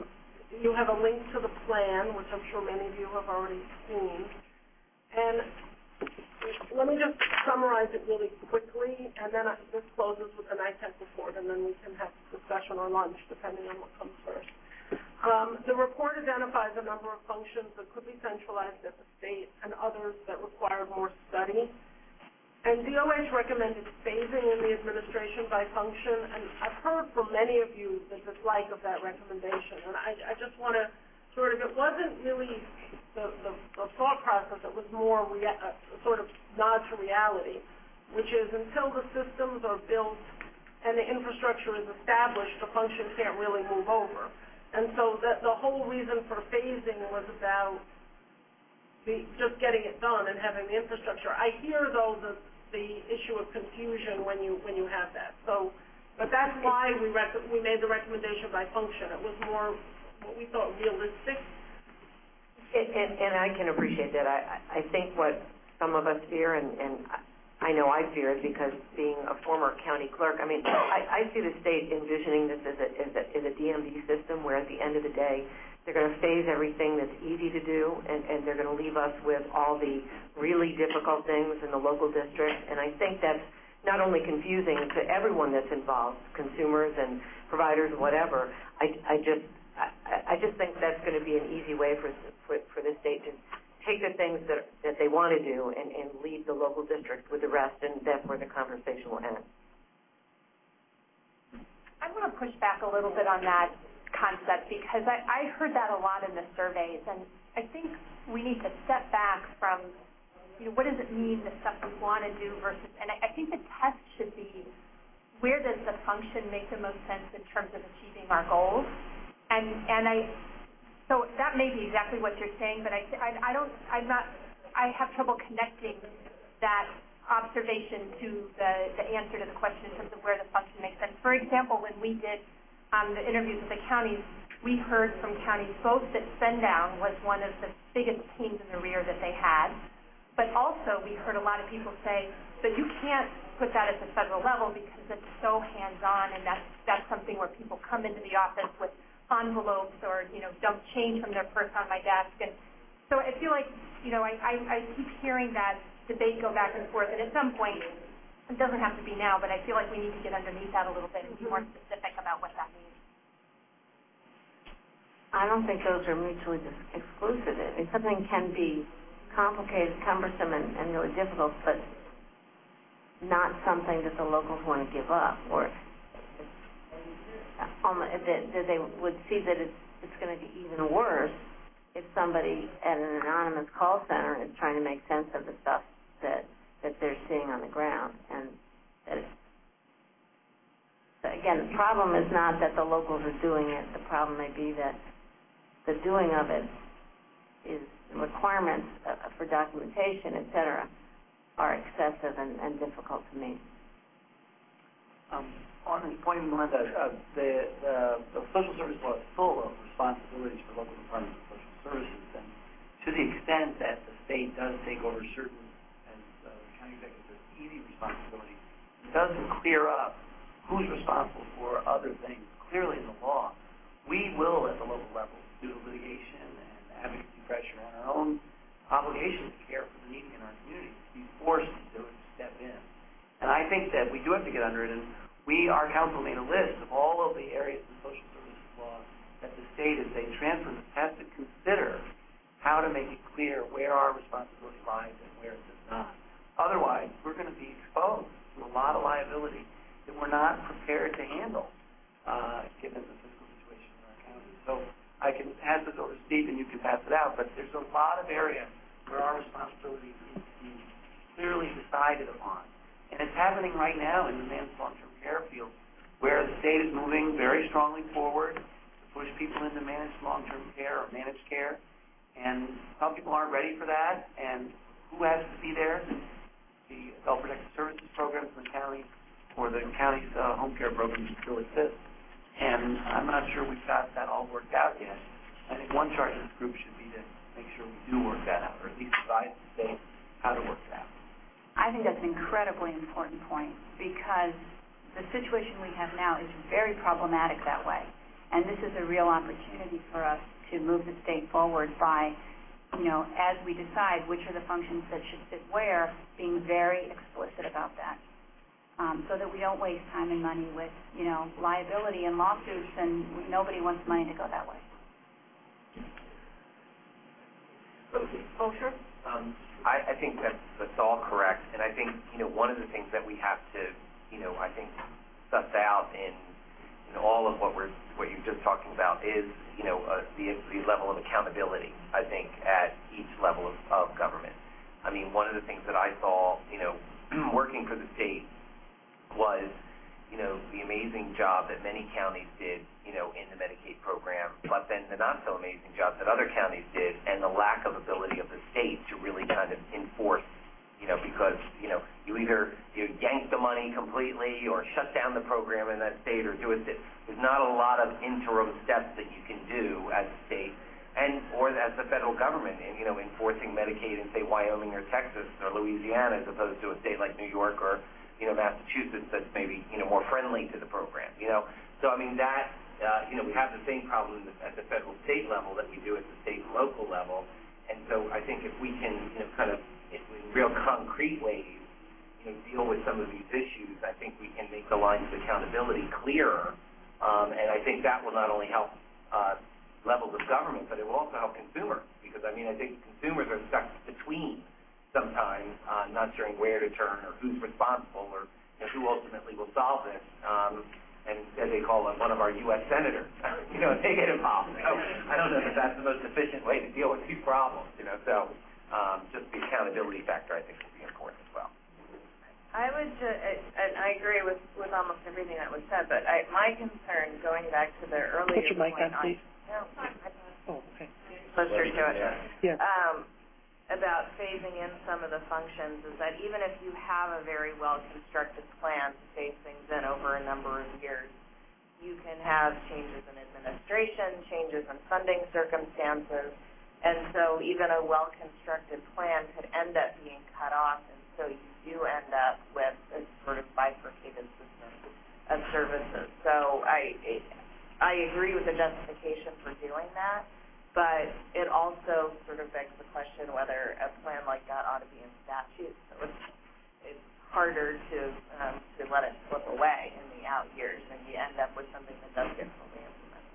you have a link to the plan, which I'm sure many of you have already seen. And let me just summarize it really quickly, and then this closes with the NITEC report, and then we can have discussion or lunch, depending on what comes first. The report identifies a number of functions that could be centralized at the state and others that required more study. And DOH recommended phasing in the administration by function, and I've heard from many of you the dislike of that recommendation. And I just want to sort of, it wasn't really the thought process, it was more sort of nod to reality, which is until the systems are built and the infrastructure is established, the function can't really move over. And so the whole reason for phasing was about just getting it done and having the infrastructure. I hear, though, the issue of confusion when you have that. So, but that's why we made the recommendation by function. It was more what we thought realistic. And I can appreciate that. I think what some of us fear, and I know I fear it because being a former county clerk, I mean, I see the state envisioning this as a DMV system where at the end of the day, they're going to phase everything that's easy to do, and they're going to leave us with all the really difficult things in the local district. And I think that's not only confusing to everyone that's involved, consumers and providers, whatever. I just think that's going to be an easy way for the state to take the things that they want to do and leave the local district with the rest, and that's where the conversation will end. I want to push back a little bit on that concept because I heard that a lot in the surveys, and I think we need to step back from, what does it mean, the stuff we want to do versus, and I think the test should be where does the function make the most sense in terms of achieving our goals, so that may be exactly what you're saying, but I have trouble connecting that observation to the answer to the question in terms of where the function makes sense. For example, when we did the interviews with the counties, we heard from counties both that Sundown was one of the biggest pains in the rear that they had, but also we heard a lot of people say, but you can't put that at the federal level because it's so hands-on, and that's something where people come into the office with envelopes or, dump change from their purse on my desk. And so I feel like, I keep hearing that debate go back and forth, and at some point, it doesn't have to be now, but I feel like we need to get underneath that a little bit and be more specific about what that means. I don't think those are mutually exclusive. I mean, something can be complicated, cumbersome, and really difficult, but not something that the locals want to give up, or that they would see that it's going to be even worse if somebody at an anonymous call center is trying to make sense of the stuff that they're seeing on the ground. And that again, the problem is not that the locals are doing it. The problem may be that the doing of it is requirements for documentation, et cetera, are excessive and difficult to meet. On this point, Melinda, the social service law is full of responsibilities for local departments of social services, and to the extent that the state does take over certain, as the county executive says, easy responsibilities, it doesn't clear up who's responsible for other things clearly in the law. We will, at the local level, due to litigation and advocacy pressure and our own obligation to care for the needy in our community, be forced to do it, to step in. And I think that we do have to get under it, and our council made a list of all of the areas in social services law that the state, as they transfer this, has to consider how to make it clear where our responsibility lies and where it does not. Otherwise, we're going to be exposed to a lot of liability that we're not prepared to handle, given the fiscal situation in our county. So I can pass this over to Steve, and you can pass it out, but there's a lot of areas where our responsibility needs to be clearly decided upon. And it's happening right now in the managed long-term care field, where the state is moving very strongly forward to push people into managed long-term care or managed care. And some people aren't ready for that. And who has to be there? The Adult Protective Services programs in the county, or the county's home care programs still exist. And I'm not sure we've got that all worked out yet. I think one charge of this group should be to make sure we do work that out, or at least advise the state how to work it out. I think that's an incredibly important point because the situation we have now is very problematic that way. And this is a real opportunity for us to move the state forward by, as we decide which are the functions that should fit where, being very explicit about that, so that we don't waste time and money with, liability and lawsuits, and nobody wants money to go that way. Oh, sure. I think that's all correct, and I think one of the things that we have to I think suss out in all of what you're just talking about is the level of accountability. I think at each level of government. I mean, one of the things that I saw working for the state was the amazing job that many counties did in the Medicaid program, but then the not so amazing job that other counties did, and the lack of ability of the state to really kind of enforce, because you either yank the money completely or shut down the program in that state or do it. There's not a lot of interim steps that you can do as a state or as the federal government in enforcing Medicaid in say Wyoming or Texas or Louisiana, as opposed to a state like New York or Massachusetts that's maybe more friendly to the program. So I mean that we have the same problem at the federal state level that we do at the state and local level, and so I think if we can kind of in real concrete ways deal with some of these issues, I think we can make the lines of accountability clearer, and I think that will not only help levels of government, but it will also help consumers, because I think consumers are stuck between sometimes not sure where to turn or who's responsible or who ultimately will solve this. And instead they call one of our U.S. senators. They get involved. So I don't know if that's the most efficient way to deal with these problems. So just the accountability factor I think will be important as well. I would, and I agree with almost everything that was said, but my concern, going back to the earlier Put your mic point on, please. Okay. Closer to it. Yeah. About phasing in some of the functions is that even if you have a very well-constructed plan to phase things in over a number of years, you can have changes in administration, changes in funding circumstances, and so even a well-constructed plan could end up being cut off, and so you do end up with a sort of bifurcated system of services. So I agree with the justification for doing that, but it also sort of begs the question whether a plan like that ought to be in statute. So it's harder to let it slip away in the out years, and you end up with something that does get fully implemented.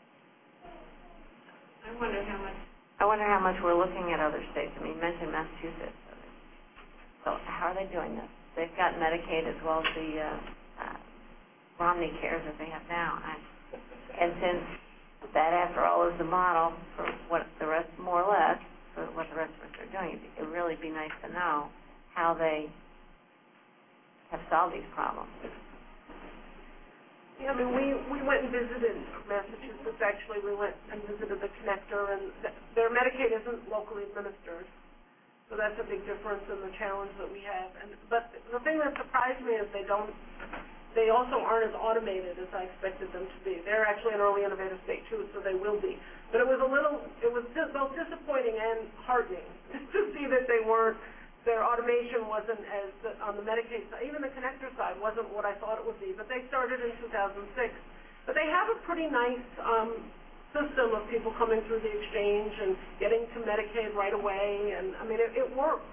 I wonder how much we're looking at other states. I mean, you mentioned Massachusetts. So how are they doing this? They've got Medicaid as well as the Romney Cares that they have now, and since that, after all, is the model for what the rest, more or less, for what the rest of us are doing. It would really be nice to know how they have solved these problems. Yeah, I mean, we went and visited Massachusetts. Actually, we went and visited the Connector, and their Medicaid isn't locally administered, so that's a big difference in the challenge that we have. But the thing that surprised me is they also aren't as automated as I expected them to be. They're actually an early innovative state too, so they will be. But it was just both disappointing and heartening to see that their automation wasn't as, on the Medicaid side, even the Connector side wasn't what I thought it would be. But they started in 2006. But they have a pretty nice system of people coming through the exchange and getting to Medicaid right away, and I mean, it works.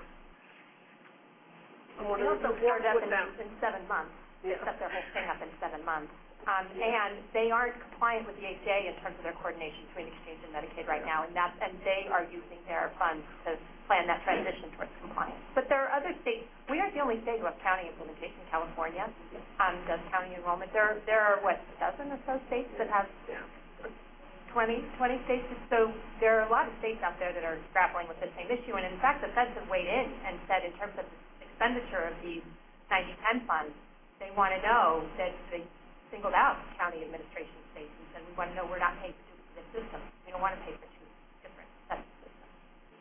They also started up in 7 months. They set their whole thing up in 7 months. And they aren't compliant with the ACA in terms of their coordination between exchange and Medicaid right now, and they are using their funds to plan that transition towards compliance. But there are other states. We aren't the only state who have county implementation. California does county enrollment. There are, a dozen or so states that have 20 states. So there are a lot of states out there that are grappling with the same issue. And in fact, the feds have weighed in and said in terms of the expenditure of these 90/10 funds, they want to know that they singled out county administration states and said, we want to know we're not paying for this system. We don't want to pay for two different sets of systems.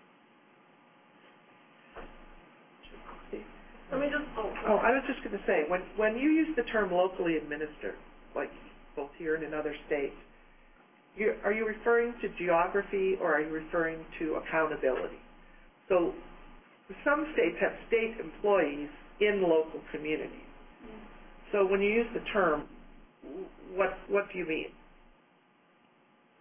Let me just, I was just going to say, when you use the term locally administered, like both here and in other states, are you referring to geography or are you referring to accountability? So some states have state employees in local communities. So when you use the term, what do you mean?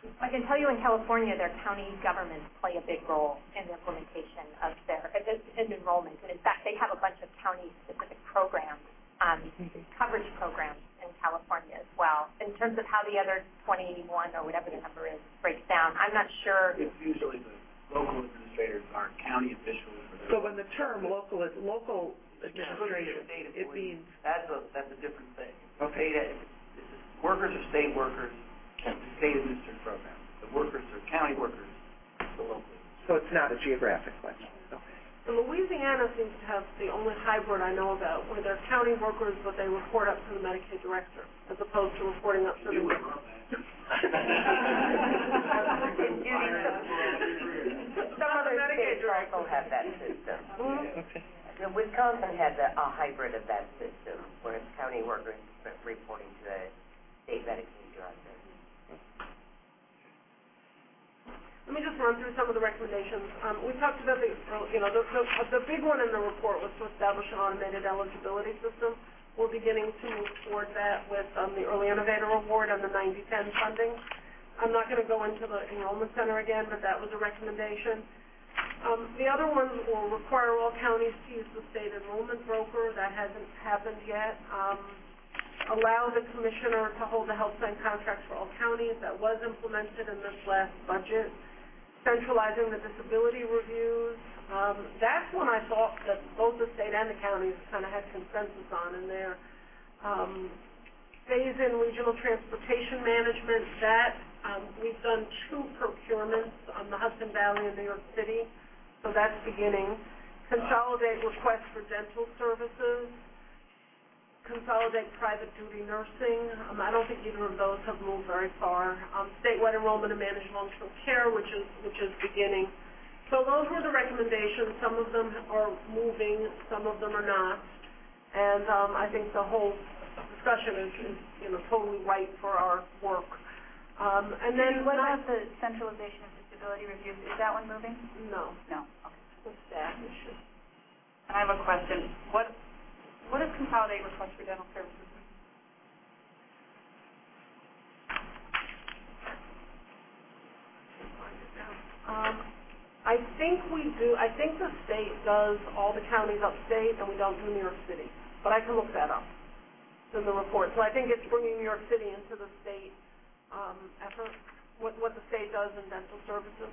I can tell you in California, their county governments play a big role in the implementation of their enrollment. And in fact, they have a bunch of county-specific programs, coverage programs in California as well. In terms of how the other 21 or whatever the number is breaks down, I'm not sure. It's usually the local administrators are county officials. So when the term local is local administration, it means that's a different thing. Okay. Workers are state workers. The state-administered program. The workers are county workers, the local. So it's not a geographic question. Okay. And Louisiana seems to have the only hybrid I know about, where they're county workers, but they report up to the Medicaid director, as opposed to reporting up to the. Some other states also have that system. Okay. Wisconsin has a hybrid of that system, where it's county workers reporting to the state Medicaid director. Let me just run through some of the recommendations. We talked about the big one in the report was to establish an automated eligibility system. We're beginning to move toward that with the Early Innovator Award and the 90/10 funding. I'm not going to go into the enrollment center again, but that was a recommendation. The other ones will require all counties to use the state enrollment broker. That hasn't happened yet. Allow the commissioner to hold the health plan contracts for all counties. That was implemented in this last budget. Centralizing the disability reviews. That's one I thought that both the state and the counties kind of had consensus on in there. Phase in regional transportation management. That we've done 2 procurements on the Hudson Valley and New York City, so that's beginning. Consolidate requests for dental services. Consolidate private duty nursing. I don't think either of those have moved very far. Statewide enrollment and managed long-term care, which is beginning. So those were the recommendations. Some of them are moving, some of them are not. And I think the whole discussion is totally right for our work. And then what about the centralization of disability reviews? Is that one moving? No. No. Okay. The staff issue. And I have a question. What does consolidate requests for dental services mean? I think we do. I think the state does all the counties upstate, and we don't do New York City. But I can look that up. It's in the report. So I think it's bringing New York City into the state effort, what the state does in dental services.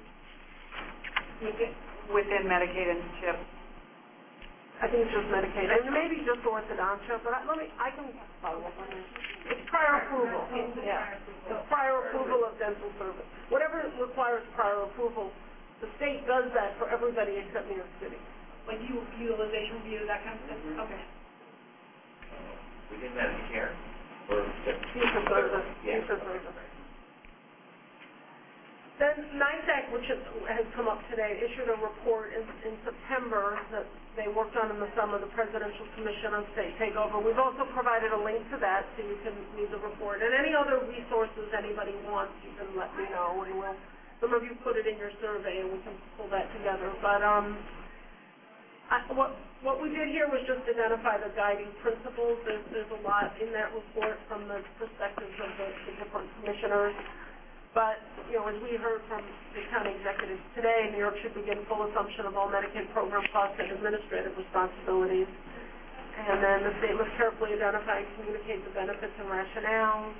Within Medicaid and CHIP? I think it's just Medicaid, and maybe just orthodontia, but I can follow up on that. It's prior approval. Yeah, it's prior approval of dental service. Whatever requires prior approval, the state does that for everybody except New York City. Like utilization review, that kind of stuff? Okay. Within Medicare? Or Fee for service. Yeah. Fee for service. Then NISAC, which has come up today, issued a report in September that they worked on in the summer, the Presidential Commission on State Takeover. We've also provided a link to that so you can read the report. And any other resources anybody wants, you can let me know. And some of you put it in your survey and we can pull that together. But what we did here was just identify the guiding principles. There's a lot in that report from the perspectives of the different commissioners. But, as we heard from the county executives today, New York should begin full assumption of all Medicaid program costs and administrative responsibilities. And then the state must carefully identify and communicate the benefits and rationale.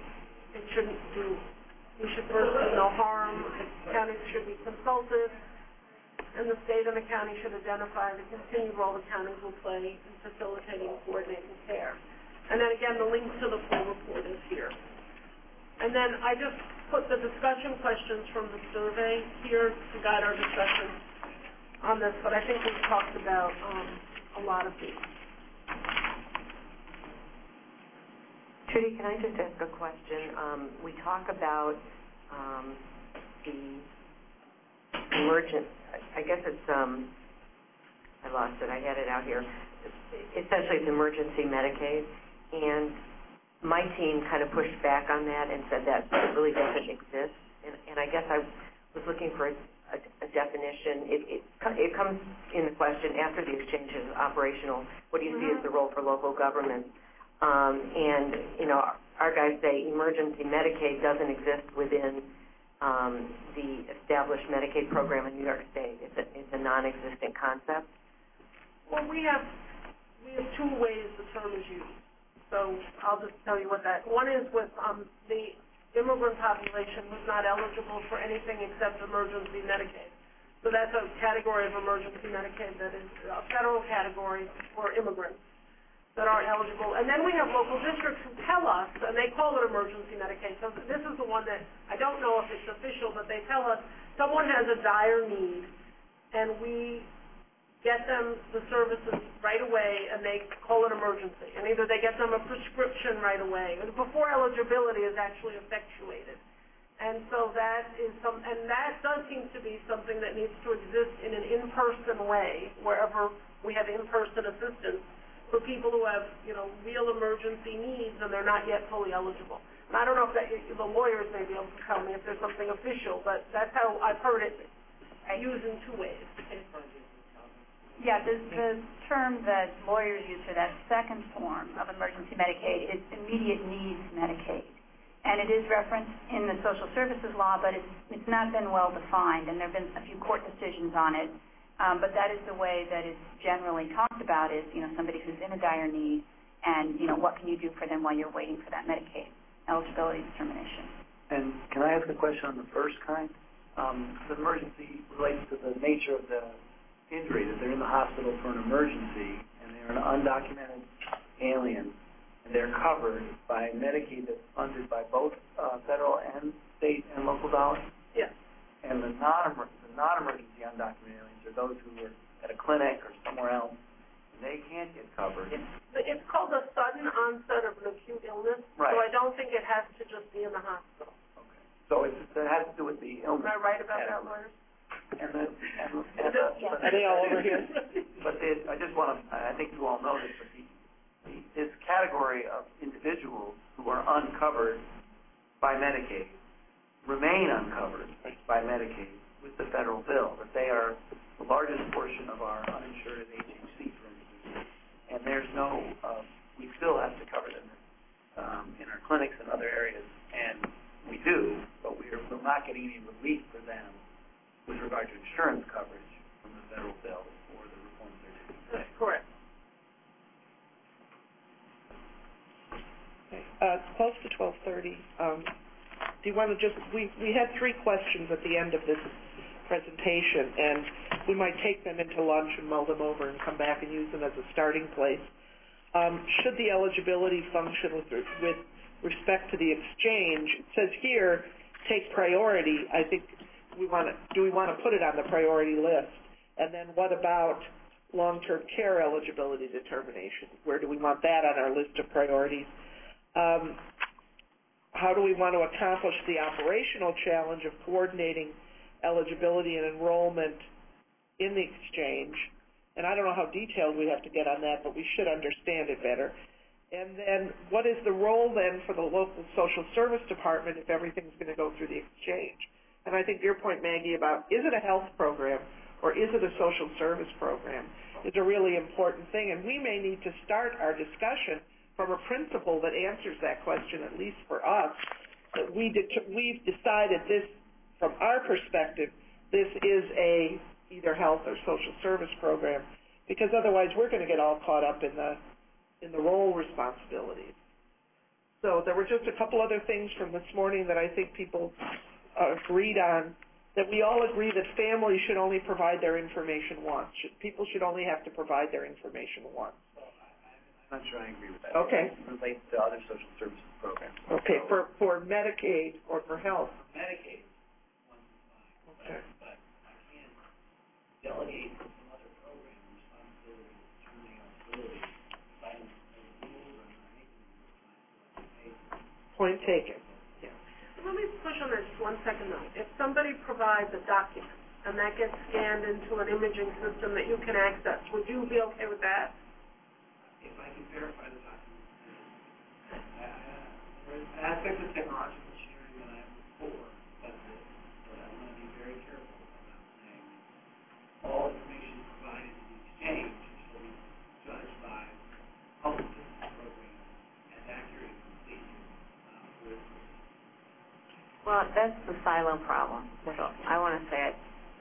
We should first do no harm. The counties should be consulted. And the state and the county should identify the continued role the counties will play in facilitating and coordinating care. And then again, the link to the full report is here. And then I just put the discussion questions from the survey here to guide our discussion on this, but I think we've talked about a lot of these. Trudy, can I just ask a question? We talk about the emergent, I guess it's, I lost it, I had it out here. Essentially, it's emergency Medicaid, and my team kind of pushed back on that and said that it really doesn't exist. And I guess I was looking for a definition. It comes in the question after the exchange is operational. What do you see as the role for local government? And our guys say emergency Medicaid doesn't exist within the established Medicaid program in New York State. It's a non-existent concept. Well, we have two ways the term is used. So I'll just tell you what that. One is with the immigrant population who's not eligible for anything except emergency Medicaid. So that's a category of emergency Medicaid that is a federal category for immigrants that aren't eligible. And then we have local districts who tell us, and they call it emergency Medicaid. So this is the one that I don't know if it's official, but they tell us someone has a dire need, and we get them the services right away, and they call it emergency. And either they get them a prescription right away, or before eligibility is actually effectuated. And so that is and that does seem to be something that needs to exist in an in-person way, wherever we have in-person assistance for people who have, real emergency needs and they're not yet fully eligible. And I don't know if the lawyers may be able to tell me if there's something official, but that's how I've heard it used in two ways. Yeah, the term that lawyers use for that second form of emergency Medicaid is immediate needs Medicaid. And it is referenced in the social services law, but it's not been well defined, and there have been a few court decisions on it. But that is the way that it's generally talked about is, somebody who's in a dire need, and, what can you do for them while you're waiting for that Medicaid eligibility determination. And can I ask a question on the first kind? The emergency relates to the nature of the injury, that they're in the hospital for an emergency, and they're an undocumented alien, and they're covered by Medicaid that's funded by both federal and state and local dollars? Yes. And the non-emergency undocumented aliens are those who are at a clinic or somewhere else, and they can't get covered. It's called a sudden onset of an acute illness, right. So I don't think it has to just be in the hospital. Okay. So it has to do with the illness. Am I right about that, lawyers? Are they all over here? But I just want to, I think you all know this, but this category of individuals who are uncovered by Medicaid remain uncovered by Medicaid with the federal bill, that they are the largest portion of our uninsured HHC, for instance, and there's no, we still have to cover them in our clinics and other areas, and we do, but we're not getting any relief for them with regard to insurance coverage from the federal bill or the reforms they're taking today. That's correct. Okay. It's close to 12:30. Do you want to just, we had three questions at the end of this presentation, and we might take them into lunch and mull them over and come back and use them as a starting place. Should the eligibility function with respect to the exchange, it says here, take priority. I think do we want to put it on the priority list? And then what about long-term care eligibility determination? Where do we want that on our list of priorities? How do we want to accomplish the operational challenge of coordinating eligibility and enrollment in the exchange? And I don't know how detailed we have to get on that, but we should understand it better. And then what is the role then for the local social service department if everything's going to go through the exchange? And I think your point, Maggie, about is it a health program or is it a social service program is a really important thing. And we may need to start our discussion from a principle that answers that question, at least for us, that we've decided this, from our perspective, this is a either health or social service program, because otherwise we're going to get all caught up in the role responsibilities. So there were just a couple other things from this morning that I think people agreed on, that we all agree that families should only provide their information once. People should only have to provide their information once. I'm not sure I agree with that. Okay. It relates to other social services programs. Okay, so for Medicaid or for health? Medicaid, okay. But I can't delegate to some other program responsibility for determining eligibility if I don't know the rules or anything. Point taken. Let me push on this 1 second, though. If somebody provides a document and that gets scanned into an imaging system that you can access, would you be okay with that? If I can verify the document. There's aspects of technological sharing that I am for, but I want to be very careful about saying all information provided in the exchange shall be judged by public assistance programs as accurate and complete with. Well, that's the silo problem. So I want to say it.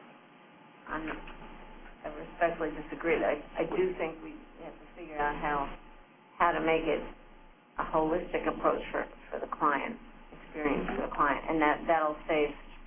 I respectfully disagree. I do think we have to figure out how to make it a holistic approach for the client, experience for the client, and that'll save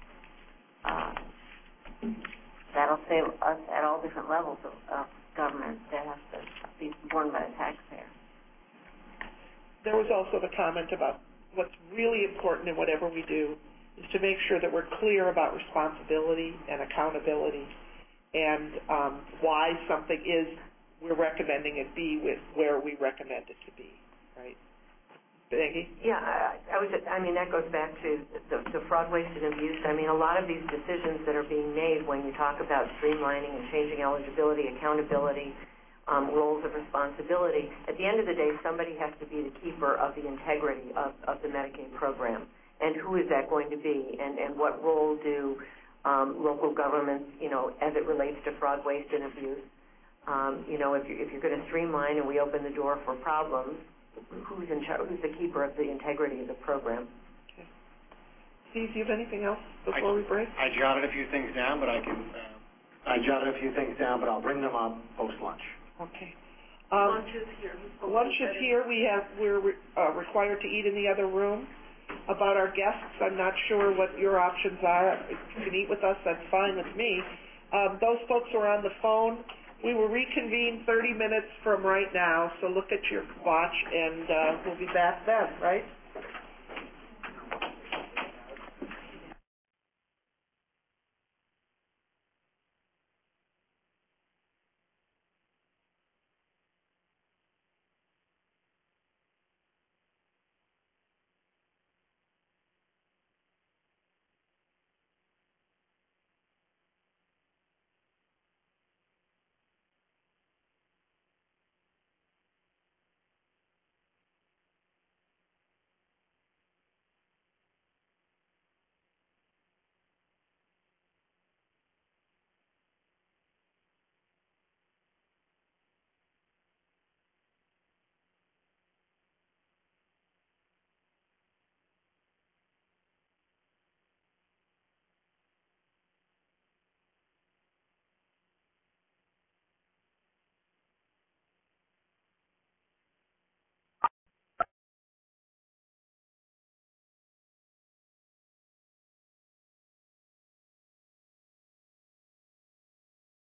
us at all different levels of government that has to be borne by the taxpayer. There was also the comment about what's really important in whatever we do is to make sure that we're clear about responsibility and accountability and why something is we're recommending it be with where we recommend it to be, right? Peggy? Yeah, that goes back to the fraud, waste, and abuse. I mean, a lot of these decisions that are being made when you talk about streamlining and changing eligibility, accountability, roles of responsibility, at the end of the day, somebody has to be the keeper of the integrity of the Medicaid program. And who is that going to be? And what role do local governments, as it relates to fraud, waste, and abuse? If you're going to streamline and we open the door for problems, who's in charge? Who's the keeper of the integrity of the program? Okay. Steve, do you have anything else before we break? I jotted a few things down, but I'll bring them up post lunch. Okay. Lunch is here. Lunch is here. We're required to eat in the other room. About our guests, I'm not sure what your options are. If you can eat with us, that's fine with me. Those folks who are on the phone, we will reconvene 30 minutes from right now, so look at your watch, and we'll be back then, right?